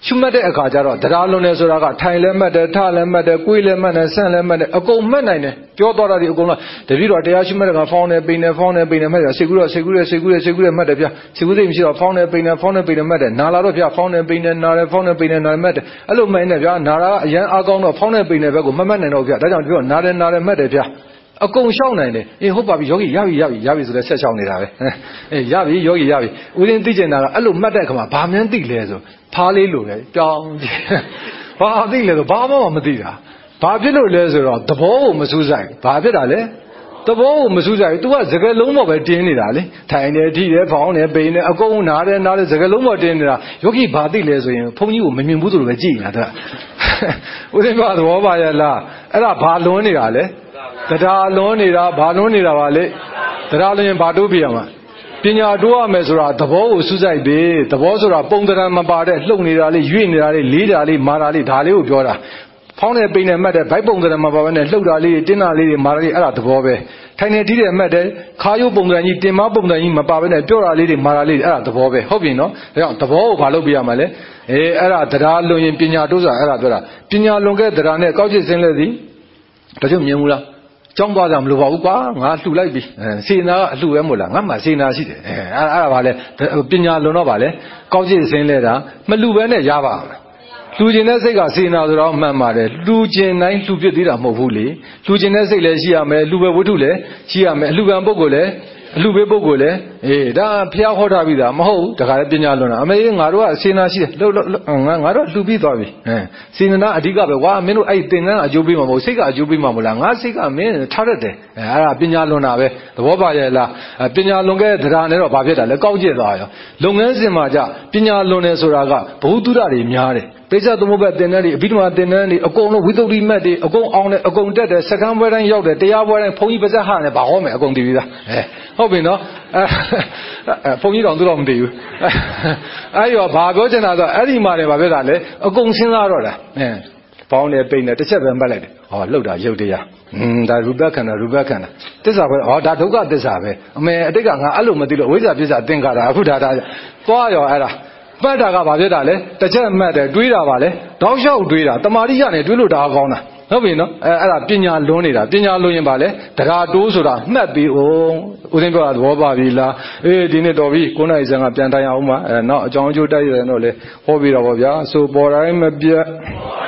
ရှုမှတ်တဲ့အခါကျတော့တရားလွန်တယ်ဆိုတာကထိုင်လည်းမှတ်တယ်ထလည်းမှတ်တယ်ကိုယ်လည်းမှတ်တယ်ဆန့်လည်းမှတ်တယ်အကုန်မှတ်နိုင်တယ်ပြောတော့တာဒီအကုန်လုံးတပည့်တော်တရားရှုမှတ်တဲ့ကဖောင်းတယ်ပိန်တယ်ဖောင်းတယ်ပိန်တယ်မှတ်တယ်စိတ်ကူးတော့စိတ်ကူးတယ်စိတ်ကူးတယ်စိတ်ကူးတယ်မှတ်တယ်ဗျစိတ်ကူးစိတ်မရှိတော့ဖောင်းတယ်ပိန်တယ်ဖောင်းတယ်ပိန်တယ်မှတ်တယ်နာလာတော့ဗျဖောင်းတယ်ပိန်တယ်နာတယ်ဖောင်းတယ်ပိန်တယ်နာတယ်မှတ်တယ်အဲ့လိုမှတ်နေဗျနာတာကအရန်အားကောင်းတော့ဖောင်းတယ်ပိန်တယ်ဘက်ကိုမမှတ်နိုင်တော့ဗျဒါကြောင့်ပြောနာတယ်နာတယ်မှတ်တယ်ဗျအကုန်ရှောင်းနိုင်တယ်အေးဟုတ်ပါပြီယောဂီရပြီရပြီရပြီဆိုလဲဆက်ရှောင်းနေတာပဲအေးရပြီယောဂီရပြီဦးရင်းသိကျင်တာကအဲ့လိုမှတ်တဲ့အခါမှာဘာမှန်းသိလဲဆိုဖားလေးလိုပဲကြောင်းဘာသိလဲဆိုဘာမှမသိတာဘာဖြစ်လို့လဲဆိုတော့သဘောကိုမစူးစိုက်ဘာဖြစ်တာလဲသဘောကိုမစူးစိုက် तू ကစကလုံးပေါ်ပဲတင်းနေတာလေထိုင်တယ်ထိတယ်ဖောင်းတယ်ပိန်တယ်အကုန်နားတယ်နားတယ်စကလုံးပေါ်တင်းနေတာယောဂီဘာသိလဲဆိုရင်ဘုန်းကြီးကိုမမြင်ဘူးဆိုလိုပဲကြည်နေတာသူကဦးသိပါသဘောပါရဲ့လားအဲ့ဒါဘာလွန်နေတာလဲတရားလွန်နေတာဘာလွန်နေတာပါလေတရားလွန်ရင်ဘာတိုးပြရမှာပညာတိုးရမယ်ဆိုတာသဘောကိုစူးစိုက်ပြီသဘောဆိုတာပုံသဏ္ဍာန်မပါတဲ့လှုပ်နေတာလေးရွေ့နေတာလေးလေးတာလေးမာတာလေးဒါလေးကိုပြောတာဖောင်းတဲ့ပိန်နဲ့မှတ်တဲ့ဗိုက်ပုံသဏ္ဍာန်မပါဘဲနဲ့လှုပ်တာလေးတင်းတာလေးတွေမာတာလေးအဲ့ဒါသဘောပဲထိုင်နေတီးတယ်မှတ်တယ်ခါရုပ်ပုံသဏ္ဍာန်ကြီးတင်မပုံသဏ္ဍာန်ကြီးမပါဘဲနဲ့ပြောတာလေးတွေမာတာလေးအဲ့ဒါသဘောပဲဟုတ်ပြီနော်ဒါကြောင့်သဘောကိုဘာလုပ်ပြရမှာလဲအေးအဲ့ဒါတရားလွန်ရင်ပညာတိုးဆိုတာအဲ့ဒါပြောတာပညာလွန်ခဲ့တရားနဲ့ကောက်ချစ်စင်းလဲသည်ဒါကြောင့်မြင်ဘူးလားကျောင်းသွားကြမလို့ပါဘူးကွာငါလှူလိုက်ပြီစေနာကအလှူပဲမို့လားငါမှစေနာရှိတယ်အဲအဲ့အဲ့ဒါပါလေပညာလွန်တော့ပါလေကောက်ချစ်စင်းလဲတာမလှူပဲနဲ့ရပါမယ်လှူခြင်းတဲ့စိတ်ကစေနာဆိုတော့မှန်ပါတယ်လှူခြင်းတိုင်းလှူပြစ်သေးတာမဟုတ်ဘူးလေလှူခြင်းတဲ့စိတ်လည်းရှိရမယ်လှူပဲဝတ္ထုလည်းရှိရမယ်အလှူခံပုဂ္ဂိုလ်လည်းအလှူပေးပုဂ္ဂိုလ်လည်းအေးဒါဖျားဟောထားပြီးသားမဟုတ်ဘူးတခါလေပညာလွန်တာအမေငါတို့ကစေနာရှိတယ်လှုပ်ငါငါတို့လှူပြီးသွားပြီအဲစေနာအဓိကပဲဝါမင်းတို့အဲ့တင်ကအကျိုးပေးမှာမဟုတ်စိတ်ကအကျိုးပေးမှာမဟုတ်လားငါစိတ်ကမင်းထားတတ်တယ်အဲအဲ့ဒါပညာလွန်တာပဲသဘောပါရဲ့လားပညာလွန်ခဲ့တဲ့တရားနဲ့တော့ဘာဖြစ်တာလဲကောက်ကျစ်သွားရောလုပ်ငန်းစဉ်မှာကြပညာလွန်တယ်ဆိုတာကဘ ഹു တုဒ္ဒတွေများတယ်ပိဿသမုပ္ပါတင်တဲ့တွေအဘိဓမ္မာတင်တဲ့တွေအကုန်လုံးဝိသုဒ္ဓိမတ်တွေအကုန်အောင်တယ်အကုန်တက်တယ်စကံပွဲတိုင်းရောက်တယ်တရားပွဲတိုင်းဘုန်းကြီးပါဇက်ဟာနဲ့ဘာဟောမယ်အကုန်တည်ပြီးသားအဲဟုတ်ပြီနော်အဲဘုန်းကြီးတော်သူတော်မတည်ဘူးအဲ့ရောဘာပြောချင်တာဆိုအဲ့ဒီမှာလည်းဘာဖြစ်တာလဲအကုန်စဉ်းစားတော့တာအဲပေါင်းတယ်ပိန်တယ်တစ်ချက်ပဲမှတ်လိုက်တယ်ဟောလှုပ်တာရုပ်တရားอืมဒါရူပခန္ဓာရူပခန္ဓာသစ္စာပဲဟောဒါဒုက္ခသစ္စာပဲအမေအတိတ်ကငါအဲ့လိုမသိလို့ဝိဇ္ဇာပစ္စသင်္ခါရအခုဒါဒါသွားရောအဲ့ဒါမှတ်တာကဘာဖြစ်တာလဲတစ်ချက်မှတ်တယ်တွေးတာပါလေတောက်လျှောက်တွေးတာတမာရိယနဲ့တွေးလို့ဒါကောင်းတာဟုတ်ပြီနော်အဲအဲ့ဒါပညာလွန်နေတာပညာလွန်ရင်ပါလေတရားတိုးဆိုတာမှတ်ပြီးအောင်ဦးသိန်းပြောတာသဘောပါပြီလားအေးဒီနေ့တော်ပြီကိုနိုင်စံကပြန်တိုင်အောင်ပါအဲနောက်အကြောင်းအကျိုးတိုက်ရတယ်တော့လေဟောပြီးတော့ဗောဗျာဆိုပေါ်တိုင်းမပြတ်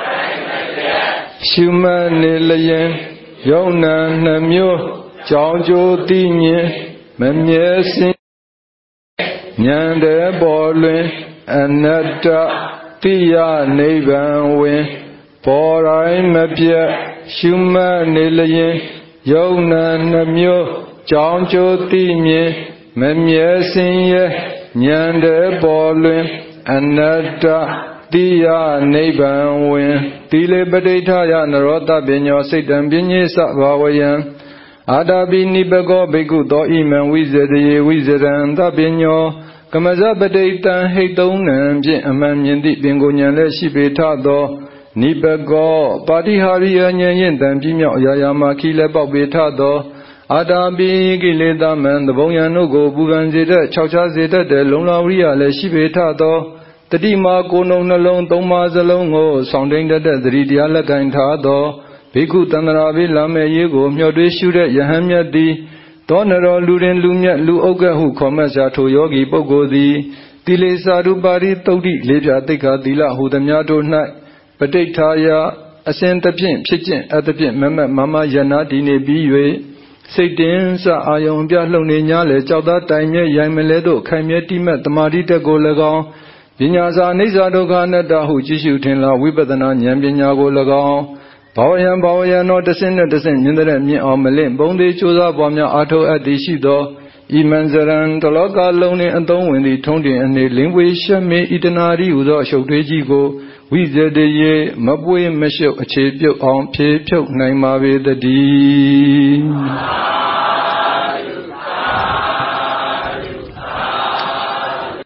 ရှုမှတ်နေလျင်ယုံနာနှမျိုးကြောင်းကျိုးသိမြင်မမြဲစင်ဉာဏ်တဲ့ပေါ်လွင်အနတ္တတိယနိဗ္ဗာန်ဝင်ပေါ်တိုင်းမပြတ်ရှုမှတ်နေလျင်ယုံနာနှမျိုးကြောင်းကျိုးသိမြင်မမြဲစင်ရဲ့ဉာဏ်တဲ့ပေါ်လွင်အနတ္တတိယနိဗ္ဗာန်ဝင်သီလေပဋိဋ္ဌာယနရောတပညောစိတ်တံပညေသဘာဝယံအာတာပိနိပကောဘိက္ခုသောဣမံဝိဇရေဝိဇရံသပညောကမဇပဋိတံဟိတ်သုံးနံဖြင့်အမှန်မြင်သည့်ပင်ကိုဉဏ်လည်းရှိပေထသောနိပကောပါတိဟာရိယဉာဏ်ရင်တံပြည့်မြောက်အရာရာမှာခီလည်းပေါက်ပေထသောအာတာပိကိလေသာမံသဘုံယံတို့ကိုပူပန်စေတတ်ခြောက်ခြားစေတတ်တဲ့လုံလဝရိယလည်းရှိပေထသောတတိမာကိုယ်နှုံနှလုံးသုံးပါးစလုံးကိုဆောင်တိန်တတ်တဲ့သတိတရားလက်ကင်ထားသောဘိက္ခုတန္တရာပိလာမဲ့ရေးကိုမျှော်တွေးရှုတဲ့ယဟန်မြတ်သည်သောနရောလူရင်လူမြတ်လူဥက္ကဟုခေါ်မှတ်စာထိုယောဂီပုဂ္ဂိုလ်သည်တိလေသာရူပါရိတုတ်တိလေးပြသိက္ခာသီလဟူသည်များတို့၌ပဋိဋ္ဌာယအစဉ်သဖြင့်ဖြစ်ခြင်းအသဖြင့်မမတ်မမယနာတည်နေပြီး၍စိတ်တင်စအာယုံပြလှုပ်နေ냐လေကြောက်သားတိုင်မြဲရိုင်မလဲတို့ခိုင်မြဲတိမတ်တမာတိတက်ကို၎င်းပညာစာအိဋ္ဌာဒုက္ခအနတ္တဟုကြည့်ရှုထင်လာဝိပဿနာဉာဏ်ပညာကို၎င်းဘာဝယံဘာဝယံသောတဆင့်နဲ့တဆင့်မြင်တဲ့မြင်အောင်မလင့်ပုံသေးကြိုးစားပွားများအားထုတ်အပ်သည်ရှိသောဣမံဇရံတလောကလုံးနှင့်အသုံးဝင်သည့်ထုံးတင်အနေလင်းပွေရှက်မေဣတနာရီဟူသောအရှုပ်တွေးကြီးကိုဝိဇတေယေမပွေမရှုပ်အခြေပြုတ်အောင်ဖြေဖြုတ်နိုင်ပါပေတည်း